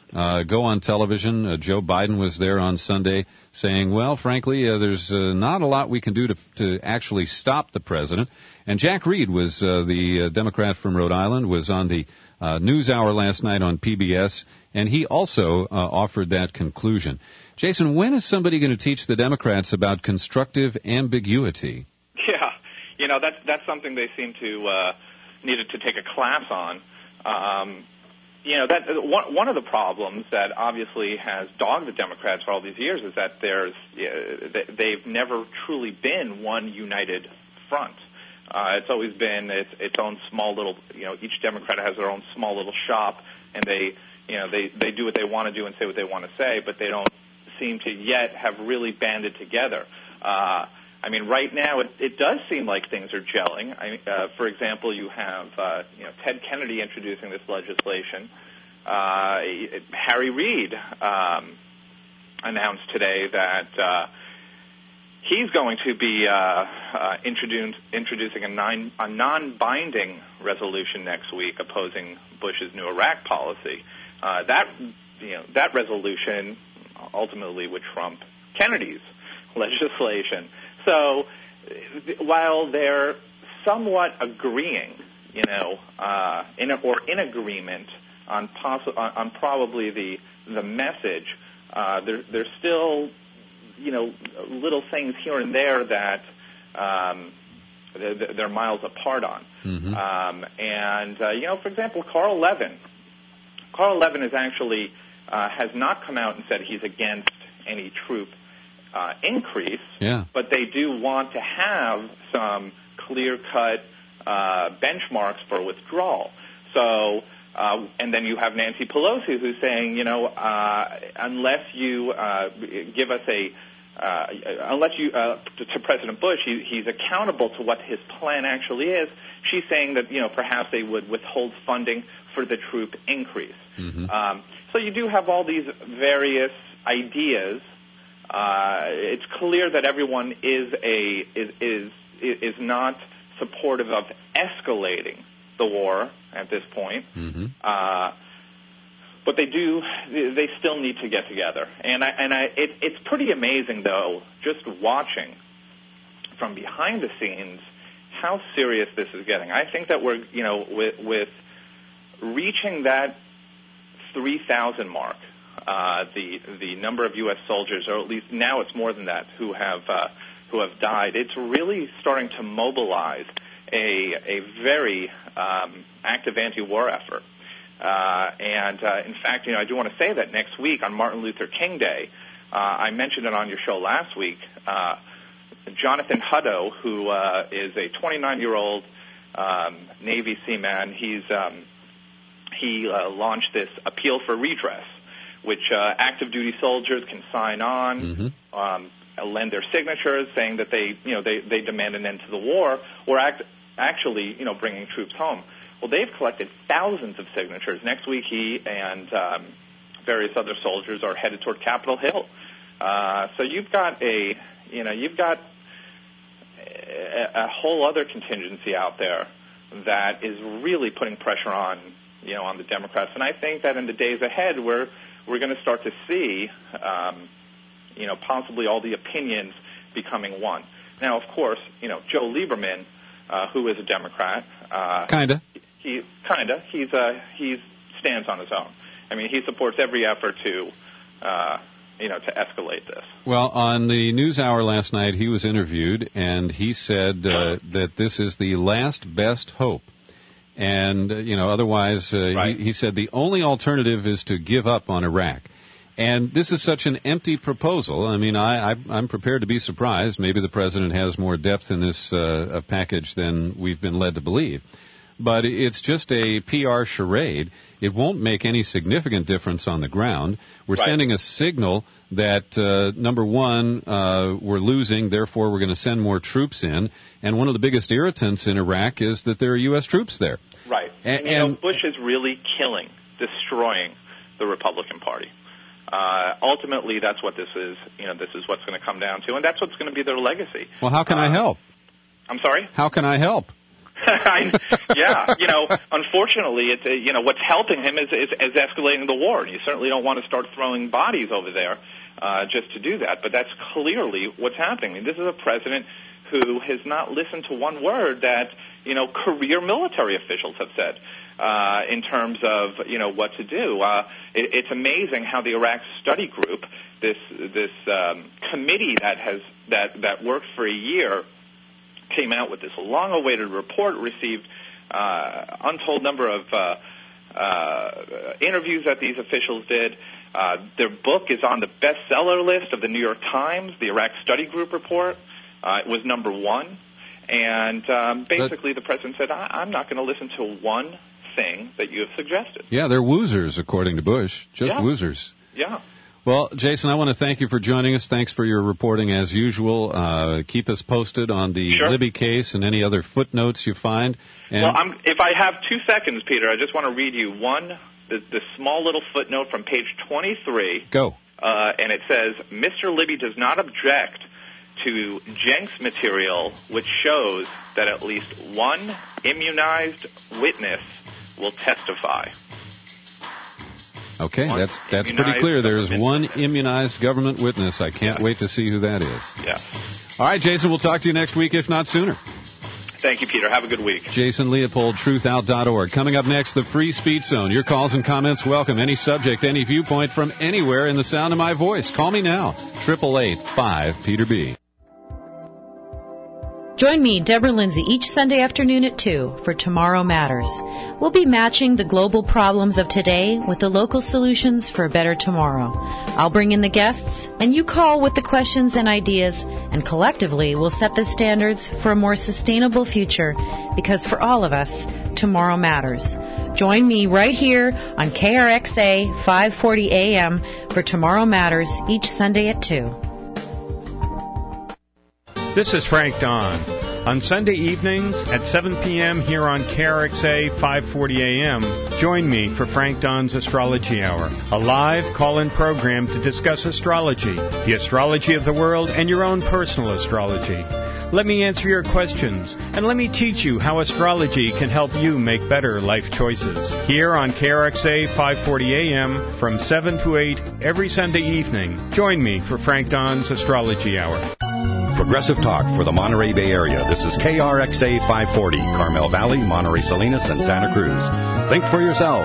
go on television. Joe Biden was there on Sunday saying, well, frankly, there's not a lot we can do to actually stop the president. And Jack Reed was the Democrat from Rhode Island, was on the NewsHour last night on PBS, and he also offered that conclusion. Jason, when is somebody going to teach the Democrats about constructive ambiguity? Yeah, that's something they seem to needed to take a class on. That one of the problems that obviously has dogged the Democrats for all these years is that they've never truly been one united front. It's always been its own small little. Each Democrat has their own small little shop, and they do what they want to do and say what they want to say, but they don't seem to yet have really banded together. Right now it does seem like things are gelling. For example, you have Ted Kennedy introducing this legislation. Harry Reid announced today that he's going to be introducing a non-binding resolution next week opposing Bush's new Iraq policy. That resolution ultimately would trump Kennedy's legislation. So while they're somewhat agreeing, in agreement on probably the message, there's still little things here and there that they're miles apart on. Mm-hmm. For example, Carl Levin is actually has not come out and said he's against any troop increase, but they do want to have some clear-cut benchmarks for withdrawal. So, and then you have Nancy Pelosi who's saying, unless you give us to President Bush, he's accountable to what his plan actually is. She's saying that, perhaps they would withhold funding for the troop increase. Mm-hmm. So you do have all these various ideas. It's clear that everyone is not supportive of escalating the war at this point. Mm-hmm. But they still need to get together. It's pretty amazing, though, just watching from behind the scenes how serious this is getting. I think that we're, with reaching that 3,000 mark, the number of U.S. soldiers, or at least now it's more than that, who have died. It's really starting to mobilize a very active anti-war effort. In fact, I do want to say that next week on Martin Luther King Day, I mentioned it on your show last week, Jonathan Hutto, who is a 29-year-old Navy seaman, he launched this appeal for redress, which active duty soldiers can sign on, mm-hmm. Lend their signatures, saying that they demand an end to the war, or actually bringing troops home. Well, they've collected thousands of signatures. Next week, he and various other soldiers are headed toward Capitol Hill. So you've got a whole other contingency out there that is really putting pressure on the Democrats. And I think that in the days ahead, we're going to start to see, possibly all the opinions becoming one. Now, of course, Joe Lieberman, who is a Democrat, He stands on his own. I mean, he supports every effort to escalate this. Well, on the NewsHour last night, he was interviewed, and he said that this is the last best hope. And, otherwise, right. he said the only alternative is to give up on Iraq. And this is such an empty proposal. I mean, I'm prepared to be surprised. Maybe the president has more depth in this package than we've been led to believe. But it's just a PR charade. It won't make any significant difference on the ground. We're right. sending a signal that, number one, we're losing, therefore we're going to send more troops in. And one of the biggest irritants in Iraq is that there are U.S. troops there. Right. And Bush is really destroying the Republican Party. Ultimately, that's what this is. This is what's going to come down to, and that's what's going to be their legacy. Well, how can I help? I'm sorry? How can I help? Yeah, unfortunately, it's what's helping him is escalating the war, and you certainly don't want to start throwing bodies over there just to do that. But that's clearly what's happening. I mean, this is a president who has not listened to one word that career military officials have said in terms of what to do. It's amazing how the Iraq Study Group, this committee that worked for a year, came out with this long-awaited report, received untold number of interviews that these officials did. Their book is on the bestseller list of the New York Times, the Iraq Study Group report. It was number 1. And basically the president said, I'm not going to listen to one thing that you have suggested. Yeah, they're woozers, according to Bush. Just woozers. Yeah. Well, Jason, I want to thank you for joining us. Thanks for your reporting as usual. Keep us posted on the Libby case and any other footnotes you find. And well, if I have 2 seconds, Peter, I just want to read you the small little footnote from page 23. Go. And it says, Mr. Libby does not object to Jenks material which shows that at least one immunized witness will testify. Okay, that's pretty clear. There's one immunized government witness. I can't wait to see who that is. Yeah. All right, Jason, we'll talk to you next week, if not sooner. Thank you, Peter. Have a good week. Jason Leopold, TruthOut.org. Coming up next, the Free Speech Zone. Your calls and comments welcome. Any subject, any viewpoint from anywhere in the sound of my voice. Call me now. 888-5-PETER-B. Join me, Deborah Lindsay, each Sunday afternoon at 2 for Tomorrow Matters. We'll be matching the global problems of today with the local solutions for a better tomorrow. I'll bring in the guests, and you call with the questions and ideas, and collectively we'll set the standards for a more sustainable future, because for all of us, tomorrow matters. Join me right here on KRXA 540 AM for Tomorrow Matters each Sunday at 2. This is Frank Don. On Sunday evenings at 7 p.m. here on KRXA 540 AM, join me for Frank Don's Astrology Hour, a live call-in program to discuss astrology, the astrology of the world, and your own personal astrology. Let me answer your questions, and let me teach you how astrology can help you make better life choices. Here on KRXA 540 AM from 7 to 8 every Sunday evening, join me for Frank Don's Astrology Hour. Progressive talk for the Monterey Bay Area. This is KRXA 540, Carmel Valley, Monterey Salinas, and Santa Cruz. Think for yourself.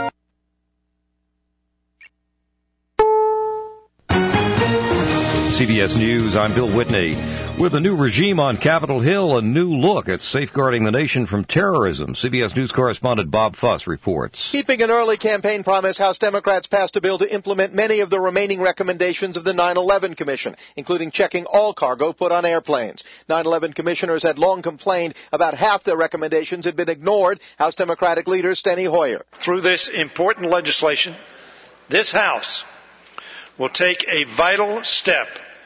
CBS News, I'm Bill Whitney. With a new regime on Capitol Hill, a new look at safeguarding the nation from terrorism. CBS News correspondent Bob Fuss reports. Keeping an early campaign promise, House Democrats passed a bill to implement many of the remaining recommendations of the 9/11 Commission, including checking all cargo put on airplanes. 9/11 commissioners had long complained about half their recommendations had been ignored. House Democratic leader Steny Hoyer. Through this important legislation, this House will take a vital step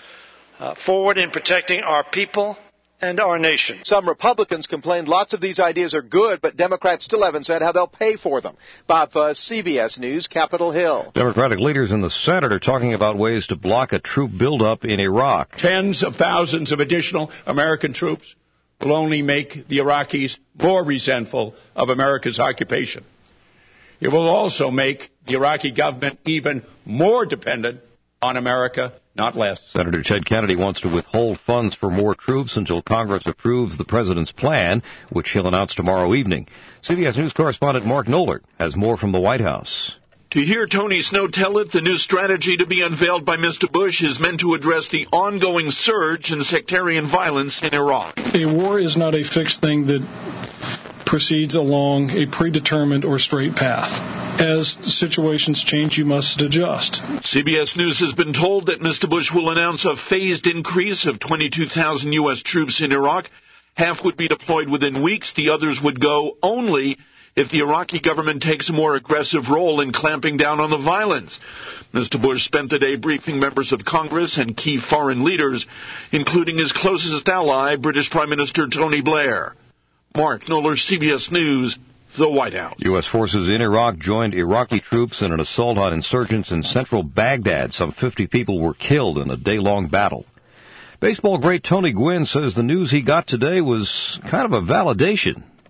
forward in protecting our people and our nation. Some Republicans complained lots of these ideas are good, but Democrats still haven't said how they'll pay for them. Bob Fuss, CBS News, Capitol Hill. Democratic leaders in the Senate are talking about ways to block a troop buildup in Iraq. Tens of thousands of additional American troops will only make the Iraqis more resentful of America's occupation. It will also make the Iraqi government even more dependent on America, not less. Senator Ted Kennedy wants to withhold funds for more troops until Congress approves the president's plan, which he'll announce tomorrow evening. CBS News correspondent Mark Nollert has more from the White House. To hear Tony Snow tell it, the new strategy to be unveiled by Mr. Bush is meant to address the ongoing surge in sectarian violence in Iraq. A war is not a fixed thing that proceeds along a predetermined or straight path. As situations change, you must adjust. CBS News has been told that Mr. Bush will announce a phased increase of 22,000 U.S. troops in Iraq. Half would be deployed within weeks. The others would go only if the Iraqi government takes a more aggressive role in clamping down on the violence. Mr. Bush spent the day briefing members of Congress and key foreign leaders, including his closest ally, British Prime Minister Tony Blair. Mark Nollert, CBS News, the White House. U.S. forces in Iraq joined Iraqi troops in an assault on insurgents in central Baghdad. Some 50 people were killed in a day-long battle. Baseball great Tony Gwynn says the news he got today was kind of a validation.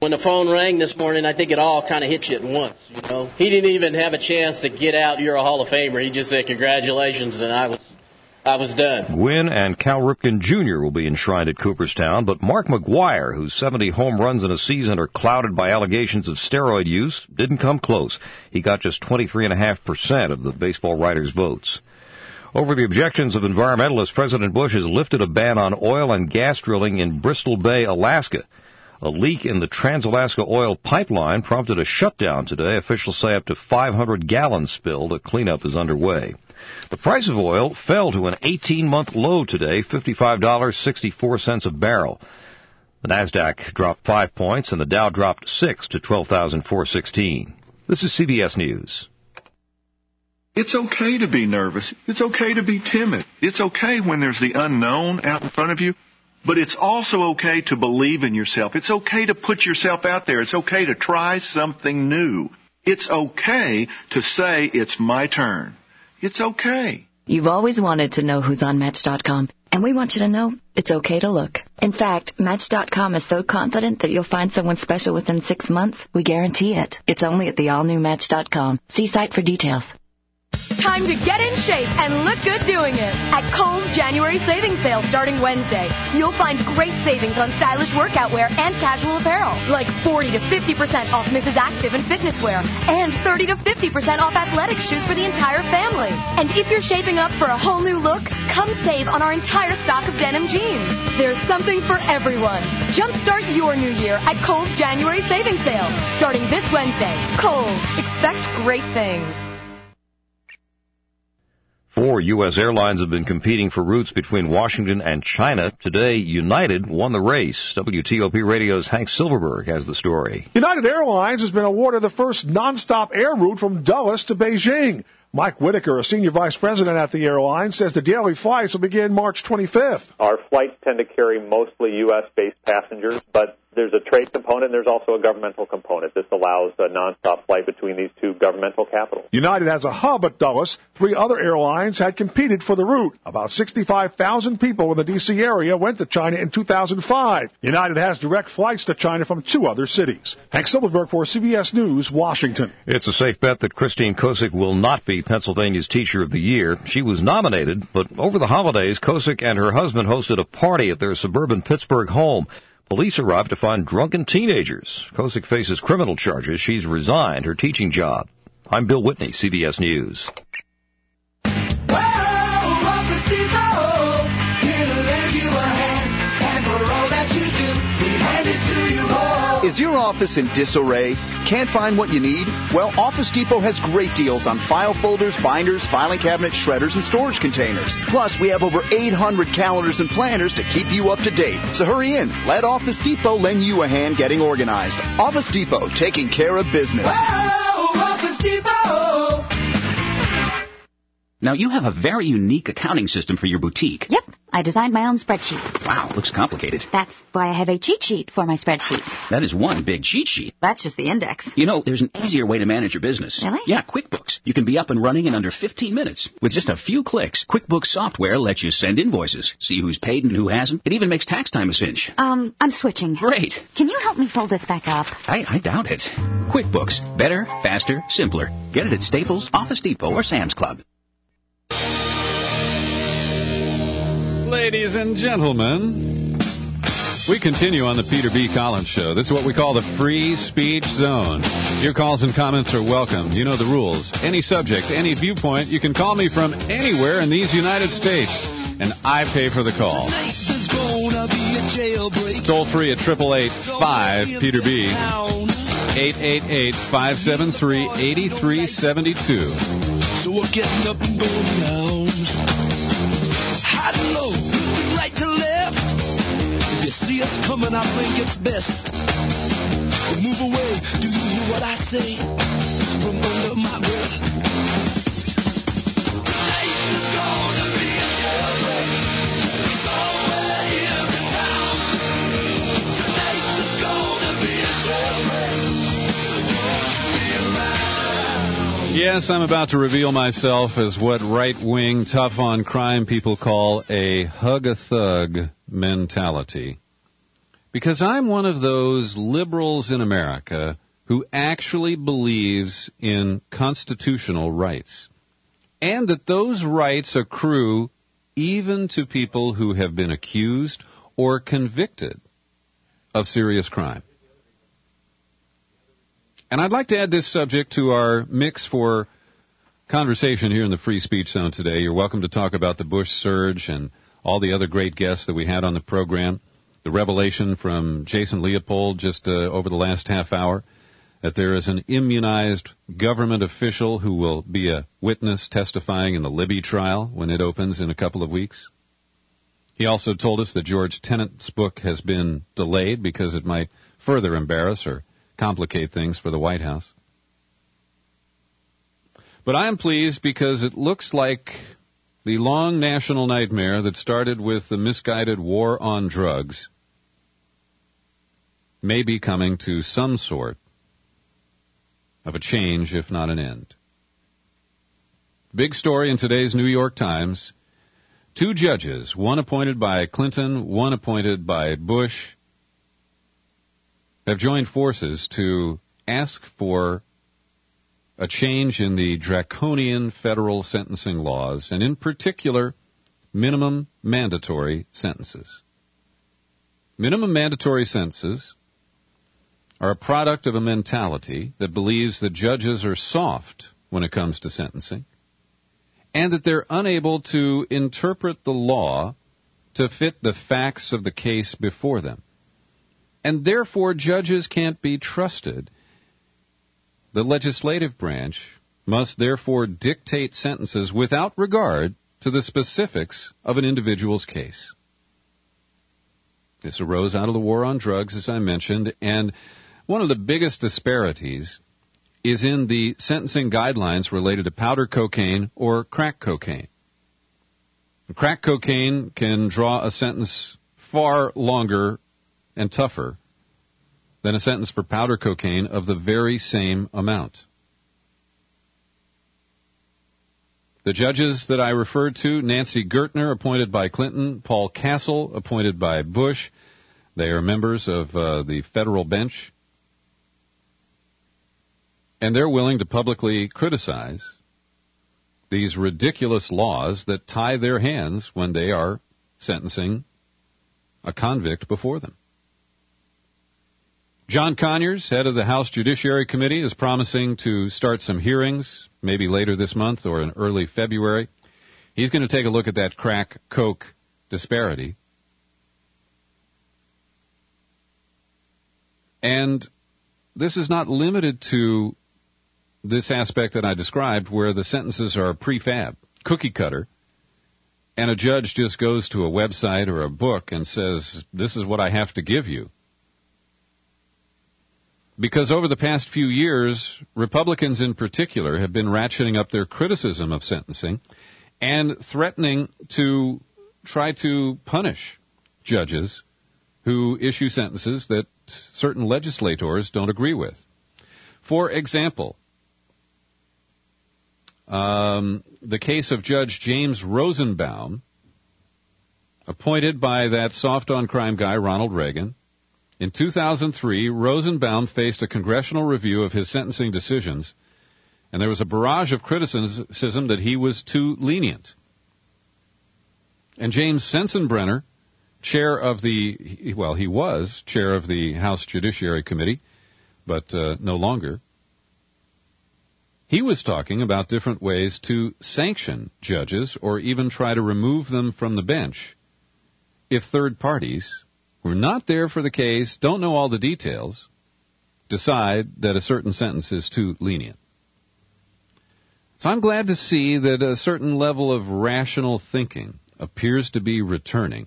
When the phone rang this morning, I think it all kind of hit you at once, you know. He didn't even have a chance to get out, "You're a Hall of Famer." He just said, "Congratulations," and I was done. Gwynn and Cal Ripken Jr. will be enshrined at Cooperstown, but Mark McGwire, whose 70 home runs in a season are clouded by allegations of steroid use, didn't come close. He got just 23.5% of the baseball writers' votes. Over the objections of environmentalists, President Bush has lifted a ban on oil and gas drilling in Bristol Bay, Alaska. A leak in the Trans-Alaska oil pipeline prompted a shutdown today. Officials say up to 500 gallons spilled. A cleanup is underway. The price of oil fell to an 18-month low today, $55.64 a barrel. The Nasdaq dropped 5 points and the Dow dropped 6 to 12,416. This is CBS News. It's okay to be nervous. It's okay to be timid. It's okay when there's the unknown out in front of you. But it's also okay to believe in yourself. It's okay to put yourself out there. It's okay to try something new. It's okay to say, "It's my turn." It's okay. You've always wanted to know who's on Match.com, and we want you to know it's okay to look. In fact, Match.com is so confident that you'll find someone special within 6 months, we guarantee it. It's only at the all-new Match.com. See site for details. Time to get in shape and look good doing it. At Kohl's January savings sale starting Wednesday, you'll find great savings on stylish workout wear and casual apparel, like 40 to 50% off Mrs. Active and fitness wear, and 30 to 50% off athletic shoes for the entire family. And if you're shaping up for a whole new look, come save on our entire stock of denim jeans. There's something for everyone. Jumpstart your new year at Kohl's January savings sale starting this Wednesday. Kohl's. Expect great things. 4 U.S. airlines have been competing for routes between Washington and China. Today, United won the race. WTOP Radio's Hank Silverberg has the story. United Airlines has been awarded the first nonstop air route from Dulles to Beijing. Mike Whitaker, a senior vice president at the airline, says the daily flights will begin March 25th. Our flights tend to carry mostly U.S.-based passengers, but there's a trade component and there's also a governmental component. This allows a nonstop flight between these two governmental capitals. United has a hub at Dulles. 3 other airlines had competed for the route. About 65,000 people in the D.C. area went to China in 2005. United has direct flights to China from 2 other cities. Hank Silverberg for CBS News, Washington. It's a safe bet that Christine Kosick will not be Pennsylvania's Teacher of the Year. She was nominated, but over the holidays, Kosick and her husband hosted a party at their suburban Pittsburgh home. Police arrived to find drunken teenagers. Kosick faces criminal charges. She's resigned her teaching job. I'm Bill Whitney, CBS News. Is your office in disarray? Can't find what you need? Well, Office Depot has great deals on file folders, binders, filing cabinets, shredders, and storage containers. Plus, we have over 800 calendars and planners to keep you up to date. So hurry in. Let Office Depot lend you a hand getting organized. Office Depot, taking care of business. Whoa, Office Depot! Now, you have a very unique accounting system for your boutique. Yep. I designed my own spreadsheet. Wow, looks complicated. That's why I have a cheat sheet for my spreadsheet. That is one big cheat sheet. That's just the index. You know, there's an easier way to manage your business. Really? Yeah, QuickBooks. You can be up and running in under 15 minutes. With just a few clicks, QuickBooks software lets you send invoices, see who's paid and who hasn't. It even makes tax time a cinch. I'm switching. Great. Can you help me fold this back up? I doubt it. QuickBooks. Better, faster, simpler. Get it at Staples, Office Depot, or Sam's Club. Ladies and gentlemen, we continue on the Peter B. Collins Show. This is what we call the free speech zone. Your calls and comments are welcome. You know the rules. Any subject, any viewpoint, you can call me from anywhere in these United States, and I pay for the call. Toll free at 888-5-PETER-B, 888-573-8372. So we're getting up and going down. High to low, right to left. If you see us coming, I think it's best to move away. Do you hear what I say from under my breath? Tonight is gonna be a jailbreak. Somewhere in the town. Tonight is gonna be a jailbreak. So won't you be around? Yes, I'm about to reveal myself as what right-wing, tough-on-crime people call a hug-a-thug mentality. Because I'm one of those liberals in America who actually believes in constitutional rights, and that those rights accrue even to people who have been accused or convicted of serious crime. And I'd like to add this subject to our mix for conversation here in the Free Speech Zone today. You're welcome to talk about the Bush surge and all the other great guests that we had on the program. The revelation from Jason Leopold just over the last half hour that there is an immunized government official who will be a witness testifying in the Libby trial when it opens in a couple of weeks. He also told us that George Tenet's book has been delayed because it might further embarrass or complicate things for the White House. But I am pleased because it looks like the long national nightmare that started with the misguided war on drugs may be coming to some sort of a change, if not an end. Big story in today's New York Times. 2 judges, one appointed by Clinton, one appointed by Bush, have joined forces to ask for a change in the draconian federal sentencing laws, and in particular, minimum mandatory sentences. Minimum mandatory sentences are a product of a mentality that believes that judges are soft when it comes to sentencing, and that they're unable to interpret the law to fit the facts of the case before them. And therefore, judges can't be trusted. The legislative branch must therefore dictate sentences without regard to the specifics of an individual's case. This arose out of the war on drugs, as I mentioned, and one of the biggest disparities is in the sentencing guidelines related to powder cocaine or crack cocaine. Crack cocaine can draw a sentence far longer and tougher than a sentence for powder cocaine of the very same amount. The judges that I referred to, Nancy Gertner, appointed by Clinton, Paul Castle, appointed by Bush, they are members of the federal bench, and they're willing to publicly criticize these ridiculous laws that tie their hands when they are sentencing a convict before them. John Conyers, head of the House Judiciary Committee, is promising to start some hearings, maybe later this month or in early February. He's going to take a look at that crack-coke disparity. And this is not limited to this aspect that I described where the sentences are prefab, cookie cutter, and a judge just goes to a website or a book and says, this is what I have to give you. Because over the past few years, Republicans in particular have been ratcheting up their criticism of sentencing and threatening to try to punish judges who issue sentences that certain legislators don't agree with. For example, the case of Judge James Rosenbaum, appointed by that soft-on-crime guy, Ronald Reagan. In 2003, Rosenbaum faced a congressional review of his sentencing decisions, and there was a barrage of criticism that he was too lenient. And James Sensenbrenner, he was chair of the House Judiciary Committee, but no longer. He was talking about different ways to sanction judges or even try to remove them from the bench if third parties who are not there for the case, don't know all the details, decide that a certain sentence is too lenient. So I'm glad to see that a certain level of rational thinking appears to be returning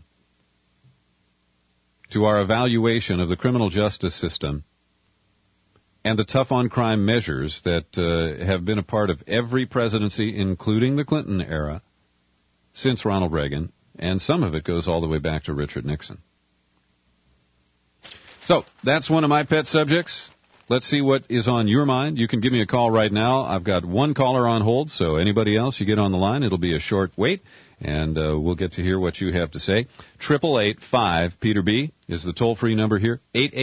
to our evaluation of the criminal justice system and the tough-on-crime measures that have been a part of every presidency, including the Clinton era, since Ronald Reagan, and some of it goes all the way back to Richard Nixon. So, that's one of my pet subjects. Let's see what is on your mind. You can give me a call right now. I've got one caller on hold, so anybody else, you get on the line. It'll be a short wait, and we'll get to hear what you have to say. 888-5-PETER-B is the toll-free number here,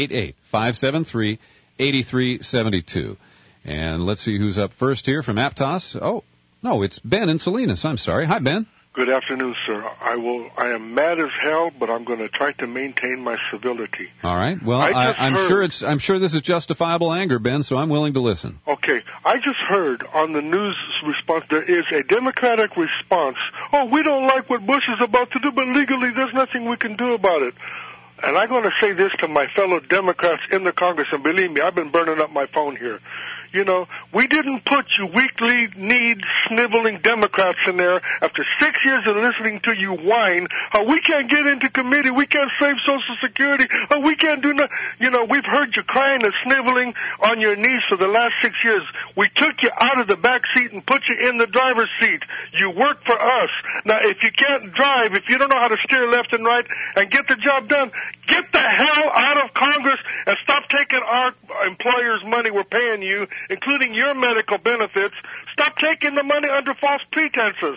888-573-8372. And let's see who's up first here from Aptos. Oh, no, it's Ben in Salinas. I'm sorry. Hi, Ben. Good afternoon, sir. I am mad as hell, but I'm going to try to maintain my civility. All right. Well, I'm sure this is justifiable anger, Ben, so I'm willing to listen. Okay. I just heard on the news response there is a Democratic response. Oh, we don't like what Bush is about to do, but legally there's nothing we can do about it. And I'm going to say this to my fellow Democrats in the Congress, and believe me, I've been burning up my phone here. You know, we didn't put you weakly need sniveling Democrats in there after 6 years of listening to you whine. We can't get into committee. We can't save Social Security. We can't do nothing. You know, we've heard you crying and sniveling on your knees for the last 6 years. We took you out of the back seat and put you in the driver's seat. You work for us. Now, if you can't drive, if you don't know how to steer left and right and get the job done, get the hell out of Congress and stop taking our employers' money we're paying you, including your medical benefits. Stop taking the money under false pretenses.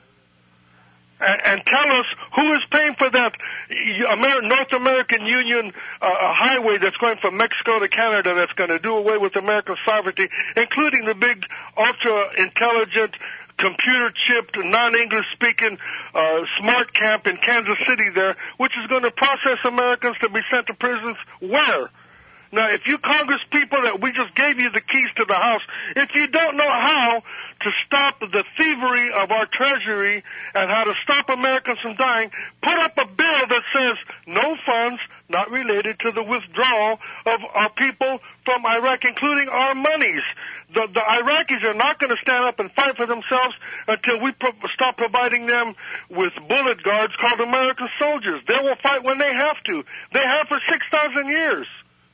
And tell us who is paying for that North American Union highway that's going from Mexico to Canada that's going to do away with American sovereignty, including the big ultra-intelligent, computer-chipped, non-English speaking smart camp in Kansas City there, which is going to process Americans to be sent to prisons where? Now, if you Congress people that we just gave you the keys to the House, if you don't know how to stop the thievery of our Treasury and how to stop Americans from dying, put up a bill that says no funds not related to the withdrawal of our people from Iraq, including our monies. The Iraqis are not going to stand up and fight for themselves until we stop providing them with bullet guards called American soldiers. They will fight when they have to. They have for 6,000 years.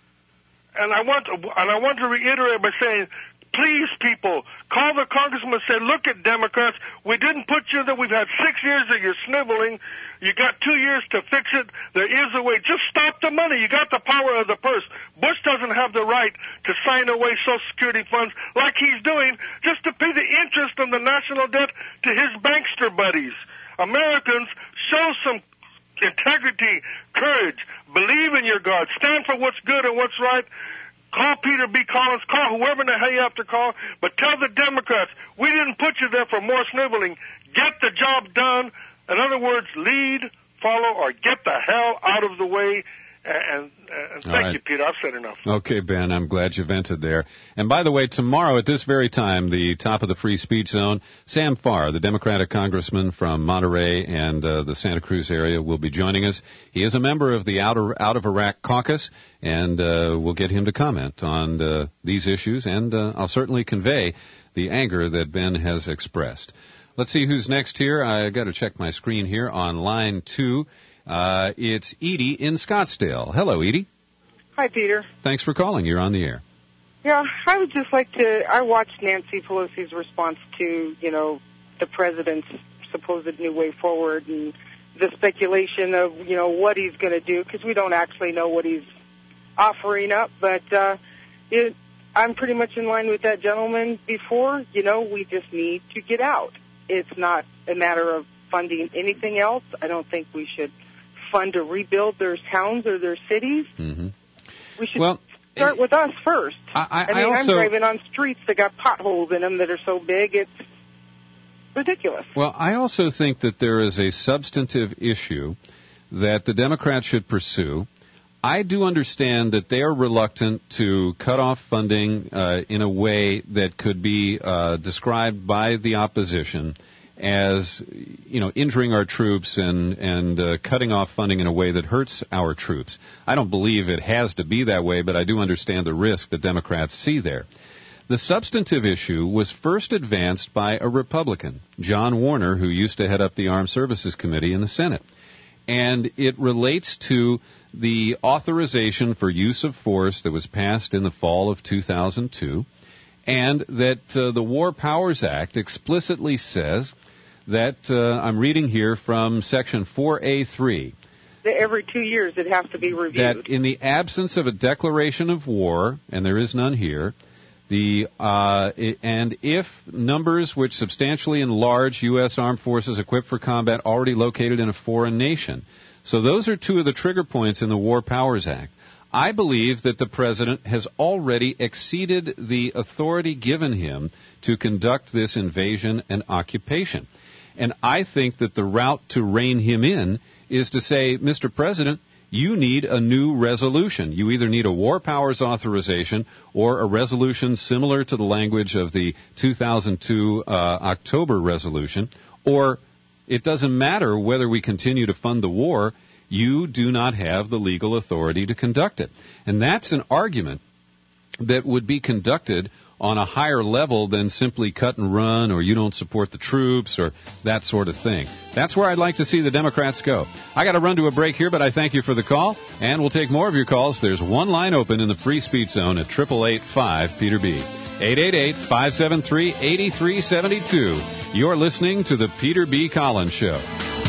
And I want to reiterate by saying, please, people, call the congressman and say, look at Democrats, we didn't put you there. We've had 6 years of your sniveling. You got 2 years to fix it. There is a way. Just stop the money. You got the power of the purse. Bush doesn't have the right to sign away Social Security funds like he's doing just to pay the interest on the national debt to his bankster buddies. Americans, show some integrity, courage, believe in your God, stand for what's good and what's right. Call Peter B. Collins, call whoever the hell you have to call, but tell the Democrats, we didn't put you there for more sniveling. Get the job done. In other words, lead, follow, or get the hell out of the way. And thank you, Peter. I've said enough. Okay, Ben, I'm glad you vented there. And by the way, tomorrow at this very time, the top of the free speech zone, Sam Farr, the Democratic congressman from Monterey and the Santa Cruz area, will be joining us. He is a member of the Out of Iraq caucus, and we'll get him to comment on these issues, and I'll certainly convey the anger that Ben has expressed. Let's see who's next here. I got to check my screen here on line 2. It's Edie in Scottsdale. Hello, Edie. Hi, Peter. Thanks for calling. You're on the air. Yeah, I would just like to, I watched Nancy Pelosi's response to, the president's supposed new way forward and the speculation of, what he's going to do, because we don't actually know what he's offering up. But I'm pretty much in line with that gentleman before. We just need to get out. It's not a matter of funding anything else. I don't think we should fund to rebuild their towns or their cities. Mm-hmm. We should start with us first. I'm driving on streets that got potholes in them that are so big, it's ridiculous. Well, I also think that there is a substantive issue that the Democrats should pursue. I do understand that they are reluctant to cut off funding in a way that could be described by the opposition as, injuring our troops and cutting off funding in a way that hurts our troops. I don't believe it has to be that way, but I do understand the risk that Democrats see there. The substantive issue was first advanced by a Republican, John Warner, who used to head up the Armed Services Committee in the Senate. And it relates to the authorization for use of force that was passed in the fall of 2002, and that the War Powers Act explicitly says that, I'm reading here from Section 4A3, every 2 years it has to be reviewed. That in the absence of a declaration of war, and there is none here, and if numbers which substantially enlarge U.S. armed forces equipped for combat already located in a foreign nation. So those are two of the trigger points in the War Powers Act. I believe that the President has already exceeded the authority given him to conduct this invasion and occupation. And I think that the route to rein him in is to say, Mr. President, you need a new resolution. You either need a war powers authorization or a resolution similar to the language of the 2002 October resolution, or it doesn't matter whether we continue to fund the war, you do not have the legal authority to conduct it. And that's an argument that would be conducted on a higher level than simply cut and run, or you don't support the troops, or that sort of thing. That's where I'd like to see the Democrats go. I got to run to a break here, but I thank you for the call, and we'll take more of your calls. There's one line open in the free speech zone at 888-5-PETER-B. 888-573-8372. You're listening to the Peter B. Collins Show.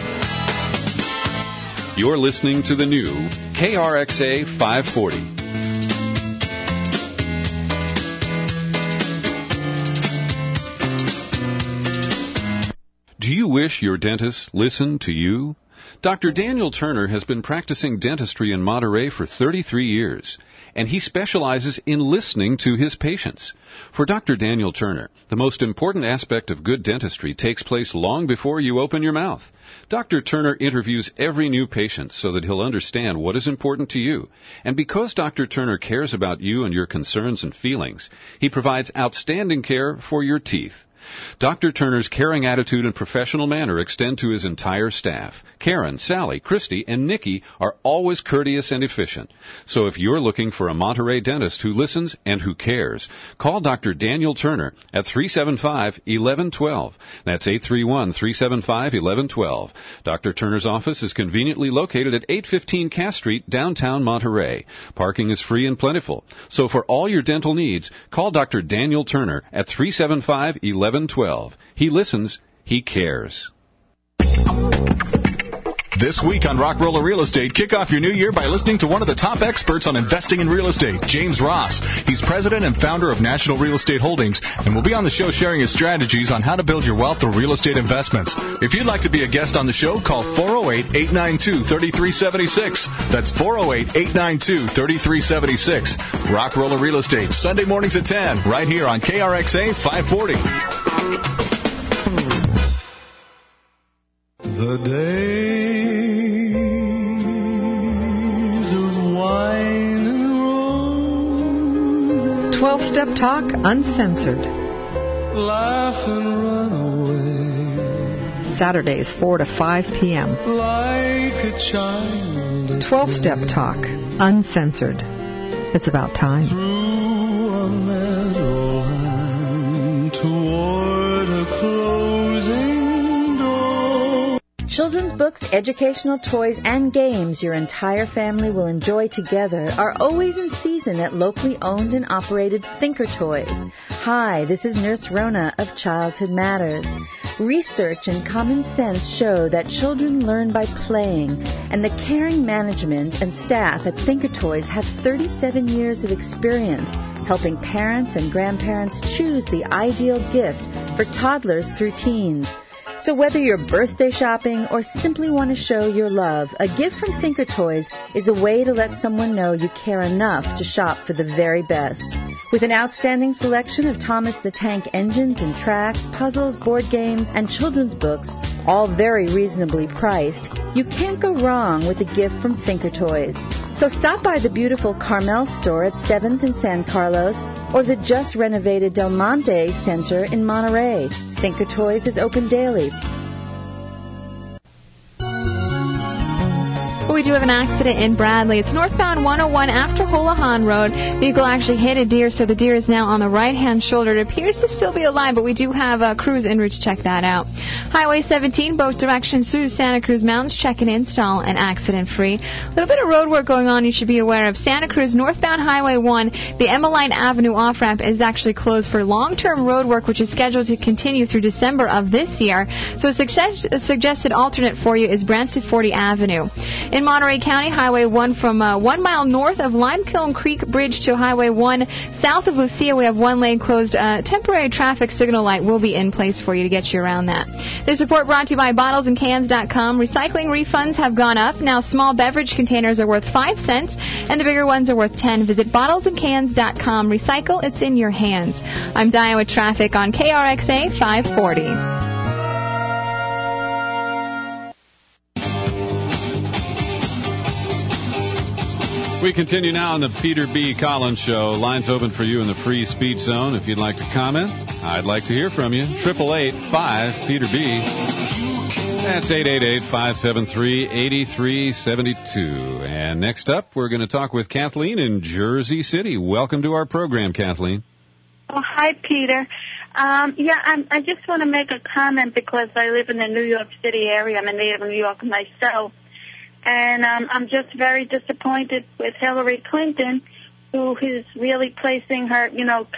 You're listening to the new KRXA 540. Do you wish your dentist listened to you? Dr. Daniel Turner has been practicing dentistry in Monterey for 33 years, and he specializes in listening to his patients. For Dr. Daniel Turner, the most important aspect of good dentistry takes place long before you open your mouth. Dr. Turner interviews every new patient so that he'll understand what is important to you. And because Dr. Turner cares about you and your concerns and feelings, he provides outstanding care for your teeth. Dr. Turner's caring attitude and professional manner extend to his entire staff. Karen, Sally, Christy, and Nikki are always courteous and efficient. So if you're looking for a Monterey dentist who listens and who cares, call Dr. Daniel Turner at 375-1112. That's 831-375-1112. Dr. Turner's office is conveniently located at 815 Cass Street, downtown Monterey. Parking is free and plentiful. So for all your dental needs, call Dr. Daniel Turner at 375-1112. He listens, he cares. This week on Rock Roller Real Estate, kick off your new year by listening to one of the top experts on investing in real estate, James Ross. He's president and founder of National Real Estate Holdings, and will be on the show sharing his strategies on how to build your wealth through real estate investments. If you'd like to be a guest on the show, call 408-892-3376. That's 408-892-3376. Rock Roller Real Estate, Sunday mornings at 10, right here on KRXA 540. The days of wine and roses. 12-Step Talk, uncensored. Laugh and run away. Saturdays, 4 to 5 p.m. Like a child. 12-Step Talk, uncensored. It's about time. Through a meadowland toward a closing. Children's books, educational toys, and games your entire family will enjoy together are always in season at locally owned and operated Thinker Toys. Hi, this is Nurse Rona of Childhood Matters. Research and common sense show that children learn by playing, and the caring management and staff at Thinker Toys have 37 years of experience helping parents and grandparents choose the ideal gift for toddlers through teens. So whether you're birthday shopping or simply want to show your love, a gift from Thinker Toys is a way to let someone know you care enough to shop for the very best. With an outstanding selection of Thomas the Tank engines and tracks, puzzles, board games, and children's books, all very reasonably priced, you can't go wrong with a gift from Thinker Toys. So stop by the beautiful Carmel store at 7th and San Carlos or the just renovated Del Monte Center in Monterey. Thinker Toys is open daily. We do have an accident in Bradley. It's northbound 101 after Holahan Road. Vehicle actually hit a deer, so the deer is now on the right-hand shoulder. It appears to still be alive, but we do have crews en route to check that out. Highway 17, both directions through Santa Cruz Mountains. Check and install and accident-free. A little bit of road work going on you should be aware of. Santa Cruz, northbound Highway 1, the Emmeline Avenue off-ramp is actually closed for long-term road work, which is scheduled to continue through December of this year. So a suggested alternate for you is Branson 40 Avenue. In Monterey County, Highway 1 from 1 mile north of Limekiln Creek Bridge to Highway 1 south of Lucia. We have one lane closed. Temporary traffic signal light will be in place for you to get you around that. This report brought to you by BottlesandCans.com. Recycling refunds have gone up. Now small beverage containers are worth 5 cents, and the bigger ones are worth 10. Visit BottlesandCans.com. Recycle, it's in your hands. I'm Diane with traffic on KRXA 540. We continue now on the Peter B. Collins Show. Lines open for you in the free speech zone. If you'd like to comment, I'd like to hear from you. 888-5-PETER-B. That's 888-573-8372. And next up, we're going to talk with Kathleen in Jersey City. Welcome to our program, Kathleen. Oh, hi, Peter. I just want to make a comment because I live in the New York City area. I'm a native of New York myself. And I'm just very disappointed with Hillary Clinton, who is really placing her,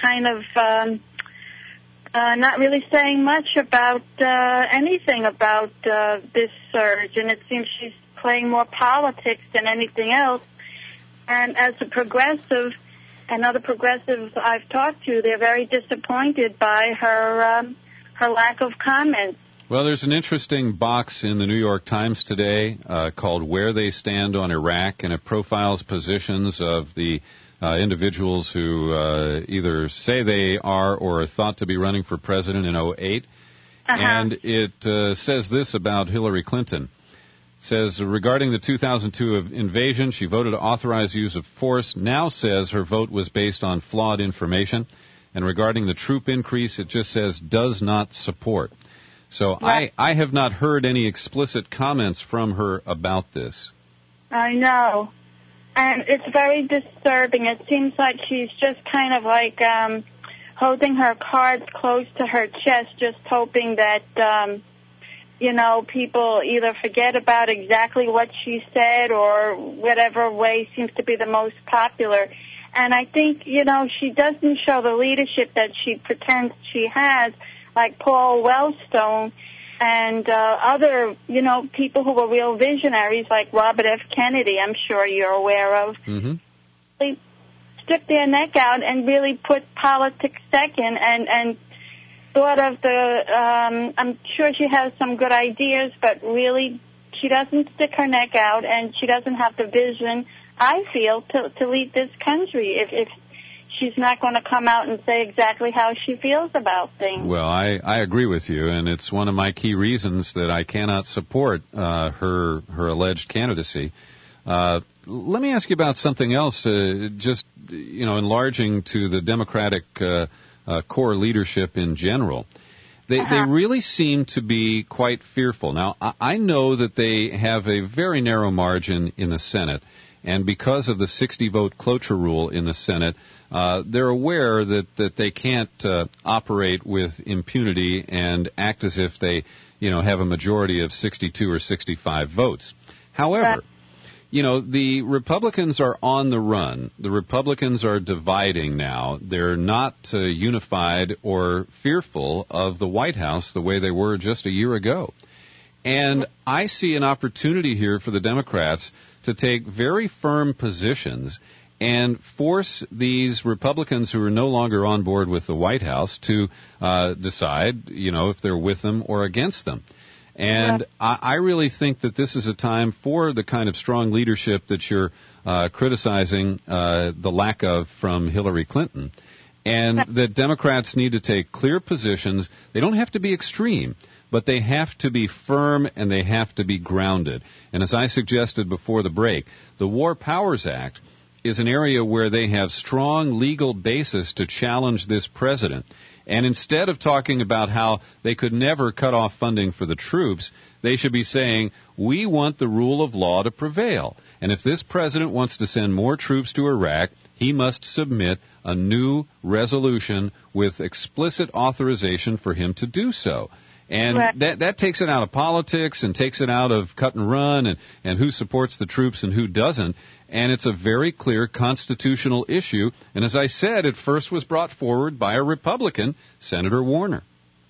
not really saying much about anything about this surge. And it seems she's playing more politics than anything else. And as a progressive, and other progressives I've talked to, they're very disappointed by her lack of comments. Well, there's an interesting box in the New York Times today called Where They Stand on Iraq, and it profiles positions of the individuals who either say they are or are thought to be running for president in 2008. And it says this about Hillary Clinton. It says, regarding the 2002 invasion, she voted to authorize use of force, now says her vote was based on flawed information. And regarding the troop increase, it just says does not support. So I have not heard any explicit comments from her about this. I know. And it's very disturbing. It seems like she's just kind of like holding her cards close to her chest, just hoping that, people either forget about exactly what she said or whatever way seems to be the most popular. And I think, she doesn't show the leadership that she pretends she has, like Paul Wellstone and other, people who were real visionaries like Robert F. Kennedy, I'm sure you're aware of. Mm-hmm. They stick their neck out and really put politics second and thought of I'm sure she has some good ideas, but really she doesn't stick her neck out and she doesn't have the vision, I feel, to lead this country if she's not going to come out and say exactly how she feels about things. Well, I agree with you, and it's one of my key reasons that I cannot support her alleged candidacy. Let me ask you about something else, enlarging to the Democratic core leadership in general. They really seem to be quite fearful. Now, I know that they have a very narrow margin in the Senate, and because of the 60-vote cloture rule in the Senate, they're aware that they can't operate with impunity and act as if they, have a majority of 62 or 65 votes. However, the Republicans are on the run. The Republicans are dividing now. They're not unified or fearful of the White House the way they were just a year ago. And I see an opportunity here for the Democrats to take very firm positions and force these Republicans who are no longer on board with the White House to decide, if they're with them or against them. And I really think that this is a time for the kind of strong leadership that you're criticizing the lack of from Hillary Clinton. And that Democrats need to take clear positions. They don't have to be extreme, but they have to be firm and they have to be grounded. And as I suggested before the break, the War Powers Act is an area where they have strong legal basis to challenge this president. And instead of talking about how they could never cut off funding for the troops, they should be saying, we want the rule of law to prevail. And if this president wants to send more troops to Iraq, he must submit a new resolution with explicit authorization for him to do so. And that takes it out of politics and takes it out of cut and run and who supports the troops and who doesn't. And it's a very clear constitutional issue. And as I said, it first was brought forward by a Republican, Senator Warner.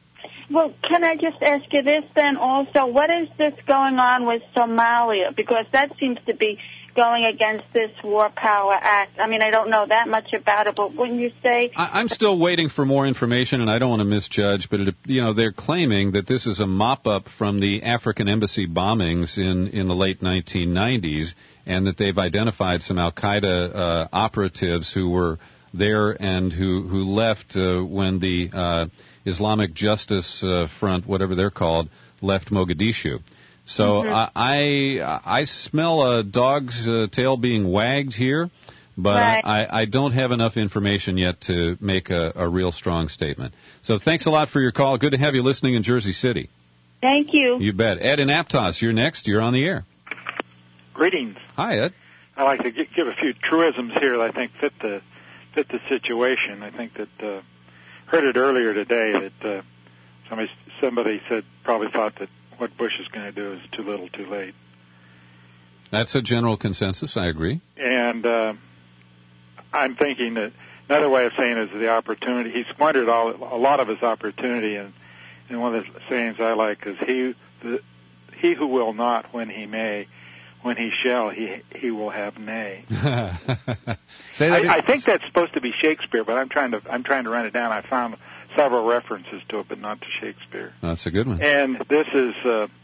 Well, can I just ask you this then also? What is this going on with Somalia? Because that seems to be going against this War Power Act. I mean, I don't know that much about it, but wouldn't you say... I'm still waiting for more information, and I don't want to misjudge, but they're claiming that this is a mop-up from the African embassy bombings in the late 1990s, and that they've identified some Al-Qaeda operatives who were there and who left when the Islamic Justice Front, whatever they're called, left Mogadishu. So I smell a dog's tail being wagged here, but right. I don't have enough information yet to make a real strong statement. So thanks a lot for your call. Good to have you listening in Jersey City. Thank you. You bet. Ed in Aptos, you're next. You're on the air. Greetings. Hi, Ed. I'd like to give a few truisms here that I think fit the situation. I think that heard it earlier today that somebody said probably thought that what Bush is going to do is too little, too late. That's a general consensus. I agree. And I'm thinking that another way of saying it is the opportunity. He squandered a lot of his opportunity, and one of the sayings I like is he who will not when he may, when he shall, he will have nay. Say that I think that's supposed to be Shakespeare, but I'm trying to run it down. I found several references to it, but not to Shakespeare. That's a good one. And this is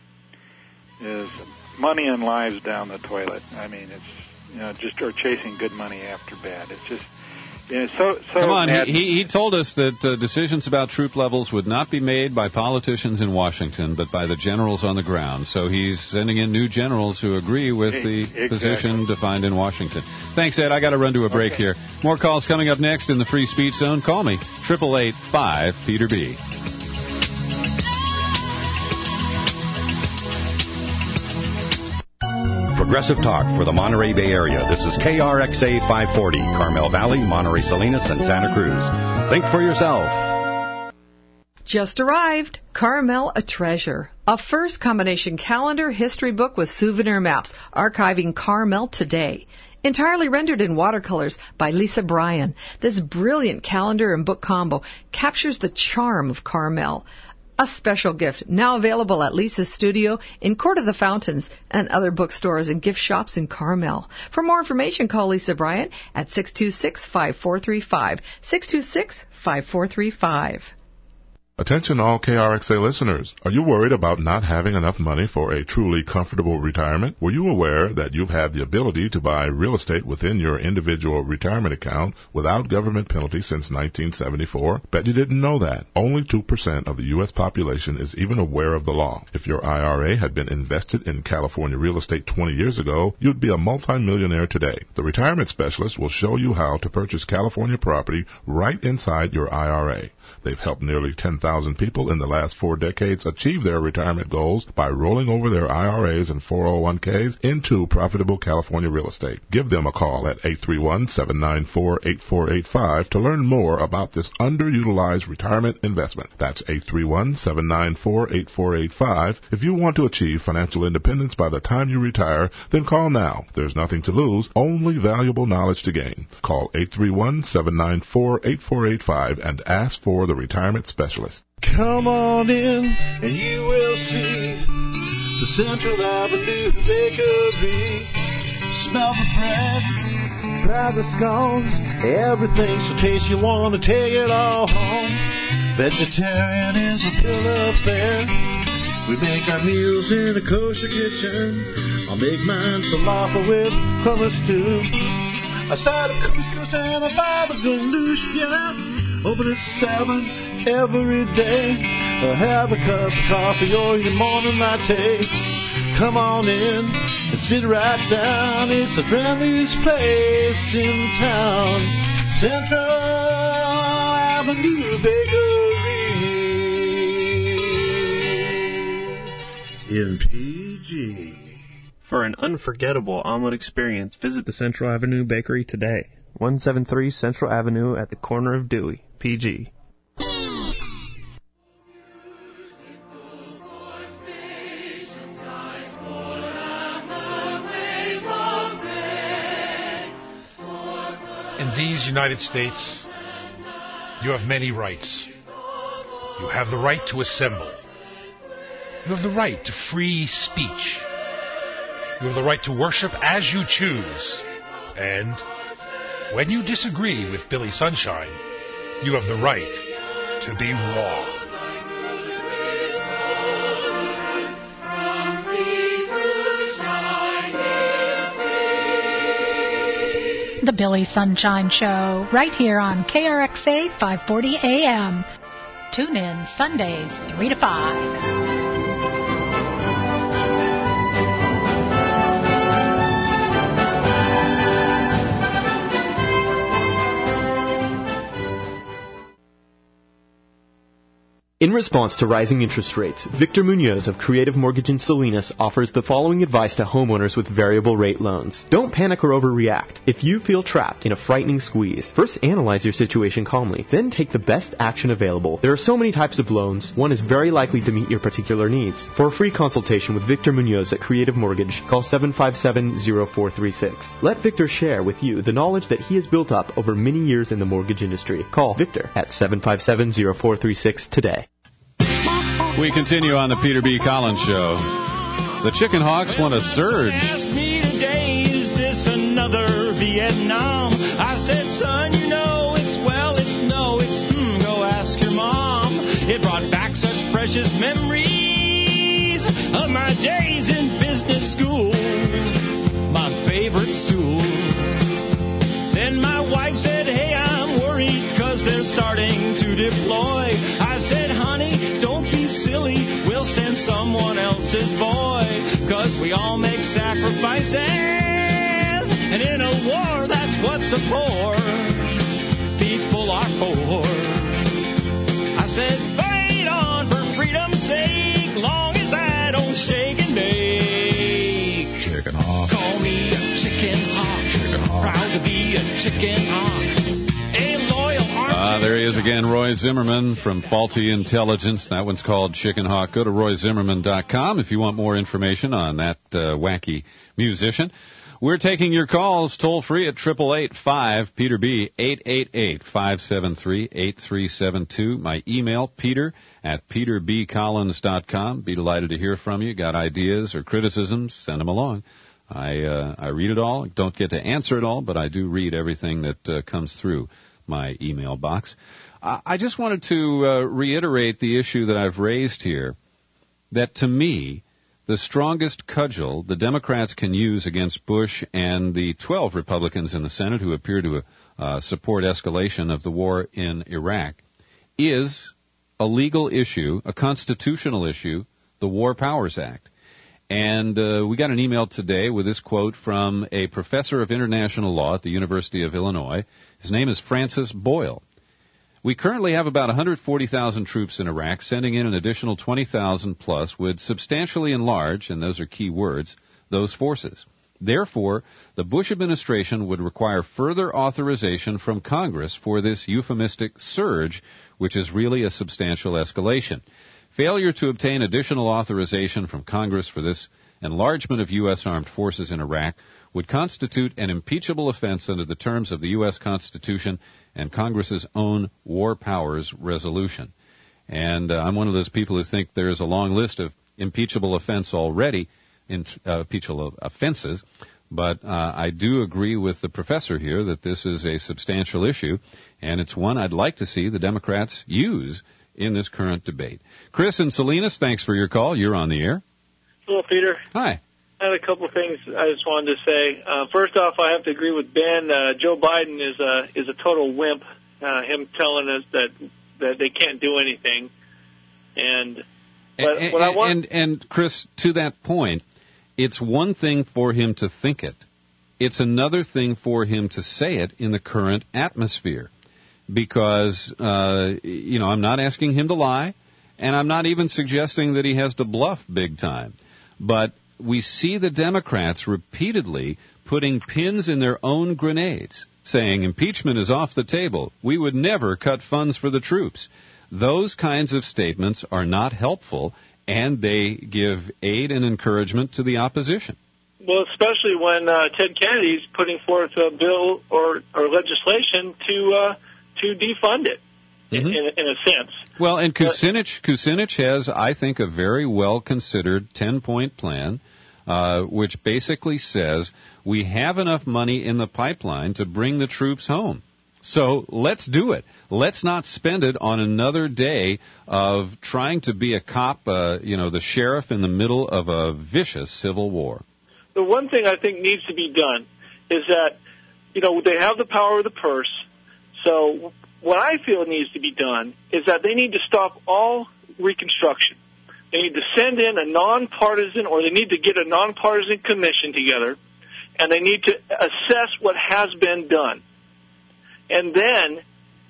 money and lives down the toilet. I mean, it's just or chasing good money after bad. It's just so. Come on, he told us that decisions about troop levels would not be made by politicians in Washington, but by the generals on the ground. So he's sending in new generals who agree with the position defined in Washington. Thanks, Ed. I got to run to a break here. More calls coming up next in the Free Speech Zone. Call me 888-5-PETER-B. Progressive Talk for the Monterey Bay Area. This is KRXA 540, Carmel Valley, Monterey Salinas, and Santa Cruz. Think for yourself. Just arrived. Carmel, a treasure. A first combination calendar history book with souvenir maps, archiving Carmel today. Entirely rendered in watercolors by Lisa Bryan. This brilliant calendar and book combo captures the charm of Carmel. A special gift now available at Lisa's studio in Court of the Fountains and other bookstores and gift shops in Carmel. For more information, call Lisa Bryan at 626-5435. 626-5435. Attention all KRXA listeners. Are you worried about not having enough money for a truly comfortable retirement? Were you aware that you've had the ability to buy real estate within your individual retirement account without government penalty since 1974? Bet you didn't know that. Only 2% of the U.S. population is even aware of the law. If your IRA had been invested in California real estate 20 years ago, you'd be a multimillionaire today. The Retirement Specialist will show you how to purchase California property right inside your IRA. They've helped nearly 10,000 people in the last 4 decades achieve their retirement goals by rolling over their IRAs and 401ks into profitable California real estate. Give them a call at 831-794-8485 to learn more about this underutilized retirement investment. That's 831-794-8485. If you want to achieve financial independence by the time you retire, then call now. There's nothing to lose, only valuable knowledge to gain. Call 831-794-8485 and ask for the Retirement Specialist. Come on in and you will see the Central Avenue Bakery. Smell the bread, try the scones, everything's so tasty you want to take it all home. Vegetarian is a bill of fare. We make our meals in a kosher kitchen. I'll make mine falafel with hummus too. A side of couscous and a baba ganoush, yeah. Open at 7 every day. Have a cup of coffee or your morning latte. Come on in and sit right down. It's the friendliest place in town. Central Avenue Bakery in PG. For an unforgettable omelet experience, visit the Central Avenue Bakery today. 173 Central Avenue at the corner of Dewey, PG. In these United States, you have many rights. You have the right to assemble. You have the right to free speech. You have the right to worship as you choose. And when you disagree with Billy Sunshine, you have the right to be wrong. The Billy Sunshine Show, right here on KRXA 540 AM. Tune in Sundays 3 to 5. In response to rising interest rates, Victor Munoz of Creative Mortgage in Salinas offers the following advice to homeowners with variable rate loans. Don't panic or overreact. If you feel trapped in a frightening squeeze, first analyze your situation calmly, then take the best action available. There are so many types of loans, one is very likely to meet your particular needs. For a free consultation with Victor Munoz at Creative Mortgage, call 757-0436. Let Victor share with you the knowledge that he has built up over many years in the mortgage industry. Call Victor at 757-0436 today. We continue on the Peter B. Collins Show. The Chicken Hawks want a surge. Asked me today, is this another Vietnam? I said, son, you know, it's go ask your mom. It brought back such precious memories of my days in business school, my favorite stool. Then my wife said, hey, I'm worried because they're starting to deploy. I said, honey, don't be silly, we'll send someone else's boy, 'cause we all make sacrifices, and in a war, that's what the poor people are for. I said, fight on for freedom's sake, long as I don't shake and bake. Chicken hawk. Call me a chicken hawk. Chicken hawk. Proud to be a chicken hawk. There he is again, Roy Zimmerman from Faulty Intelligence. That one's called Chicken Hawk. Go to royzimmerman.com if you want more information on that wacky musician. We're taking your calls toll free at 888-5-PETER-B, 888-573-8372. My email, peter@peterbcollins.com. Be delighted to hear from you. Got ideas or criticisms, send them along. I read it all. Don't get to answer it all, but I do read everything that comes through my email box. I just wanted to reiterate the issue that I've raised here, that to me, the strongest cudgel the Democrats can use against Bush and the 12 Republicans in the Senate who appear to support escalation of the war in Iraq is a legal issue, a constitutional issue, the War Powers Act. And we got an email today with this quote from a professor of international law at the University of Illinois. His name is Francis Boyle. We currently have about 140,000 troops in Iraq, sending in an additional 20,000 plus would substantially enlarge, and those are key words, those forces. Therefore, the Bush administration would require further authorization from Congress for this euphemistic surge, which is really a substantial escalation. Failure to obtain additional authorization from Congress for this enlargement of U.S. armed forces in Iraq would constitute an impeachable offense under the terms of the U.S. Constitution and Congress's own War Powers Resolution. And I'm one of those people who think there is a long list of impeachable offenses already, impeachable offenses, but I do agree with the professor here that this is a substantial issue, and it's one I'd like to see the Democrats use in this current debate. Chris in Salinas, thanks for your call. You're on the air. Hello, Peter. Hi. I had a couple of things I just wanted to say. First off, I have to agree with Ben. Joe Biden is a total wimp. Him telling us that they can't do anything. And Chris, to that point, it's one thing for him to think it. It's another thing for him to say it in the current atmosphere. Because, I'm not asking him to lie, and I'm not even suggesting that he has to bluff big time. But we see the Democrats repeatedly putting pins in their own grenades, saying impeachment is off the table. We would never cut funds for the troops. Those kinds of statements are not helpful, and they give aid and encouragement to the opposition. Well, especially when Ted Kennedy's putting forth a bill or legislation to defund it. in a sense. Well, and Kucinich has, I think, a very well-considered 10-point plan, which basically says we have enough money in the pipeline to bring the troops home. So let's do it. Let's not spend it on another day of trying to be a cop, the sheriff in the middle of a vicious civil war. The one thing I think needs to be done is that, they have the power of the purse. So what I feel needs to be done is that they need to stop all reconstruction. They need to send in a nonpartisan, or they need to get a nonpartisan commission together, and they need to assess what has been done. And then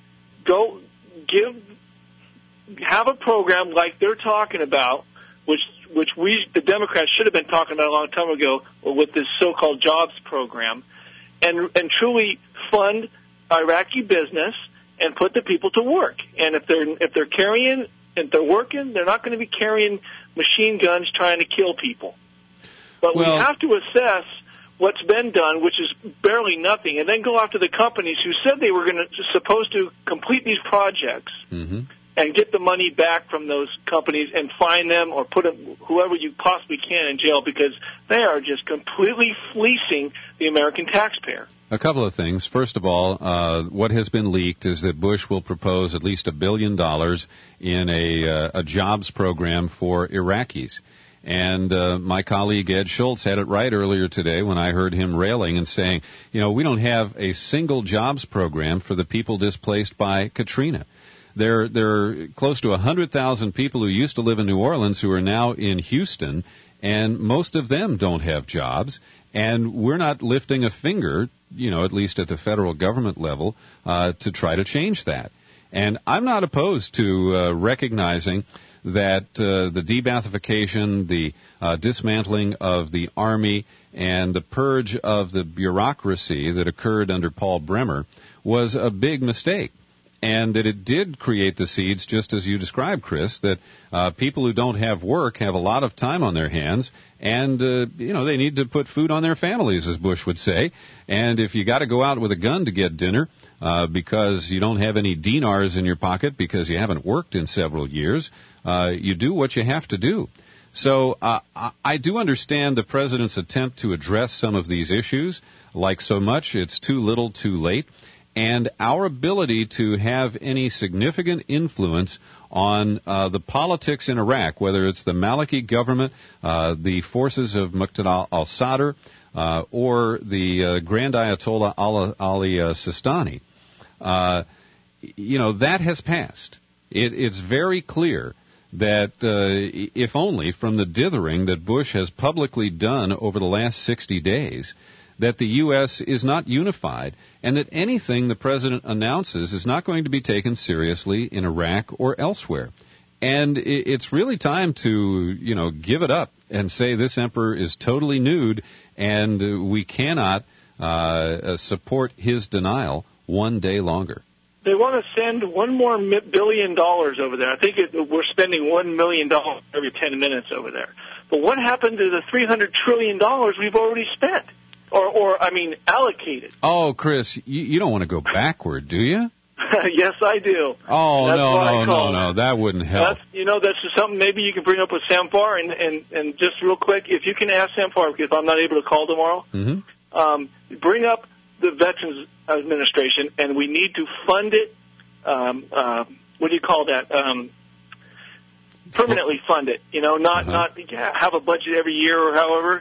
have a program like they're talking about, which the Democrats should have been talking about a long time ago with this so-called jobs program, and truly fund Iraqi business and put the people to work. And if they're working, they're not going to be carrying machine guns trying to kill people. But we have to assess what's been done, which is barely nothing, and then go after the companies who said they were supposed to complete these projects and get the money back from those companies and fine them or put whoever you possibly can in jail, because they are just completely fleecing the American taxpayer. A couple of things. First of all, what has been leaked is that Bush will propose at least $1 billion in a jobs program for Iraqis. And my colleague Ed Schultz had it right earlier today when I heard him railing and saying, we don't have a single jobs program for the people displaced by Katrina. There are close to 100,000 people who used to live in New Orleans who are now in Houston, and most of them don't have jobs. And we're not lifting a finger, at least at the federal government level, to try to change that. And I'm not opposed to recognizing that the de-Baathification, the dismantling of the Army, and the purge of the bureaucracy that occurred under Paul Bremer was a big mistake. And that it did create the seeds, just as you described, Chris, that people who don't have work have a lot of time on their hands, and, they need to put food on their families, as Bush would say. And if you got to go out with a gun to get dinner because you don't have any dinars in your pocket because you haven't worked in several years, you do what you have to do. So I do understand the president's attempt to address some of these issues. Like so much, it's too little, too late. And our ability to have any significant influence on the politics in Iraq, whether it's the Maliki government, the forces of Muqtada al-Sadr, or the Grand Ayatollah Ali Sistani, that has passed. It's very clear that if only from the dithering that Bush has publicly done over the last 60 days, that the U.S. is not unified, and that anything the president announces is not going to be taken seriously in Iraq or elsewhere. And it's really time to, give it up and say this emperor is totally nude, and we cannot support his denial one day longer. They want to send $1 more billion over there. I think we're spending $1 million every 10 minutes over there. But what happened to the $300 trillion we've already spent? Or allocated. Oh, Chris, you don't want to go backward, do you? Yes, I do. Oh, no, that wouldn't help. That's just something maybe you can bring up with Samfar, and just real quick, if you can ask Samfar, because I'm not able to call tomorrow, bring up the Veterans Administration, and we need to fund it, what do you call that, permanently fund it, not have a budget every year or however.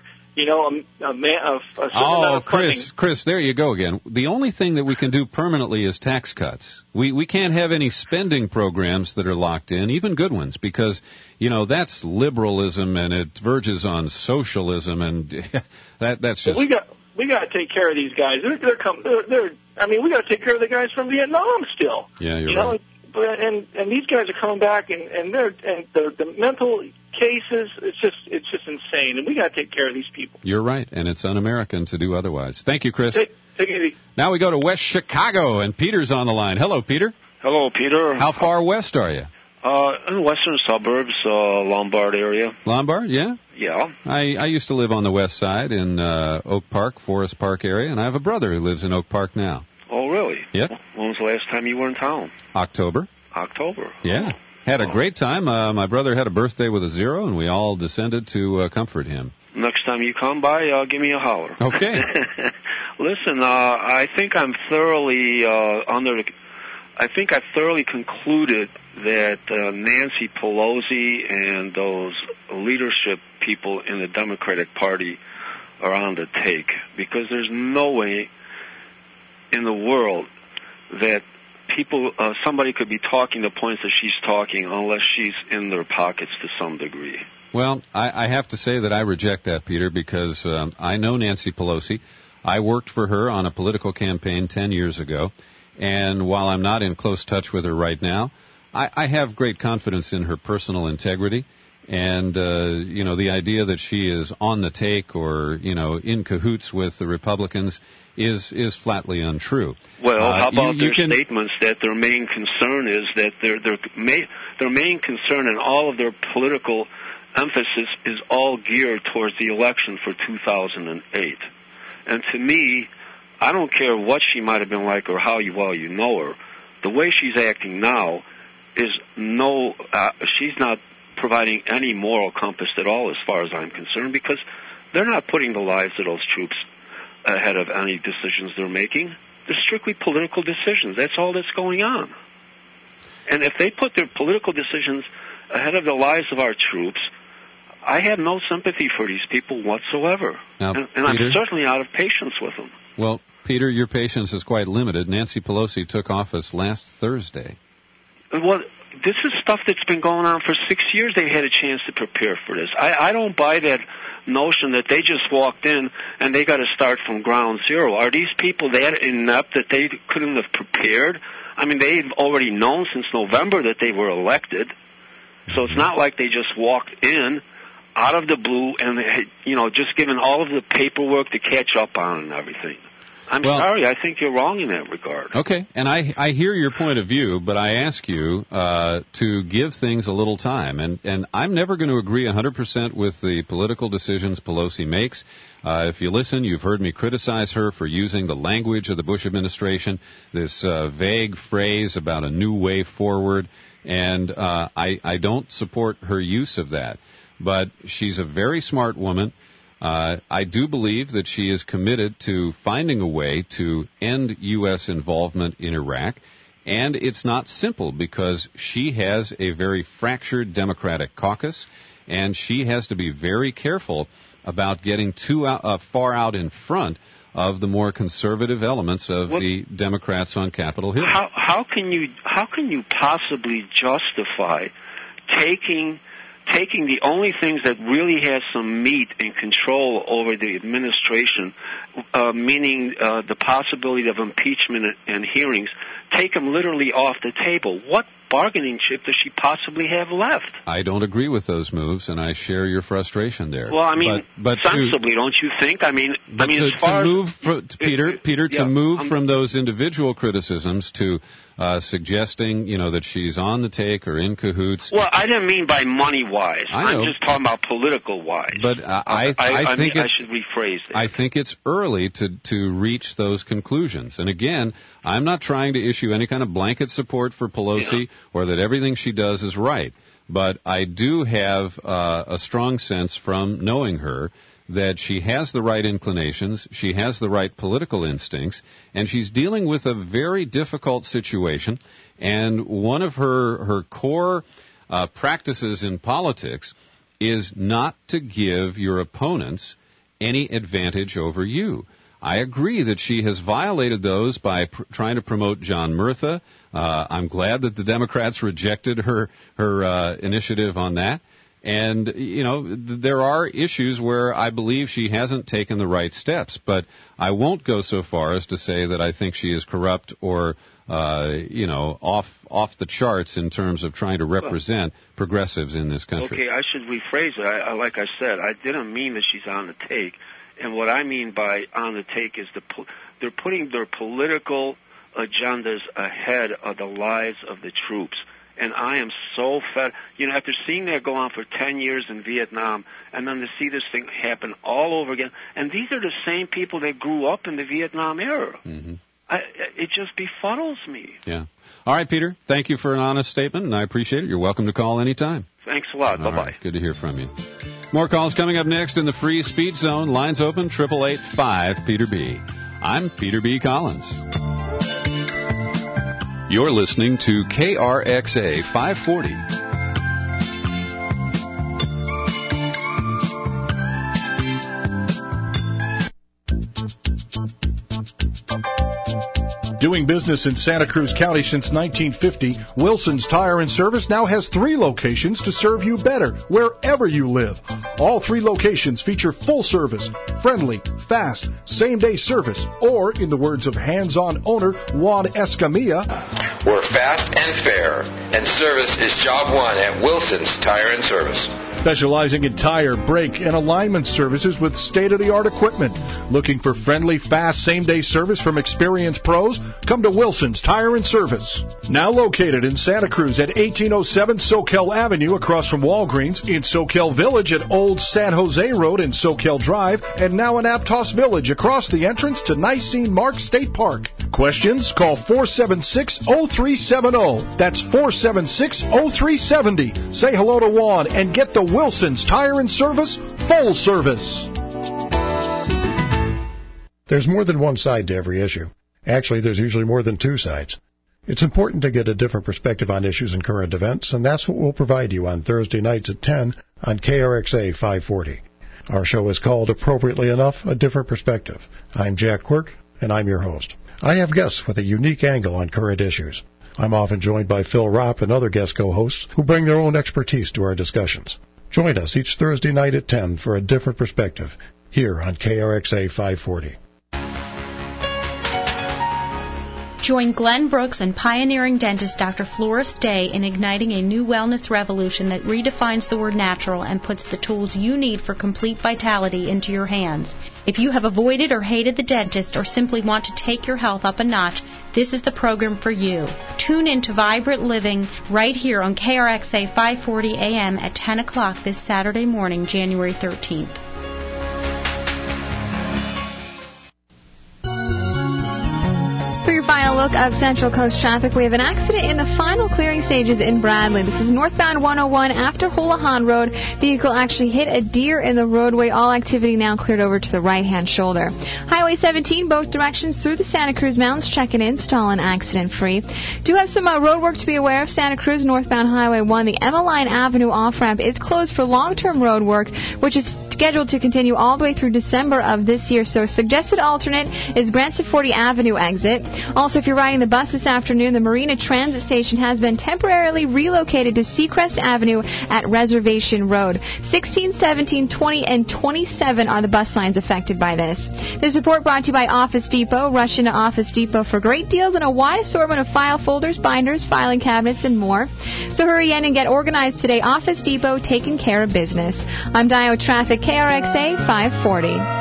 Chris, there you go again. The only thing that we can do permanently is tax cuts. We can't have any spending programs that are locked in, even good ones, because, that's liberalism and it verges on socialism, and that's just... We got to take care of these guys. We got to take care of the guys from Vietnam still. Yeah, you're right. And these guys are coming back, and the mental cases, it's just insane, and we got to take care of these people. You're right, and it's un-American to do otherwise. Thank you, Chris. Take it easy. Now we go to West Chicago, and Peter's on the line. Hello, Peter. Hello, Peter. How far west are you? In western suburbs, Lombard area. Lombard, yeah? Yeah. I used to live on the west side in Oak Park, Forest Park area, and I have a brother who lives in Oak Park now. Oh, really? Yep. When was the last time you were in town? October. October. Yeah. Had a great time. My brother had a birthday with a 0, and we all descended to comfort him. Next time you come by, give me a holler. Okay. Listen, I think I'm thoroughly I think I've thoroughly concluded that Nancy Pelosi and those leadership people in the Democratic Party are on the take, because there's no way in the world that somebody could be talking the points that she's talking unless she's in their pockets to some degree. Well, I have to say that I reject that, Peter, because I know Nancy Pelosi. I worked for her on a political campaign 10 years ago, and while I'm not in close touch with her right now, I have great confidence in her personal integrity. And, the idea that she is on the take or, in cahoots with the Republicans is flatly untrue. Well, how about their statements that their main concern is that their main concern and all of their political emphasis is all geared towards the election for 2008. And to me, I don't care what she might have been like or how well you know her. The way she's acting now is she's not providing any moral compass at all as far as I'm concerned, because they're not putting the lives of those troops ahead of any decisions they're making. They're strictly political decisions. That's all that's going on. And if they put their political decisions ahead of the lives of our troops, I have no sympathy for these people whatsoever. Now, and Peter, I'm certainly out of patience with them. Well, Peter, your patience is quite limited. Nancy Pelosi took office last Thursday. Well, this is stuff that's been going on for 6 years. They had a chance to prepare for this. I don't buy that notion that they just walked in and they got to start from ground zero. Are these people that inept that they couldn't have prepared? I mean, they've already known since November that they were elected. So it's not like they just walked in out of the blue and, just given all of the paperwork to catch up on and everything. I'm sorry, I think you're wrong in that regard. Okay, and I hear your point of view, but I ask you to give things a little time. And I'm never going to agree 100% with the political decisions Pelosi makes. If you listen, you've heard me criticize her for using the language of the Bush administration, this vague phrase about a new way forward, and I don't support her use of that. But she's a very smart woman. I do believe that she is committed to finding a way to end U.S. involvement in Iraq, and it's not simple because she has a very fractured Democratic caucus, and she has to be very careful about getting too far out in front of the more conservative elements of the Democrats on Capitol Hill. How can you possibly justify taking the only things that really has some meat and control over the administration, meaning the possibility of impeachment and hearings, take them literally off the table? What bargaining chip does she possibly have left? I don't agree with those moves, and I share your frustration there. Well, I mean, but sensibly, don't you think? To move from those individual criticisms to suggesting, that she's on the take or in cahoots. Well, I didn't mean by money-wise. I'm just talking about political-wise. But I think I should rephrase that. I think it's early to reach those conclusions. And again, I'm not trying to issue any kind of blanket support for Pelosi or that everything she does is right. But I do have a strong sense from knowing her that she has the right inclinations, she has the right political instincts, and she's dealing with a very difficult situation. And one of her core practices in politics is not to give your opponents any advantage over you. I agree that she has violated those by trying to promote John Murtha. I'm glad that the Democrats rejected her initiative on that. And, there are issues where I believe she hasn't taken the right steps. But I won't go so far as to say that I think she is corrupt or, off the charts in terms of trying to represent progressives in this country. Okay, I should rephrase it. Like I said, I didn't mean that she's on the take. And what I mean by on the take is they're putting their political agendas ahead of the lives of the troops. And I am so fed. After seeing that go on for 10 years in Vietnam, and then to see this thing happen all over again, and these are the same people that grew up in the Vietnam era. Mm-hmm. it just befuddles me. Yeah. All right, Peter. Thank you for an honest statement, and I appreciate it. You're welcome to call anytime. Thanks a lot. Bye-bye. Right, good to hear from you. More calls coming up next in the free speed zone. Lines open, 888-5-PETER-B. I'm Peter B. Collins. You're listening to KRXA 540. Doing business in Santa Cruz County since 1950, Wilson's Tire and Service now has 3 locations to serve you better wherever you live. All 3 locations feature full service, friendly, fast, same-day service, or, in the words of hands-on owner Juan Escamilla, we're fast and fair, and service is job one at Wilson's Tire and Service. Specializing in tire, brake, and alignment services with state-of-the-art equipment. Looking for friendly, fast, same-day service from experienced pros? Come to Wilson's Tire and Service. Now located in Santa Cruz at 1807 Soquel Avenue across from Walgreens, in Soquel Village at Old San Jose Road and Soquel Drive, and now in Aptos Village across the entrance to Nicene Mark State Park. Questions? Call 476-0370. That's 476-0370. Say hello to Juan and get the Wilson's Tire and Service full service. There's more than one side to every issue. Actually, there's usually more than 2 sides. It's important to get a different perspective on issues and current events, and that's what we'll provide you on Thursday nights at 10 on KRXA 540. Our show is called, appropriately enough, A Different Perspective. I'm Jack Quirk, and I'm your host. I have guests with a unique angle on current issues. I'm often joined by Phil Ropp and other guest co-hosts who bring their own expertise to our discussions. Join us each Thursday night at 10 for A Different Perspective, here on KRXA 540. Join Glenn Brooks and pioneering dentist Dr. Flora Day in igniting a new wellness revolution that redefines the word natural and puts the tools you need for complete vitality into your hands. If you have avoided or hated the dentist or simply want to take your health up a notch, this is the program for you. Tune in to Vibrant Living right here on KRXA 540 AM at 10 o'clock this Saturday morning, January 13th. For your final look of Central Coast traffic, we have an accident in the final clearing stages in Bradley. This is northbound 101 after Houlihan Road. Vehicle actually hit a deer in the roadway. All activity now cleared over to the right-hand shoulder. Highway 17, both directions through the Santa Cruz Mountains, checking in, stalling accident-free. Do have some road work to be aware of. Santa Cruz, northbound Highway 1, the Emmeline Avenue off-ramp is closed for long-term road work, which is scheduled to continue all the way through December of this year. So suggested alternate is Branson 40 Avenue exit. Also, if you're riding the bus this afternoon, the Marina Transit Station has been temporarily relocated to Seacrest Avenue at Reservation Road. 16, 17, 20, and 27 are the bus lines affected by this. This report brought to you by Office Depot. Rush into Office Depot for great deals and a wide assortment of file folders, binders, filing cabinets, and more. So hurry in and get organized today. Office Depot, taking care of business. I'm Dio Traffic, KRXA 540.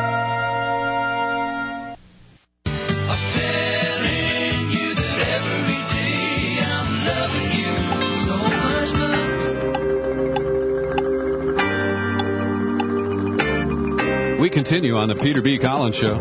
We continue on the Peter B. Collins Show.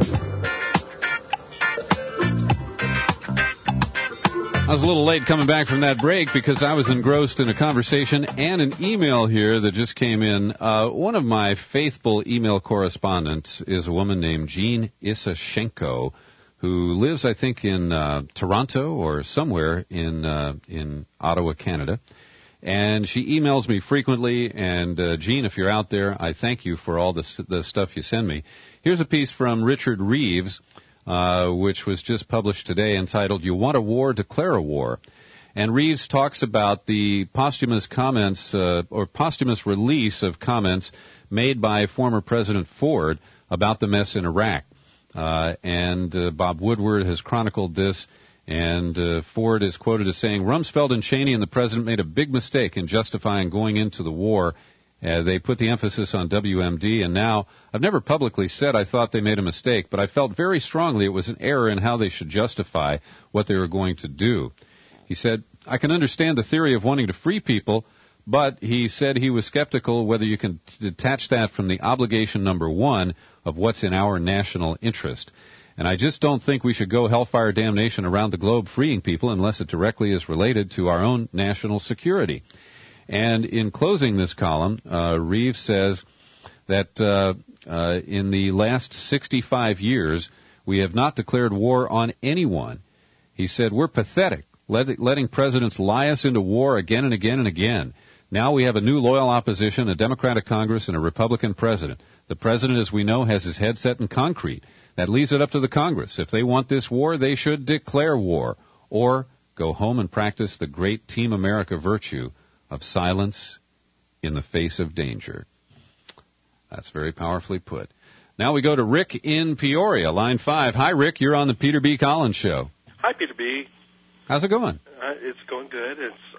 I was a little late coming back from that break because I was engrossed in a conversation and an email here that just came in. One of my faithful email correspondents is a woman named Jean Isashenko, who lives, I think, in Toronto or somewhere in Ottawa, Canada. And she emails me frequently, and Jean, if you're out there, I thank you for all the stuff you send me. Here's a piece from Richard Reeves, which was just published today, entitled, "You Want a War? Declare a War." And Reeves talks about the posthumous comments, or posthumous release of comments made by former President Ford about the mess in Iraq. And Bob Woodward has chronicled this. And Ford is quoted as saying, "Rumsfeld and Cheney and the president made a big mistake in justifying going into the war. They put the emphasis on WMD, and now I've never publicly said I thought they made a mistake, but I felt very strongly it was an error in how they should justify what they were going to do." He said, "I can understand the theory of wanting to free people, but," he said, he was skeptical whether you can detach that from the obligation number one of what's in our national interest. And I just don't think we should go hellfire damnation around the globe freeing people unless it directly is related to our own national security. And in closing this column, Reeves says that in the last 65 years, we have not declared war on anyone. He said, we're pathetic, letting presidents lie us into war again and again and again. Now we have a new loyal opposition, a Democratic Congress, and a Republican president. The president, as we know, has his head set in concrete. That leaves it up to the Congress. If they want this war, they should declare war or go home and practice the great Team America virtue of silence in the face of danger. That's very powerfully put. Now we go to Rick in Peoria, line 5. Hi, Rick. You're on the Peter B. Collins Show. Hi, Peter B. How's it going? It's going good.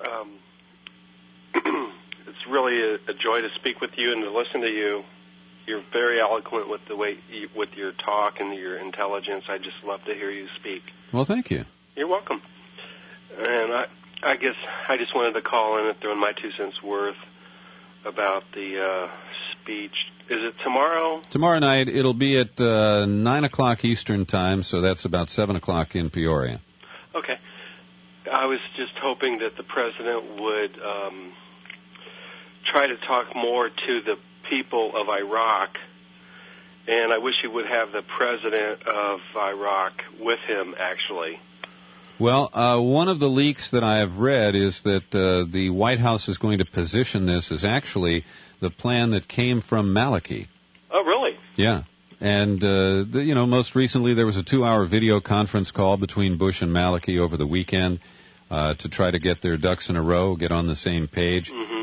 It's really a joy to speak with you and to listen to you. You're very eloquent with the way with your talk and your intelligence. I just love to hear you speak. Well, thank you. You're welcome. And I guess I just wanted to call in and throw in my 2 cents worth about the speech. Is it tomorrow? Tomorrow night. It'll be at 9 o'clock Eastern Time, so that's about 7 o'clock in Peoria. Okay. I was just hoping that the president would try to talk more to the people of Iraq, and I wish he would have the president of Iraq with him, actually. Well, one of the leaks that I have read is that the White House is going to position this as actually the plan that came from Maliki. Oh, really? Yeah. And, most recently there was a 2-hour video conference call between Bush and Maliki over the weekend to try to get their ducks in a row, get on the same page. Mm-hmm.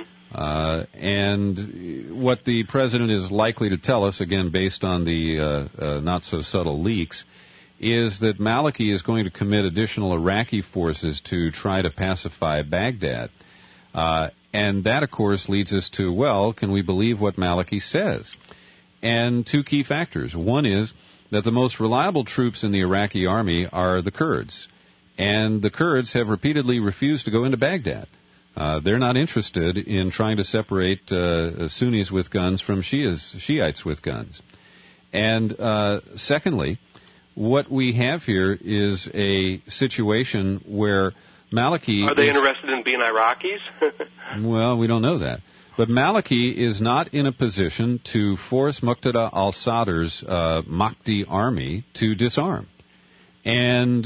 And what the president is likely to tell us, again, based on the not-so-subtle leaks, is that Maliki is going to commit additional Iraqi forces to try to pacify Baghdad. And that, of course, leads us to, well, can we believe what Maliki says? And 2 key factors. One is that the most reliable troops in the Iraqi army are the Kurds. And the Kurds have repeatedly refused to go into Baghdad. They're not interested in trying to separate Sunnis with guns from Shiites with guns. And secondly, what we have here is a situation where Maliki... Are they interested in being Iraqis? Well, we don't know that. But Maliki is not in a position to force Muqtada al-Sadr's Mahdi army to disarm. And,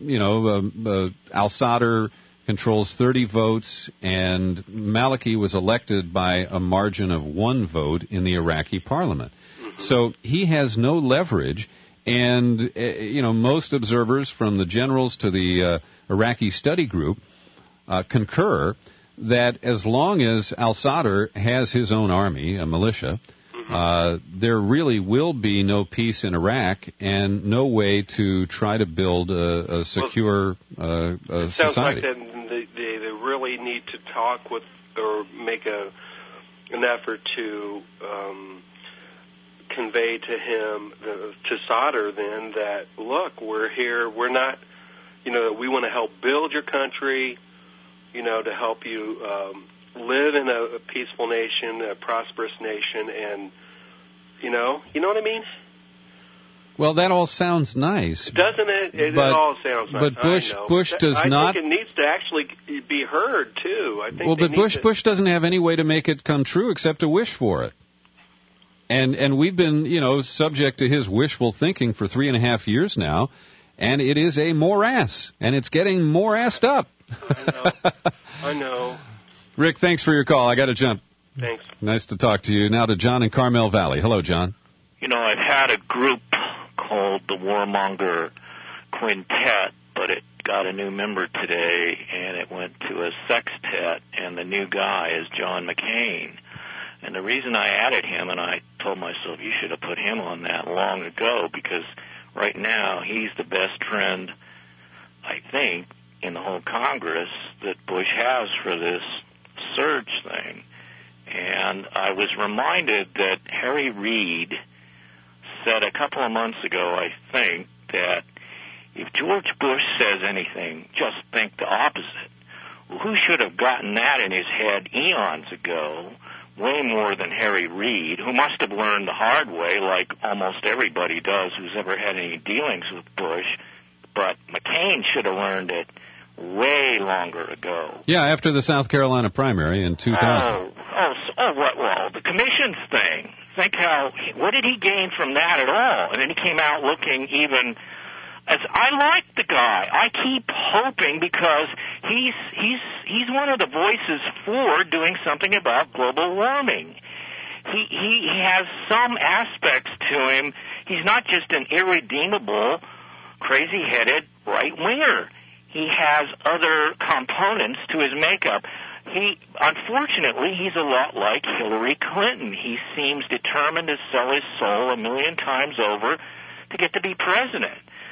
al-Sadr controls 30 votes, and Maliki was elected by a margin of 1 vote in the Iraqi parliament. Mm-hmm. So he has no leverage, and, most observers from the generals to the Iraqi study group concur that as long as al-Sadr has his own army, a militia, there really will be no peace in Iraq and no way to try to build a secure it sounds society. Like they really need to talk with or make an effort to convey to him, to Sadr then, that, look, we're here, we're not, that we want to help build your country, to help you live in a peaceful nation, a prosperous nation, and, you know what I mean? Well, that all sounds nice. Doesn't it? It all sounds nice. But Bush does not... I think it needs to actually be heard, too. I think but Bush doesn't have any way to make it come true except to wish for it. And we've been, subject to his wishful thinking for 3.5 years now, and it is a morass, and it's getting more assed up. I know. Rick, thanks for your call. I got to jump. Thanks. Nice to talk to you. Now to John in Carmel Valley. Hello, John. I've had a group called the Warmonger Quintet, but it got a new member today, and it went to a sextet, and the new guy is John McCain. And the reason I added him, and I told myself you should have put him on that long ago, because right now he's the best friend, I think, in the whole Congress that Bush has for this surge thing. And I was reminded that Harry Reid said a couple of months ago, I think, that if George Bush says anything, just think the opposite. Well, who should have gotten that in his head eons ago way more than Harry Reid, who must have learned the hard way, like almost everybody does who's ever had any dealings with Bush. But McCain should have learned it way longer ago. Yeah, after the South Carolina primary in 2000. Well, the commissions thing. Think what did he gain from that at all? And then he came out looking even as I like the guy. I keep hoping because he's one of the voices for doing something about global warming. He has some aspects to him. He's not just an irredeemable, crazy-headed right-winger. He has other components to his makeup. Unfortunately, he's a lot like Hillary Clinton. He seems determined to sell his soul 1,000,000 times over to get to be president.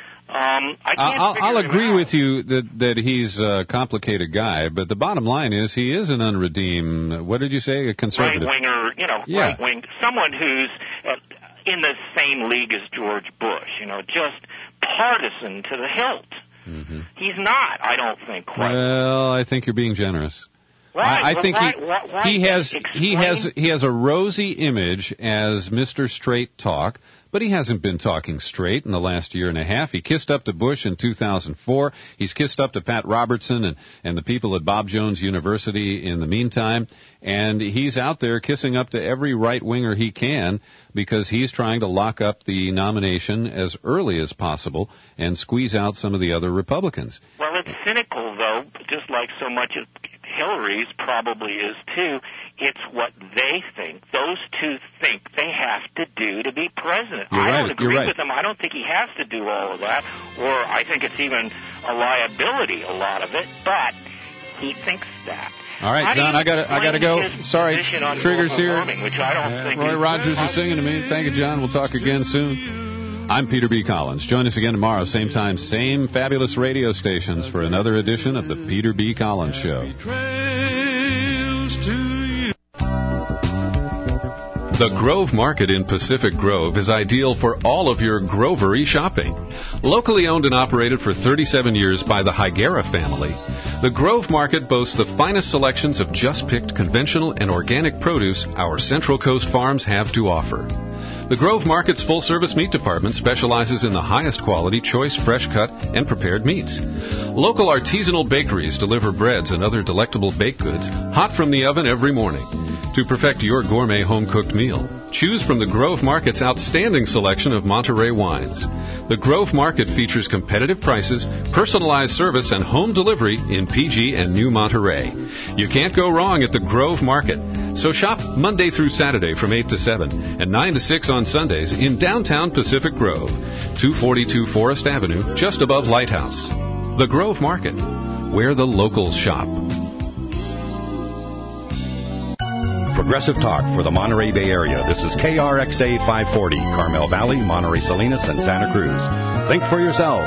I'll agree with you that he's a complicated guy, but the bottom line is he is an unredeemed, what did you say, a conservative? Right-winger, right-wing, someone who's in the same league as George Bush, just partisan to the hilt. Mm-hmm. He's not, I don't think, quite. Well, I think you're being generous. Right. I think he has a rosy image as Mr. Straight Talk, but he hasn't been talking straight in the last year and a half. He kissed up to Bush in 2004. He's kissed up to Pat Robertson and the people at Bob Jones University in the meantime. And he's out there kissing up to every right-winger he can because he's trying to lock up the nomination as early as possible and squeeze out some of the other Republicans. Well, it's cynical, though, just like so much of Hillary's probably is, too. It's what they think. Those two think they have to do to be president. I don't agree with them. I don't think he has to do all of that, or I think it's even a liability, a lot of it, but he thinks that. All right, John, I gotta go. Sorry, Trigger's here. Which I don't think Roy Rogers is singing to me. Thank you, John. We'll talk again soon. I'm Peter B. Collins. Join us again tomorrow, same time, same fabulous radio stations for another edition of the Peter B. Collins Show. The Grove Market in Pacific Grove is ideal for all of your grovery shopping. Locally owned and operated for 37 years by the Higuera family, the Grove Market boasts the finest selections of just-picked conventional and organic produce our Central Coast farms have to offer. The Grove Market's full-service meat department specializes in the highest quality, choice, fresh-cut, and prepared meats. Local artisanal bakeries deliver breads and other delectable baked goods hot from the oven every morning. To perfect your gourmet home-cooked meal, choose from the Grove Market's outstanding selection of Monterey wines. The Grove Market features competitive prices, personalized service, and home delivery in PG and New Monterey. You can't go wrong at the Grove Market. So shop Monday through Saturday from 8 to 7 and 9 to 6 on Sundays in downtown Pacific Grove, 242 Forest Avenue, just above Lighthouse. The Grove Market, where the locals shop. Progressive Talk for the Monterey Bay Area. This is KRXA 540, Carmel Valley, Monterey Salinas, and Santa Cruz. Think for yourself.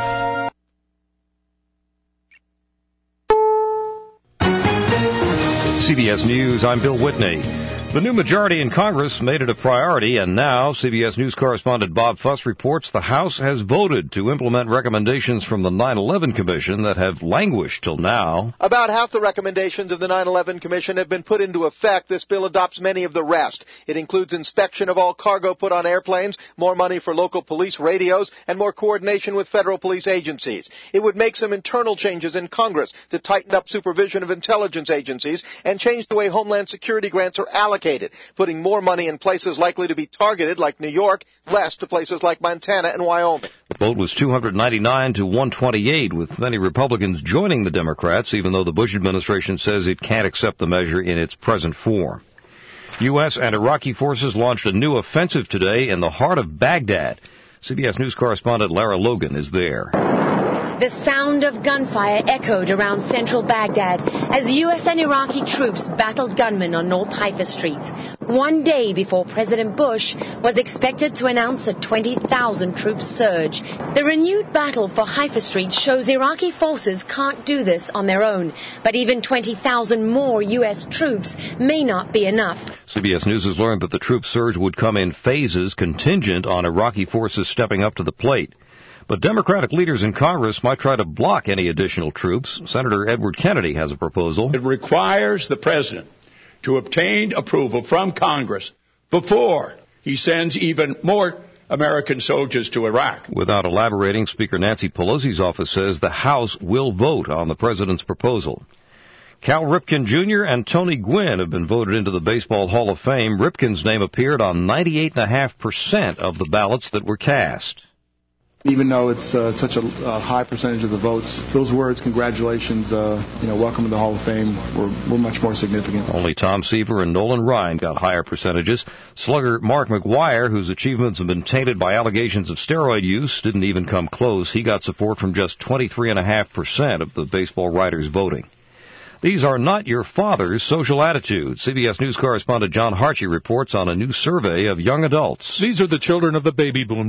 CBS News, I'm Bill Whitney. The new majority in Congress made it a priority, and now CBS News correspondent Bob Fuss reports the House has voted to implement recommendations from the 9/11 Commission that have languished till now. About half the recommendations of the 9/11 Commission have been put into effect. This bill adopts many of the rest. It includes inspection of all cargo put on airplanes, more money for local police radios, and more coordination with federal police agencies. It would make some internal changes in Congress to tighten up supervision of intelligence agencies and change the way Homeland Security grants are allocated, putting more money in places likely to be targeted, like New York, less to places like Montana and Wyoming. The vote was 299 to 128, with many Republicans joining the Democrats, even though the Bush administration says it can't accept the measure in its present form. U.S. and Iraqi forces launched a new offensive today in the heart of Baghdad. CBS News correspondent Lara Logan is there. The sound of gunfire echoed around central Baghdad as U.S. and Iraqi troops battled gunmen on North Haifa Street, one day before President Bush was expected to announce a 20,000 troop surge. The renewed battle for Haifa Street shows Iraqi forces can't do this on their own, but even 20,000 more U.S. troops may not be enough. CBS News has learned that the troop surge would come in phases contingent on Iraqi forces stepping up to the plate. But Democratic leaders in Congress might try to block any additional troops. Senator Edward Kennedy has a proposal. It requires the president to obtain approval from Congress before he sends even more American soldiers to Iraq. Without elaborating, Speaker Nancy Pelosi's office says the House will vote on the president's proposal. Cal Ripken Jr. and Tony Gwynn have been voted into the Baseball Hall of Fame. Ripken's name appeared on 98.5% of the ballots that were cast. Even though it's such a high percentage of the votes, those words, congratulations, welcome to the Hall of Fame, were much more significant. Only Tom Seaver and Nolan Ryan got higher percentages. Slugger Mark McGwire, whose achievements have been tainted by allegations of steroid use, didn't even come close. He got support from just 23.5% of the baseball writers voting. These are not your father's social attitudes. CBS News correspondent John Harchie reports on a new survey of young adults. These are the children of the baby boom